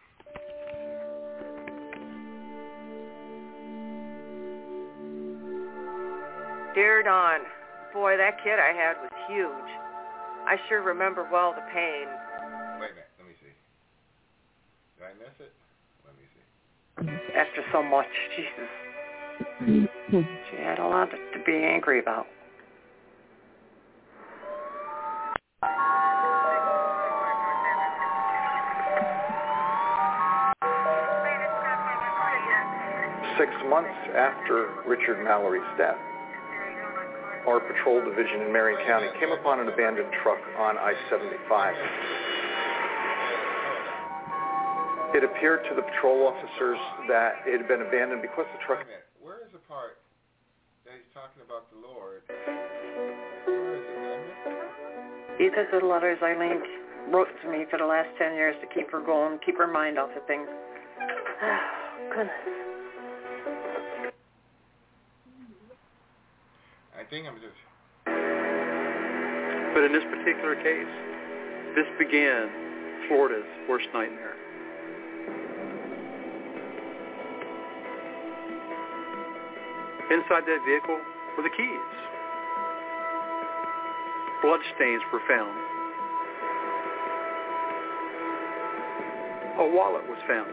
S: Dear Dawn, boy, that kid I had was huge. I sure remember well the pain.
P: Wait a minute. Let me see. Did I miss it? Let me see.
L: After so much, Jesus. She had a lot to be angry about.
T: Six months after Richard Mallory's death, our patrol division in Marion County came upon an abandoned truck on I seventy-five.
U: It appeared to the patrol officers that it had been abandoned because the truck...
P: Wait a minute. Where is the part that he's talking about the Lord? Where is it?
S: These are the letters Eileen wrote to me for the last ten years to keep her going, keep her mind off of things. Oh, goodness.
P: I think I'm just...
V: But in this particular case, this began Florida's worst nightmare. Inside that vehicle were the keys. Blood stains were found. A wallet was found.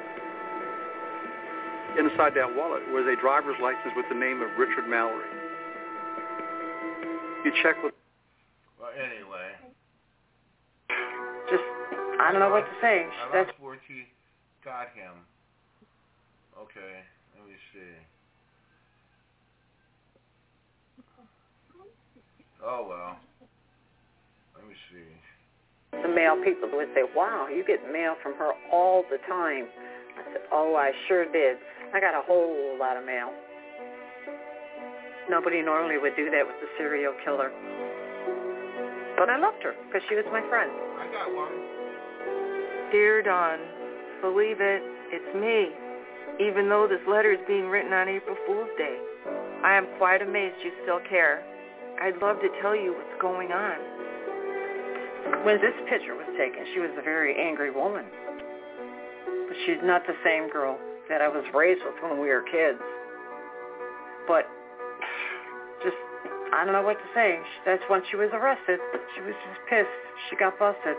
V: Inside that wallet was a driver's license with the name of Richard Mallory. You check with...
P: Well, anyway.
S: Just, I don't know what to say.
P: I
S: That's
P: lost where she got him. Okay, let me see. Oh, well. Let me see.
S: the mail. People would say, wow, you get mail from her all the time. I said, oh, I sure did. I got a whole lot of mail. Nobody normally would do that with a serial killer. But I loved her because she was my friend.
P: I got one.
S: Dear Dawn, believe it, it's me. Even though this letter is being written on April Fool's Day, I am quite amazed you still care. I'd love to tell you what's going on. When this picture was taken, she was a very angry woman. But she's not the same girl that I was raised with when we were kids. But just, I don't know what to say. That's when she was arrested. She was just pissed. She got busted.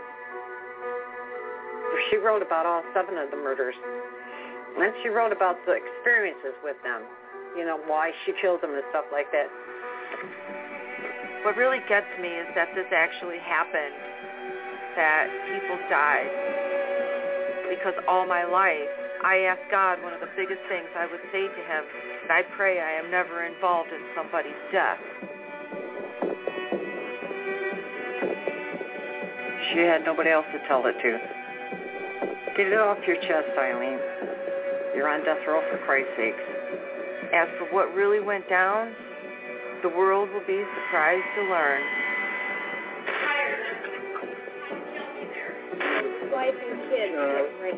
S: She wrote about all seven of the murders. And then she wrote about the experiences with them. You know, why she killed them and stuff like that. What really gets me is that this actually happened, that people died. Because all my life, I asked God, one of the biggest things I would say to him, I pray I am never involved in somebody's death. She had nobody else to tell it to. Get it off your chest, Eileen. You're on death row for Christ's sakes. As for what really went down, the world will be surprised to learn.
W: Wife and kids. Uh,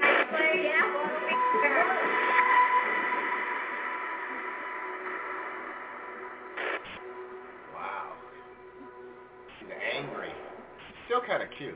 P: Wow. She's angry. Still kind of cute.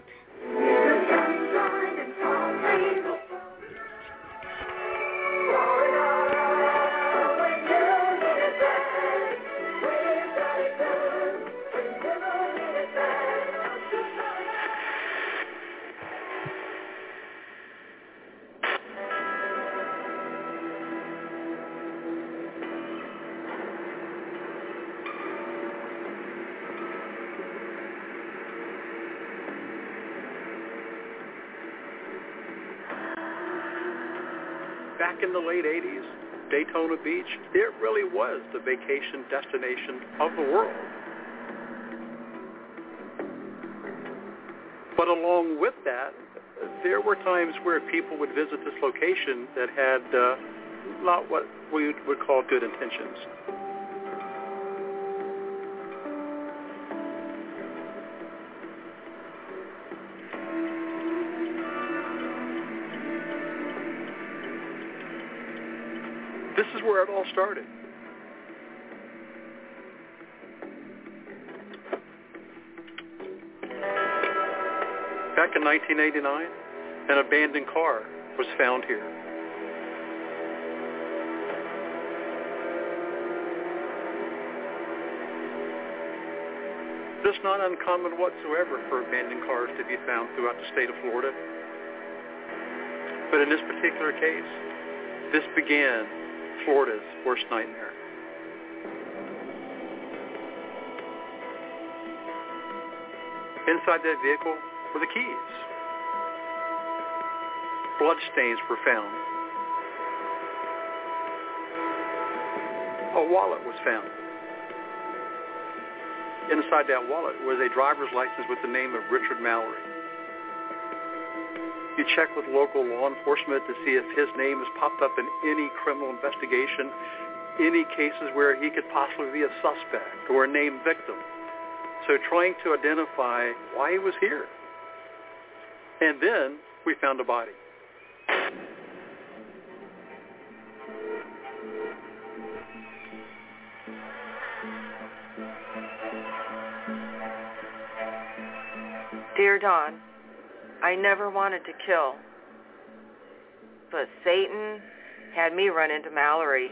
V: Back in the late eighties, Daytona Beach, it really was the vacation destination of the world. But along with that, there were times where people would visit this location that had uh, not what we would call good intentions. This is where it all started. Back in nineteen eighty-nine, an abandoned car was found here. It's not uncommon whatsoever for abandoned cars to be found throughout the state of Florida. But in this particular case, this began Florida's worst nightmare. Inside that vehicle were the keys. Blood stains were found. A wallet was found. Inside that wallet was a driver's license with the name of Richard Mallory. You check with local law enforcement to see if his name has popped up in any criminal investigation, any cases where he could possibly be a suspect or a named victim. So trying to identify why he was here. And then we found a body.
S: Dear Dawn, I never wanted to kill, but Satan had me run into Mallory.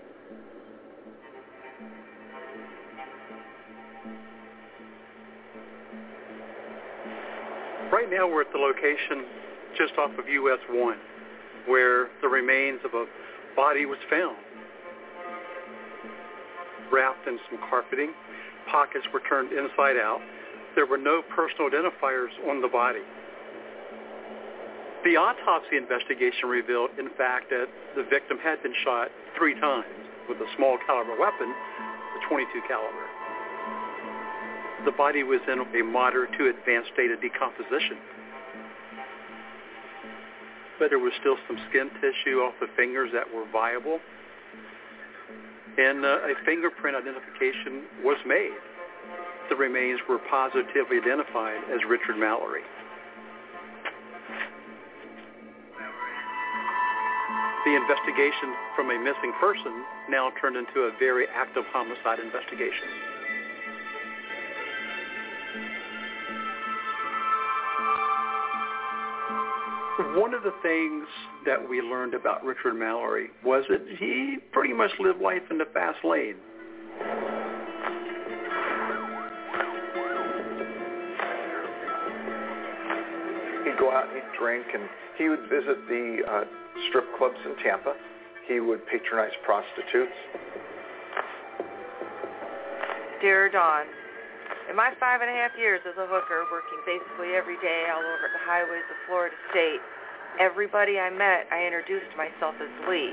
V: Right now we're at the location just off of U S one, where the remains of a body was found. Wrapped in some carpeting, pockets were turned inside out. There were no personal identifiers on the body. The autopsy investigation revealed, in fact, that the victim had been shot three times with a small caliber weapon, a twenty-two caliber. The body was in a moderate to advanced state of decomposition. But there was still some skin tissue off the fingers that were viable. And uh, a fingerprint identification was made. The remains were positively identified as Richard Mallory. The investigation from a missing person now turned into a very active homicide investigation. One of the things that we learned about Richard Mallory was that he pretty much lived life in the fast lane.
U: He'd go out and he'd drink, and he would visit the uh, strip clubs in Tampa. He would patronize prostitutes.
S: Dear Dawn, in my five and a half years as a hooker, working basically every day all over the highways of Florida State, everybody I met, I introduced myself as Lee.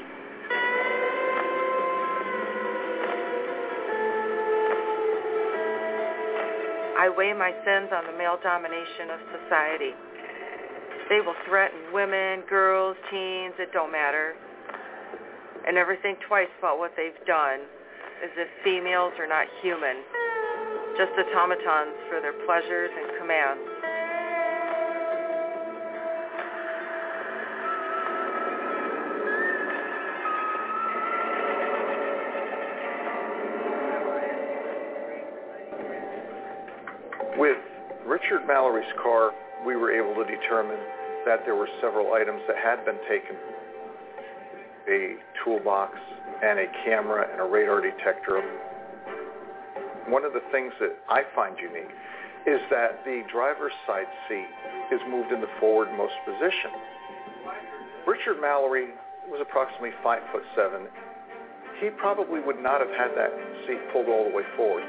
S: I weigh my sins on the male domination of society. They will threaten women, girls, teens, it don't matter. And never think twice about what they've done, as if females are not human, just automatons for their pleasures and commands.
U: With Richard Mallory's car, we were able to determine that there were several items that had been taken. A toolbox and a camera and a radar detector. One of the things that I find unique is that the driver's side seat is moved in the forwardmost position. Richard Mallory was approximately five foot seven. He probably would not have had that seat pulled all the way forward.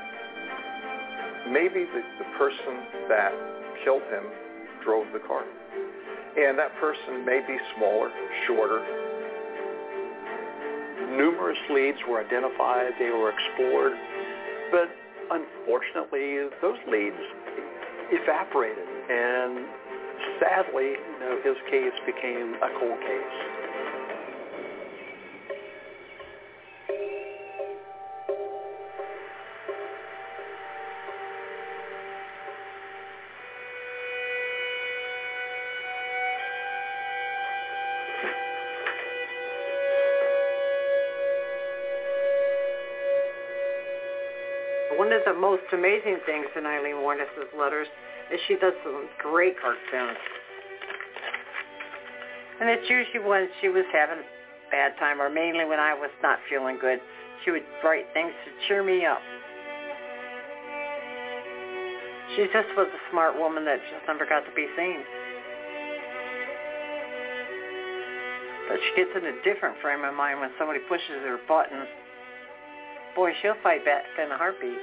U: Maybe the, the person that killed him drove the car. And that person may be smaller, shorter.
V: Numerous leads were identified, they were explored, but unfortunately those leads evaporated, and sadly, you know, his case became a cold case.
A: One of the most amazing things in Eileen Warnes' letters is she does some great cartoons. And it's usually when she was having a bad time, or mainly when I was not feeling good. She would write things to cheer me up. She just was a smart woman that just never got to be seen. But she gets in a different frame of mind when somebody pushes her buttons. Boy, she'll fight back in a heartbeat.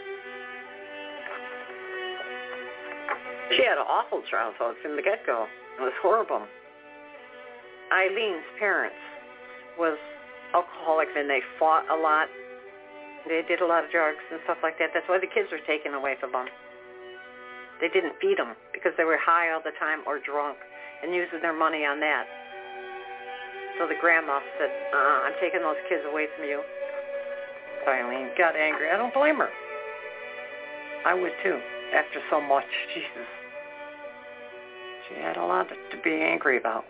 A: She had an awful childhood from the get-go. It was horrible. Eileen's parents was alcoholics, and they fought a lot. They did a lot of drugs and stuff like that. That's why the kids were taken away from them. They didn't feed them because they were high all the time or drunk. and using their money on that. So the grandma said, uh, I'm taking those kids away from you. Eileen got angry. I don't blame her. I would too, after so much. Jesus. She had a lot to, to be angry about.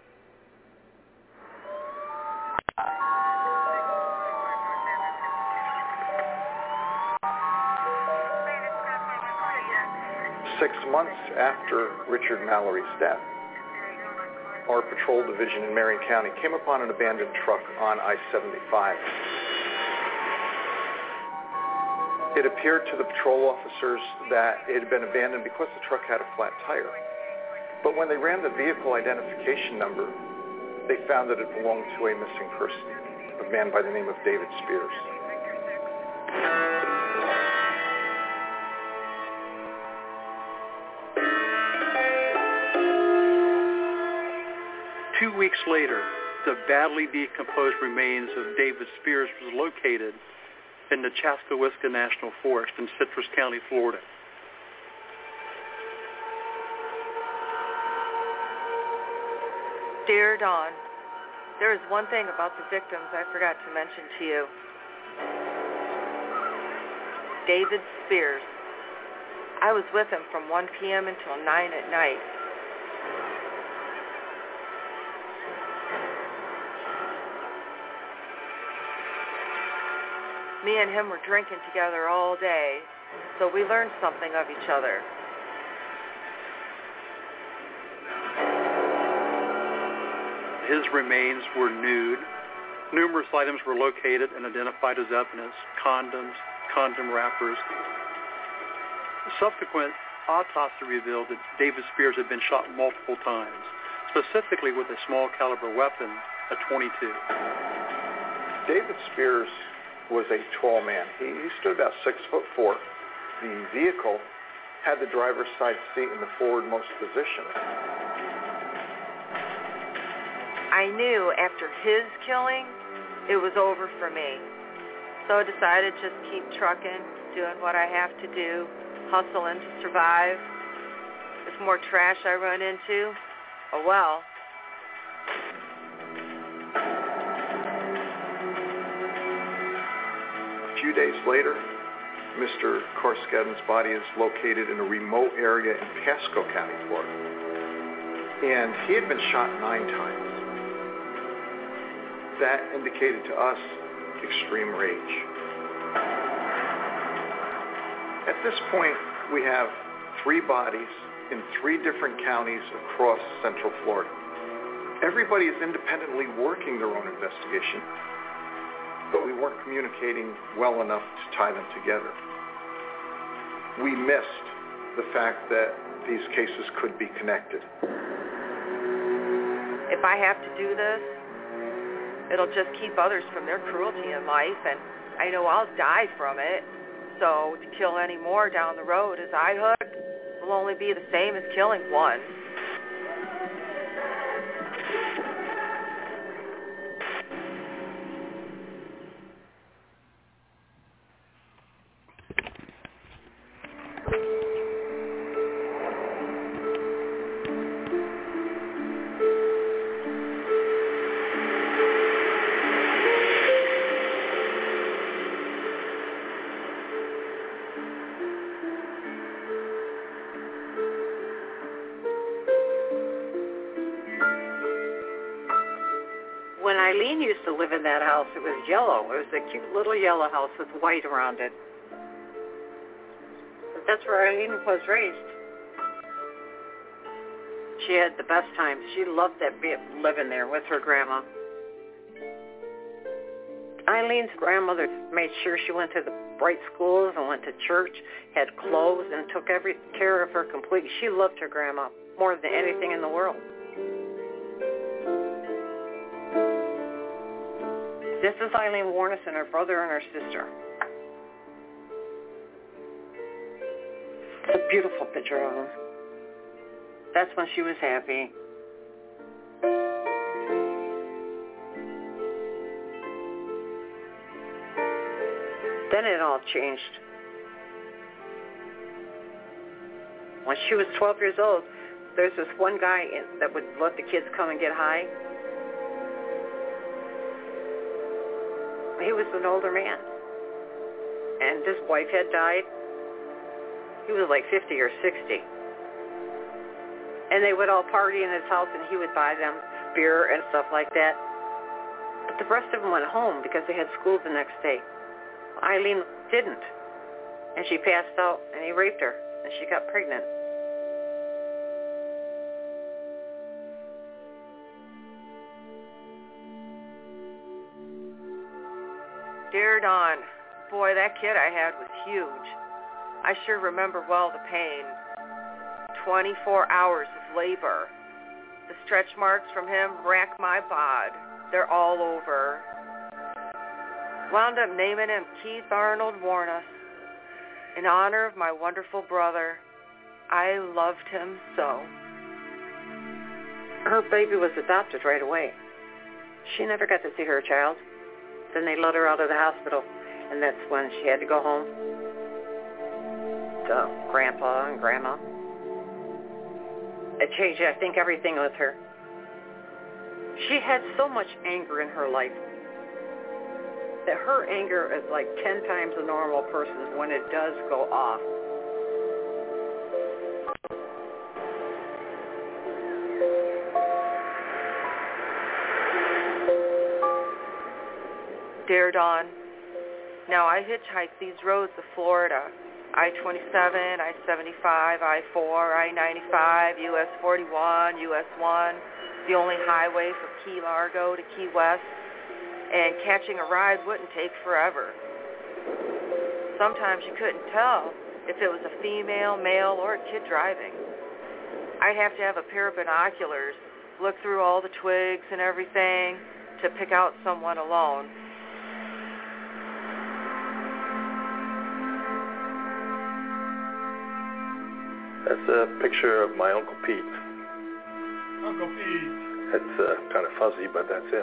U: Six months after Richard Mallory's death, our patrol division in Marion County came upon an abandoned truck on I seventy-five. It appeared to the patrol officers that it had been abandoned because the truck had a flat tire. But when they ran the vehicle identification number, they found that it belonged to a missing person, a man by the name of David Spears.
V: Two weeks later, the badly decomposed remains of David Spears was located in the Chaskawiska National Forest in Citrus County, Florida.
S: Dear Dawn, there is one thing about the victims I forgot to mention to you. David Spears. I was with him from one p.m. until nine at night. Me and him were drinking together all day, so we learned something of each other.
V: His remains were nude. Numerous items were located and identified as evidence: condoms, condom wrappers. Subsequent autopsy revealed that David Spears had been shot multiple times, specifically with a small caliber weapon, a twenty-two.
U: David Spears was a tall man. He, he stood about six foot four. The vehicle had the driver's side seat in the forwardmost position.
S: I knew after his killing, it was over for me. So I decided just keep trucking, doing what I have to do, hustling to survive. If more trash I run into, oh well.
U: A few days later, Mister Carskadden's body is located in a remote area in Pasco County, Florida. And he had been shot nine times. That indicated to us extreme rage. At this point, we have three bodies in three different counties across Central Florida. Everybody is independently working their own investigation, but we weren't communicating well enough to tie them together. We missed the fact that these cases could be connected.
S: If I have to do this, it'll just keep others from their cruelty in life, and I know I'll die from it. So to kill any more down the road as I hook will only be the same as killing one.
A: When Eileen used to live in that house, it was yellow. It was a cute little yellow house with white around it. But that's where Eileen was raised. She had the best times. She loved that bit living there with her grandma. Eileen's grandmother made sure she went to the bright schools and went to church, had clothes, and took every care of her completely. She loved her grandma more than anything in the world. This is Eileen Warnison, her brother and her sister. It's a beautiful picture of her. That's when she was happy. Then it all changed. When she was twelve years old, there's this one guy in, that would let the kids come and get high. He was an older man, and his wife had died. He was like fifty or sixty. And they would all party in his house, and he would buy them beer and stuff like that. But the rest of them went home because they had school the next day. Eileen didn't, and she passed out, and he raped her, and she got pregnant.
S: Dear Don, boy, that kid I had was huge. I sure remember well the pain. twenty-four hours of labor. The stretch marks from him rack my bod. They're all over. Wound up naming him Keith Arnold Warnes in honor of my wonderful brother. I loved him so.
A: Her baby was adopted right away. She never got to see her child. Then they let her out of the hospital, and that's when she had to go home to Grandpa and Grandma. It changed, I think, everything with her. She had so much anger in her life that her anger is like ten times a normal person's when it does go off.
S: Dear Dawn, now I hitchhike these roads of Florida. I twenty-seven, I seventy-five, I four, I ninety-five, U S forty-one, U S one, the only highway from Key Largo to Key West, and catching a ride wouldn't take forever. Sometimes you couldn't tell if it was a female, male, or a kid driving. I'd have to have a pair of binoculars, look through all the twigs and everything to pick out someone alone.
T: That's a picture of my Uncle Pete.
P: Uncle Pete.
T: It's uh, kind of fuzzy, but that's him.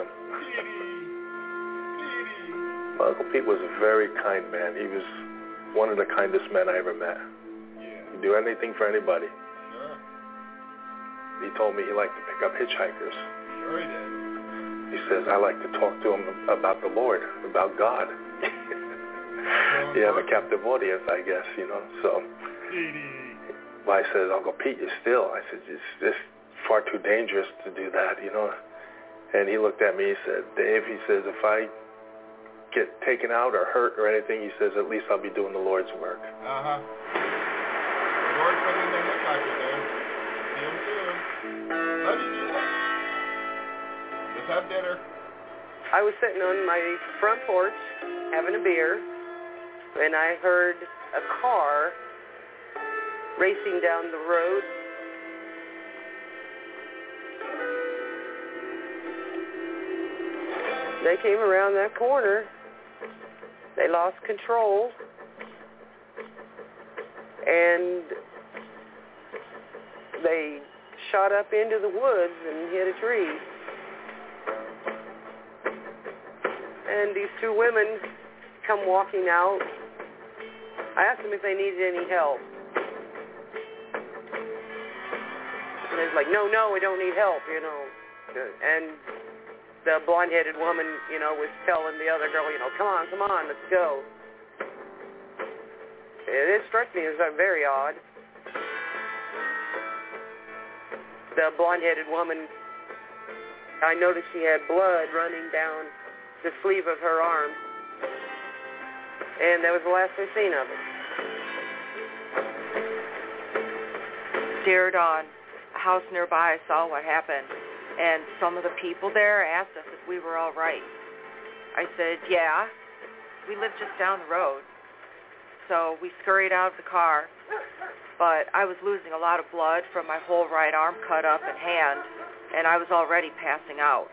T: My Uncle Pete was a very kind man. He was one of the kindest men I ever met.
P: Yeah.
T: He'd do anything for anybody.
P: Sure.
T: He told me he liked to pick up hitchhikers.
P: Sure he did.
T: He says, I like to talk to him about the Lord, about God. You have a captive audience, I guess, you know, so... I said, Uncle Pete, you're still. I said, it's just far too dangerous to do that, you know. And he looked at me, he said, Dave, he says, if I get taken out or hurt or anything, he says, at least I'll be doing the Lord's work.
P: Uh-huh. The Lord's putting the hitchhiker there. See him soon. Love you, Jesus. Let's have dinner.
L: I was sitting on my front porch having a beer, and I heard a car racing down the road. They came around that corner. They lost control. And they shot up into the woods and hit a tree. And these two women come walking out. I asked them if they needed any help. And they're like, no, no, we don't need help, you know. And the blonde-headed woman, you know, was telling the other girl, you know, come on, come on, let's go. It, it struck me as very odd. The blonde-headed woman, I noticed she had blood running down the sleeve of her arm. And that was the last I seen of it.
S: Dear Dawn, a house nearby saw what happened, and some of the people there asked us if we were all right. I said, yeah, we live just down the road. So we scurried out of the car, but I was losing a lot of blood from my whole right arm cut up and hand, and I was already passing out.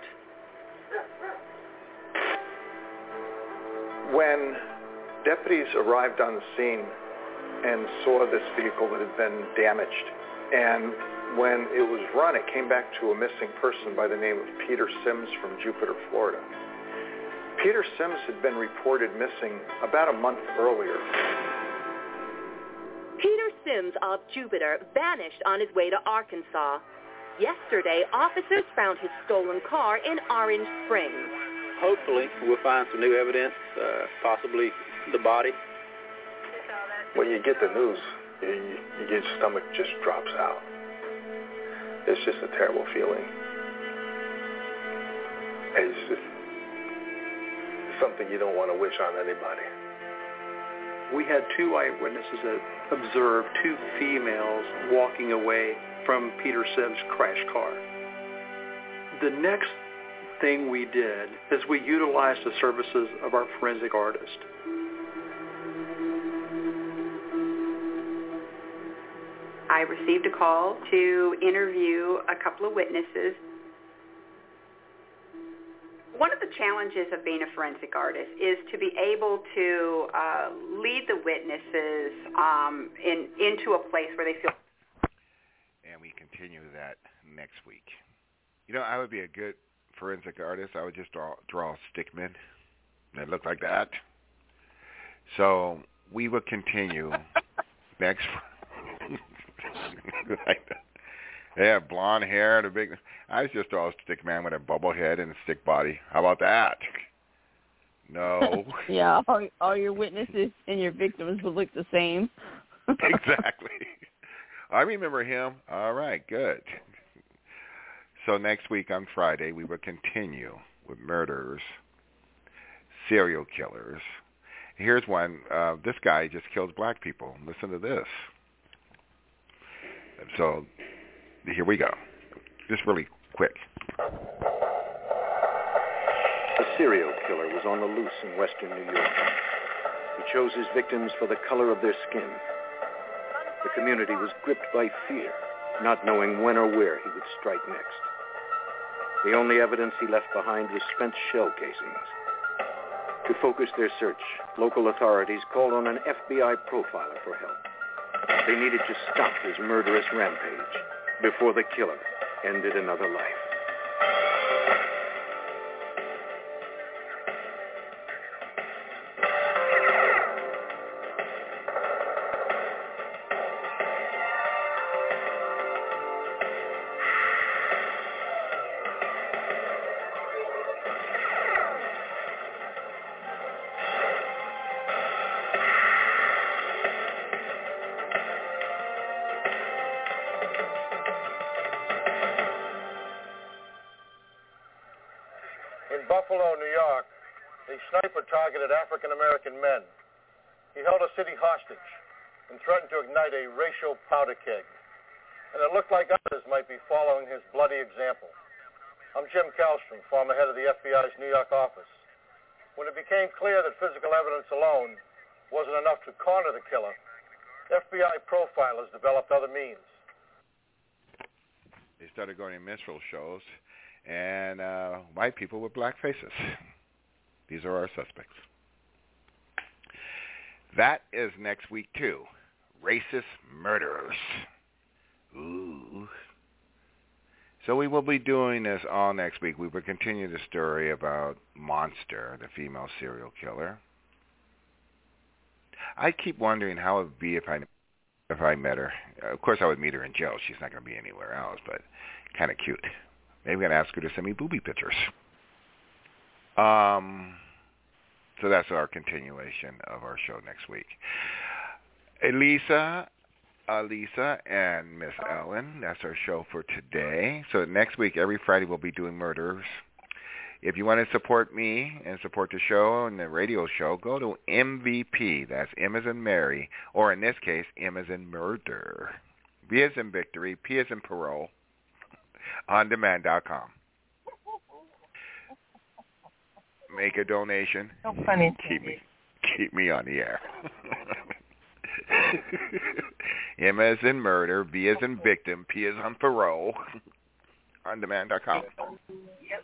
U: When deputies arrived on the scene and saw this vehicle that had been damaged, and when it was run, it came back to a missing person by the name of Peter Sims from Jupiter, Florida. Peter Sims had been reported missing about a month earlier.
D: Peter Sims rims of Jupiter vanished on his way to Arkansas. Yesterday, officers found his stolen car in Orange Springs.
V: Hopefully, we'll find some new evidence, uh, possibly the body.
T: When you get the news, you, you, your stomach just drops out. It's just a terrible feeling. It's just something you don't want to wish on anybody.
V: We had two eyewitnesses that observed two females walking away from Peter Sibbs' crash car. The next thing we did is we utilized the services of our forensic artist.
E: I received a call to interview a couple of witnesses. One of the challenges of being a forensic artist is to be able to uh, lead the witnesses um, in, into a place where they feel.
C: And we continue that next week. You know, I would be a good forensic artist. I would just draw, draw stickmen that look like that. So we will continue next. Like that. They have blonde hair and a big. I just draw a stick man with a bubble head and a stick body. How about that? No.
I: Yeah, all, all your witnesses and your victims will look the same.
C: Exactly. I remember him. All right, good. So next week on Friday, we will continue with murders, serial killers. Here's one. Uh, this guy just kills black people. Listen to this. So here we go. Just really quick.
F: A serial killer was on the loose in western New York. He chose his victims for the color of their skin. The community was gripped by fear, not knowing when or where he would strike next. The only evidence he left behind was spent shell casings. To focus their search, local authorities called on an F B I profiler for help. They needed to stop his murderous rampage before the killer ended another life.
X: Buffalo, New York, a sniper targeted African-American men. He held a city hostage and threatened to ignite a racial powder keg. And it looked like others might be following his bloody example. I'm Jim Kallstrom, former head of the F B I's New York office. When it became clear that physical evidence alone wasn't enough to corner the killer, F B I profilers developed other means.
C: They started going to minstrel shows and uh, white people with black faces. These are our suspects. That is next week, too. Racist murderers. Ooh. So we will be doing this all next week. We will continue the story about Monster, the female serial killer. I keep wondering how it would be if I if I met her. Of course, I would meet her in jail. She's not going to be anywhere else, but kind of cute. Maybe I'm going to ask her to send me booby pictures. Um, so that's our continuation of our show next week. Elisa, Elisa, and Miss Ellen, that's our show for today. So next week, every Friday, we'll be doing murders. If you want to support me and support the show and the radio show, go to M V P. That's M as in Mary, or in this case, M as in Murder. V as in Victory, P as in Parole. on demand dot com. Make a donation.
G: So funny.
C: Keep me, keep me on the air. M as in murder, V as in victim, P as on parole. on demand dot com. Yep.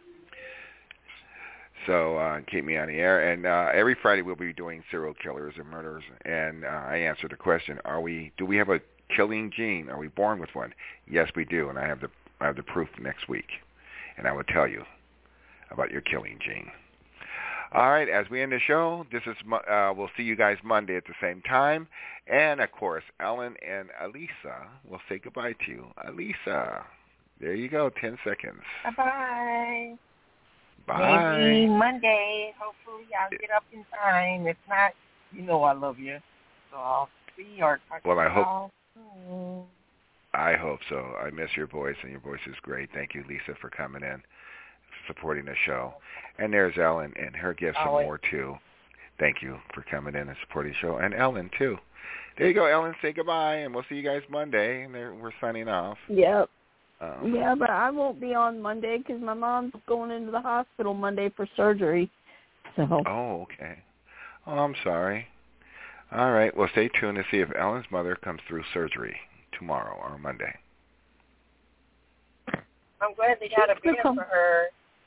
C: So uh, keep me on the air. And uh, every Friday we'll be doing serial killers and murders. And uh, I answer the question: Are we? Do we have a killing gene? Are we born with one? Yes, we do. And I have the I have the proof next week, and I will tell you about your killing gene. All right, as we end the show, this is uh, we'll see you guys Monday at the same time. And, of course, Ellen and Alisa will say goodbye to you. Alisa, there you go, ten seconds.
G: Bye-bye.
C: Bye.
G: Maybe Monday. Hopefully I'll get up in time. If not, you know I love you. So I'll see or talk
C: well,
G: to
C: I
G: you
C: hope,
G: all soon.
C: I hope so. I miss your voice, and your voice is great. Thank you, Lisa, for coming in, supporting the show. And there's Ellen and her gifts and more, too. Thank you for coming in and supporting the show. And Ellen, too. There you go, Ellen. Say goodbye, and we'll see you guys Monday. And we're signing off.
I: Yep.
C: Um,
I: yeah, but I won't be on Monday because my mom's going into the hospital Monday for surgery. So.
C: Oh, okay. Oh, I'm sorry. All right. Well, stay tuned to see if Ellen's mother comes through surgery tomorrow or Monday.
G: I'm glad they got a bed for her.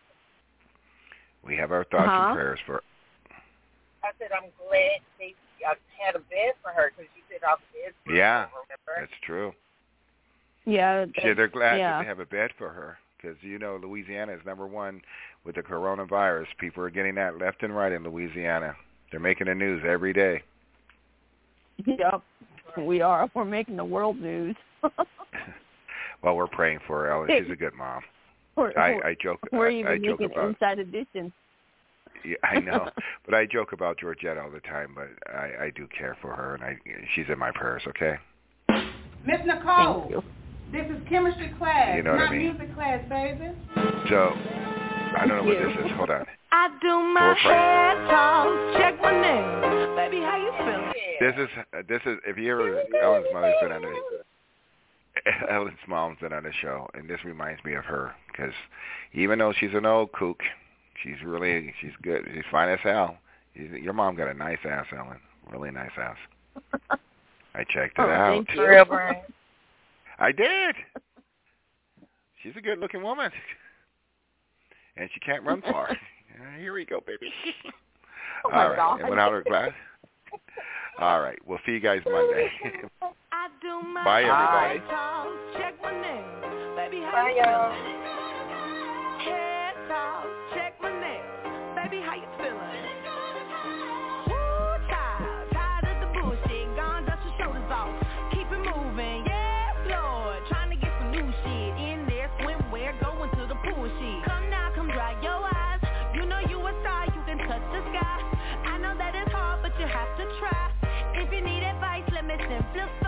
C: We have our thoughts
I: uh-huh.
C: and prayers for her.
G: I said I'm glad they uh, had a bed for her because you said all the beds were
C: Yeah,
G: full, remember?
C: that's true.
I: Yeah.
C: Yeah, they're glad
I: yeah.
C: that they have a bed for her because, you know, Louisiana is number one with the coronavirus. People are getting that left and right in Louisiana. They're making the news every day.
I: Yep, we are. We're making the world news.
C: Well, we're praying for her, Ellen. She's a good mom.
I: We're,
C: I, I joke.
I: We're
C: I,
I: even
C: I joke
I: making
C: about,
I: Inside Edition.
C: Yeah, I know, but I joke about Georgette all the time. But I, I do care for her, and I she's in my prayers. Okay.
H: Miss Nicole.
I: Thank you.
H: This is chemistry class,
C: You know what
H: not
C: I mean?
H: music class, baby.
C: So I don't know what this is. Hold on.
J: I do my hair toss, check my nails. Baby, how you feeling?
C: This is uh, this is if you ever Ellen's mother's been on the Ellen's mom's been on the show, and this reminds me of her because even though she's an old kook, she's really she's good. She's fine as hell. She's, your mom got a nice ass, Ellen. Really nice ass. I checked it
I: oh,
C: out.
I: Thank you. Real brain.
C: I did. She's a good-looking woman, and she can't run far. Uh, here we go, baby.
I: Oh
C: All right,
I: God.
C: and without her glass. All right, we'll see you guys Monday.
J: I do my
C: Bye, everybody.
J: toss, check my nails. Baby, how
G: Bye,
J: you
G: y'all.
J: feeling? Hair toss, check my nails. Baby, how you feeling? Woo, child, tired of the bullshit. Gone, dust your shoulders off. Keep it moving, yes, Lord. Trying to get some new shit in there. Swimwear, going to the pool shit. Come now, come dry your eyes. You know you a star, you can touch the sky. I know that it's hard, but you have to try. If you need advice, let me simplify.